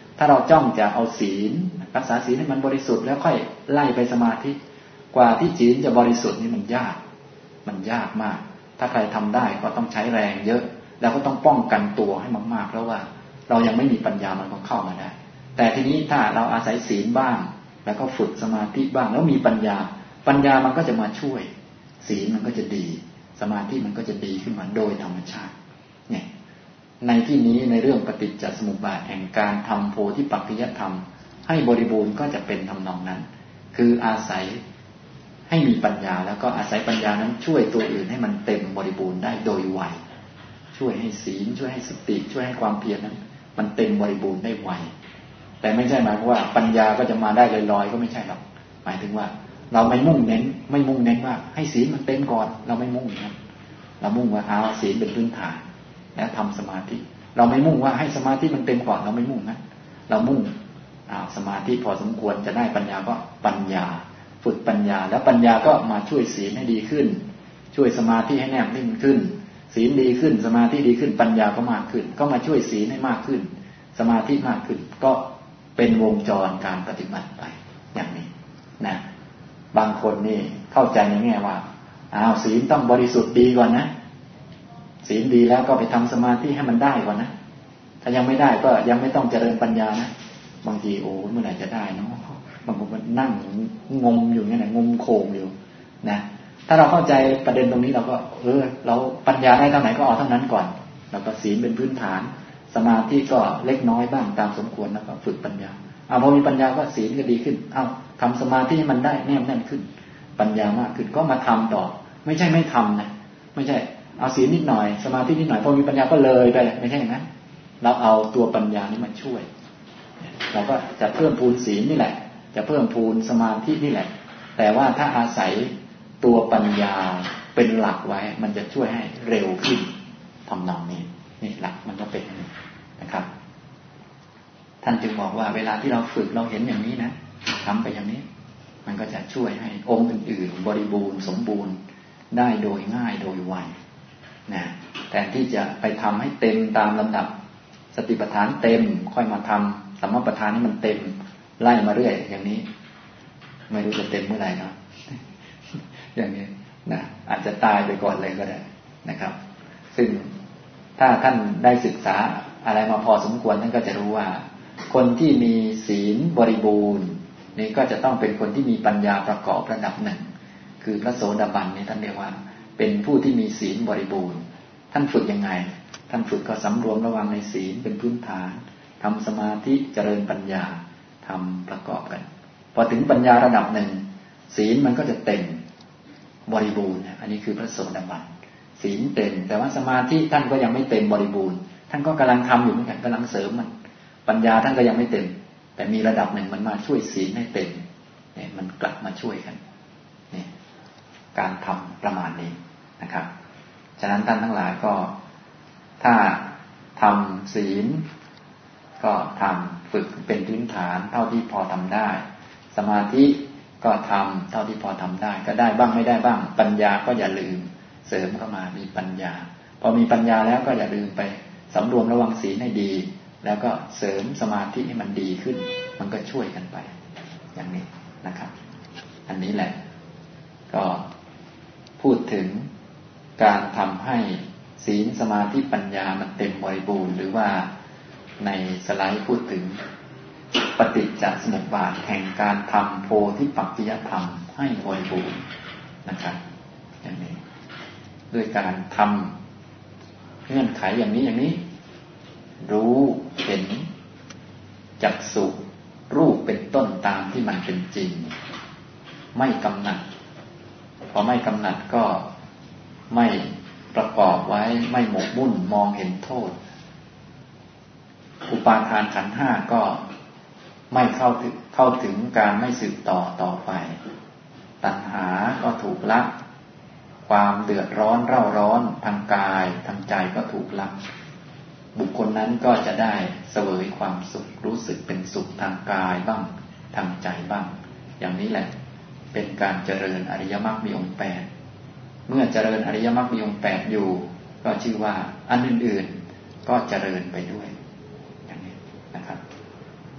ถ้าเราจ้องจะเอาศีลรักษาศีลให้มันบริสุทธิ์แล้วค่อยไล่ไปสมาธิกว่าที่ศีลจะบริสุทธิ์นี่มันยากมันยากมากถ้าใครทำได้ก็ต้องใช้แรงเยอะแล้วก็ต้องป้องกันตัวให้มากๆแล้วว่าเรายังไม่มีปัญญามันก็เข้ามาได้แต่ทีนี้ถ้าเราอาศัยศีลบ้างแล้วก็ฝึกสมาธิบ้างแล้วมีปัญญาปัญญามันก็จะมาช่วยศีลมันก็จะดีสมาธิมันก็จะดีขึ้นมาโดยธรรมชาติเนี่ยในที่นี้ในเรื่องปฏิจจสมุปบาทแห่งการทำโพธิปักขิยธรรมให้บริบูรณ์ก็จะเป็นทำนองนั้นคืออาศัยให้มีปัญญาแล้วก็อาศัยปัญญานั้นช่วยตัวอื่นให้มันเต็มบริบูรณ์ได้โดยไวช่วยให้ศีลช่วยให้สติช่วยให้ความเพียรนั้นมันเต็มบริบูรณ์ได้ไวแต่ไม่ใช่หมายว่าปัญญาก็จะมาได้ลอยๆก็ไม่ใช่หรอกหมายถึงว่าเราไม่มุ่งเน้นไม่มุ่งเน้นว่าให้ศีลมันเต็มก่อนเราไม่มุ่งนะเรามุ่งว่าเอาศีลเป็นพื้นฐานแล้วทำสมาธิเราไม่มุ่งว่าให้สมาธิมันเต็มก่อนเราไม่มุ่งนะเรามุ่งเอาสมาธิพอสมควรจะได้ปัญญาก็ปัญญาฝึกปัญญาแล้วปัญญาก็มาช่วยศีลให้ดีขึ้นช่วยสมาธิให้แนบนิ่งขึ้นศีลดีขึ้นสมาธิดีขึ้นปัญญาก็มากขึ้นก็มาช่วยศีลให้มากขึ้นสมาธิมากขึ้นก็เป็นวงจรการปฏิบัติไปอย่างนี้นะบางคนนี่เข้าใจในแง่ว่าอ้าวศีลต้องบริสุทธิ์ดีก่อนนะศีลดีแล้วก็ไปทำสมาธิให้มันได้ก่อนนะถ้ายังไม่ได้ก็ยังไม่ต้องเจริญปัญญานะบางทีโอ้เมื่อไหร่จะได้เนาะบางคนมันนั่งงมอยู่อย่างนี้นะงมโคงอยู่นะถ้าเราเข้าใจประเด็นตรงนี้เราก็เออเราปัญญาได้เท่าไหร่ก็เอาเท่านั้นก่อนแล้วก็ศีลเป็นพื้นฐานสมาธิก็เล็กน้อยบ้างตามสมควรแล้วก็ฝึกปัญญาเอาพอมีปัญญาก็ศีลก็ดีขึ้นเอาทำสมาธิให้มันได้แน่นแน่นขึ้นปัญญามากขึ้นก็มาทำต่อไม่ใช่ไม่ทำนะไม่ใช่เอาศีลนิดหน่อยสมาธินิดหน่อยพอมีปัญญาก็เลยไปไม่ใช่อย่างนั้นเราเอาตัวปัญญานี้มาช่วยเราก็จะเพิ่มพูนศีลนี่แหละจะเพิ่มพูนสมาธินี่แหละแต่ว่าถ้าอาศัยตัวปัญญาเป็นหลักไว้มันจะช่วยให้เร็วขึ้นทำนองนี้นี่หลักมันก็เป็นนะครับท่านจึงบอกว่าเวลาที่เราฝึกเราเห็นอย่างนี้นะทำไปอย่างนี้มันก็จะช่วยให้องค์อื่นๆบริบูรณ์สมบูรณ์ได้โดยง่ายโดยไวนะแทนที่จะไปทำให้เต็มตามลำดับสติปัฏฐานเต็มค่อยมาทำสัมมาปัฏฐานให้มันเต็มไล่มาเรื่อยอย่างนี้ไม่รู้จะเต็มเมื่อไหร่เนาะอย่างนี้นะอาจจะตายไปก่อนเลยก็ได้นะครับซึ่งถ้าท่านได้ศึกษาอะไรมาพอสมควรท่านก็จะรู้ว่าคนที่มีศีลบริบูรณ์นี่ก็จะต้องเป็นคนที่มีปัญญาประกอบระดับหนึ่งคือพระโสดาบันนี่ท่านเรียกว่าเป็นผู้ที่มีศีลบริบูรณ์ท่านฝึกยังไงท่านฝึกก็สำรวมระวังในศีลเป็นพื้นฐานทำสมาธิเจริญปัญญาทำประกอบกันพอถึงปัญญาระดับหนึ่งศีลมันก็จะเต็มบริบูรณ์อันนี้คือพระโสดาบันศีลเต็มแต่ว่าสมาธิท่านก็ยังไม่เต็มบริบูรณ์ท่านก็กำลังทำอยู่เหมือนกันกำลังเสริมมันปัญญาท่านก็ยังไม่เต็มแต่มีระดับหนึ่งมันมาช่วยศีลให้เต็มเนี่ยมันกลับมาช่วยกันนี่การทำประมาณนี้นะครับฉะนั้นท่านทั้งหลายก็ถ้าทำศีลก็ทำฝึกเป็นพื้นฐานเท่าที่พอทำได้สมาธิก็ทำเท่าที่พอทำได้ก็ได้บ้างไม่ได้บ้างปัญญาก็อย่าลืมเสริมเข้ามามีปัญญาพอมีปัญญาแล้วก็อย่าลืมไปสำรวมระวังศีลให้ดีแล้วก็เสริมสมาธิให้มันดีขึ้นมันก็ช่วยกันไปอย่างนี้นะครับอันนี้แหละก็พูดถึงการทำให้ศีลสมาธิปัญญามันเต็มบริบูรณ์หรือว่าในสไลด์พูดถึงปฏิจจสมุปบาทแห่งการทำโพธิปักขิยธรรมให้บริบูรณ์นะครับอย่างนี้ด้วยการทำเงื่อนไขอย่างนี้อย่างนี้รู้เห็นจักษุรูปเป็นต้นตามที่มันเป็นจริงไม่กำหนัดพอไม่กำหนัดก็ไม่ประกอบไว้ไม่หมกมุ่นมองเห็นโทษอุปาทานขันธ์ห้าก็ไม่เข้าถึงเข้าถึงการไม่สืบต่อต่อไปตัณหาก็ถูกละความเดือดร้อนเร่าร้อนทางกายทางใจก็ถูกละบุคคลนั้นก็จะได้เสวยความสุขรู้สึกเป็นสุขทางกายบ้างทางใจบ้างอย่างนี้แหละเป็นการเจริญอริยมรรคมีองค์แปดเมื่อเจริญอริยมรรคมีองค์แปดอยู่ก็ชื่อว่าอันอื่นๆก็เจริญไปด้วยอย่างนี้นะครับ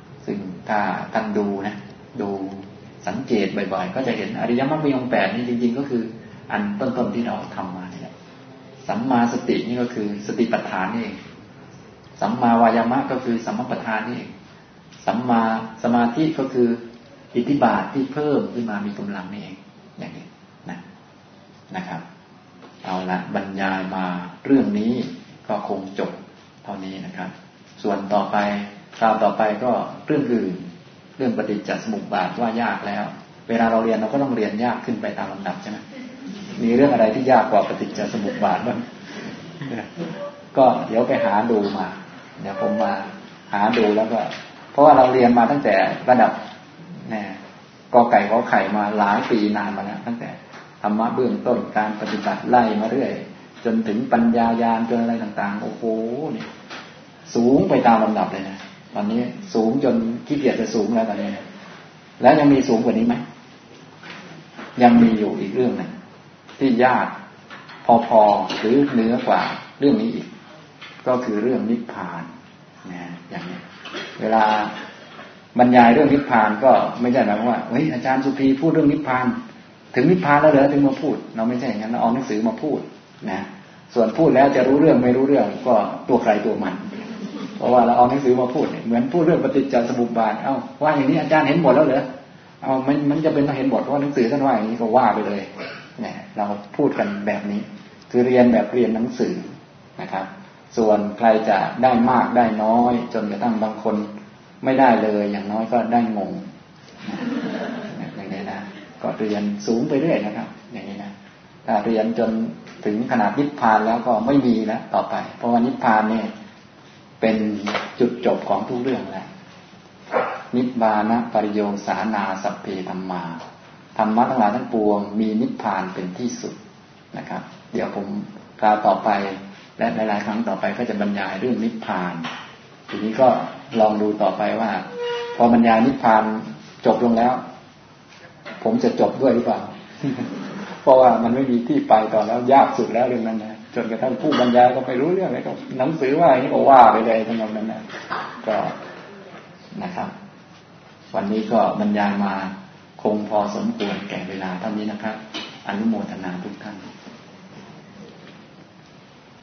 ถ้าท่านดูนะดูสังเกตบ่อยๆก็จะเห็นอริยมรรคมีองค์แปดนี่จริงๆก็คืออันต้นๆที่เราทำมานี่แหละสัมมาสตินี่ก็คือสติปัฏฐานนี่เองสัมมาวายามะก็คือสัมมาปัฏฐานนี่เองสัมมาสมาธิก็คืออิทธิบาทที่เพิ่มขึ้นมามีกำลังนี่เองอย่างนี้นะนะครับเอาละบรรยายมาเรื่องนี้ก็คงจบเท่านี้นะครับส่วนต่อไปคราวต่อไปก็เรื่องอื่นเรื่องปฏิจจสมุปบาทว่ายากแล้วเวลาเราเรียนเราก็ต้องเรียนยากขึ้นไปตามลำดับใช่ไหมมีเรื่องอะไรที่ยากกว่าปฏิจจสมุปบาทบ้างก็เดี๋ยวไปหาดูมาเดี๋ยวผมมาหาดูแล้วก็เพราะว่าเราเรียนมาตั้งแต่ระดับเนี่ยกอไก่ขอไข่มาหลายปีนานมาแล้วตั้งแต่ธรรมะเบื้องต้นการปฏิบัติไล่มาเรื่อยจนถึงปัญญาญาณจนอะไรต่างๆโอ้โหนี่สูงไปตามลำดับเลยนะตอนนี้สูงจนขี้เกียจจะสูงแล้วตอนนี้แล้วยังมีสูงกว่านี้ไหมยังมีอยู่อีกเรื่องหนึ่งที่ยากพอๆหรือเหนือกว่าเรื่องนี้อีกก็คือเรื่องนิพพานนะอย่างนี้เวลาบรรยายเรื่องนิพพานก็ไม่ใช่หมายความว่าเฮ้ยอาจารย์สุภีพูดเรื่องนิพพานถึงนิพพานแล้วเหรอถึงมาพูดเราไม่ใช่อย่างนั้นเราเอาหนังสือมาพูดนะส่วนพูดแล้วจะรู้เรื่องไม่รู้เรื่องก็ตัวใครตัวมันเพราะว่าเราเอาหนังสือมาพูดเนี่ยเหมือนพูดเรื่องปฏิจจสมุปบาทเอ้าว่าอย่างนี้อาจารย์เห็นหมดแล้วเหรอเอามันมันจะเป็นต้องเห็นหมดเพราะหนังสือท่านว่าอย่างนี้ก็ว่าไปเลยเนี่ยเราพูดกันแบบนี้คือเรียนแบบเรียนหนังสือนะครับส่วนใครจะได้มากได้น้อยจนกระทั่งบางคนไม่ได้เลยอย่างน้อยก็ได้งงอย่างนี้นะก็เรียนสูงไปเรื่อยนะครับอย่างนี้นะถ้าเรียนจนถึงขนาดนิพพานแล้วก็ไม่มีแล้วต่อไปเพราะว่านิพพานเนี่ยเป็นจุดจบของทุกเรื่องแล้วนิบานะปริโยสานาสัพเพธัมมาธรรมะทั้งหลายทั้งปวงมีนิพพานเป็นที่สุดนะครับเดี๋ยวผมคราวต่อไปและหลายๆครั้งต่อไปก็จะบรรยายเรื่องนิพพานทีนี้ก็ลองดูต่อไปว่าพอบรรยายนิพพานจบลงแล้วผมจะจบด้วยหรือเปล่า เพราะว่ามันไม่มีที่ไปต่อแล้วยากสุดแล้วเรื่องนั้นนะจนกระทั่งผู้บรรยายก็ไม่รู้เรื่องเลยก็หนังสือว่าอย่างนี้ก็ว่าไปเลยทั้งนั้นนะก็นะครับวันนี้ก็บรรยายมาคงพอสมควรแก่เวลาเท่านี้นะครับอนุโมทนาทุกท่าน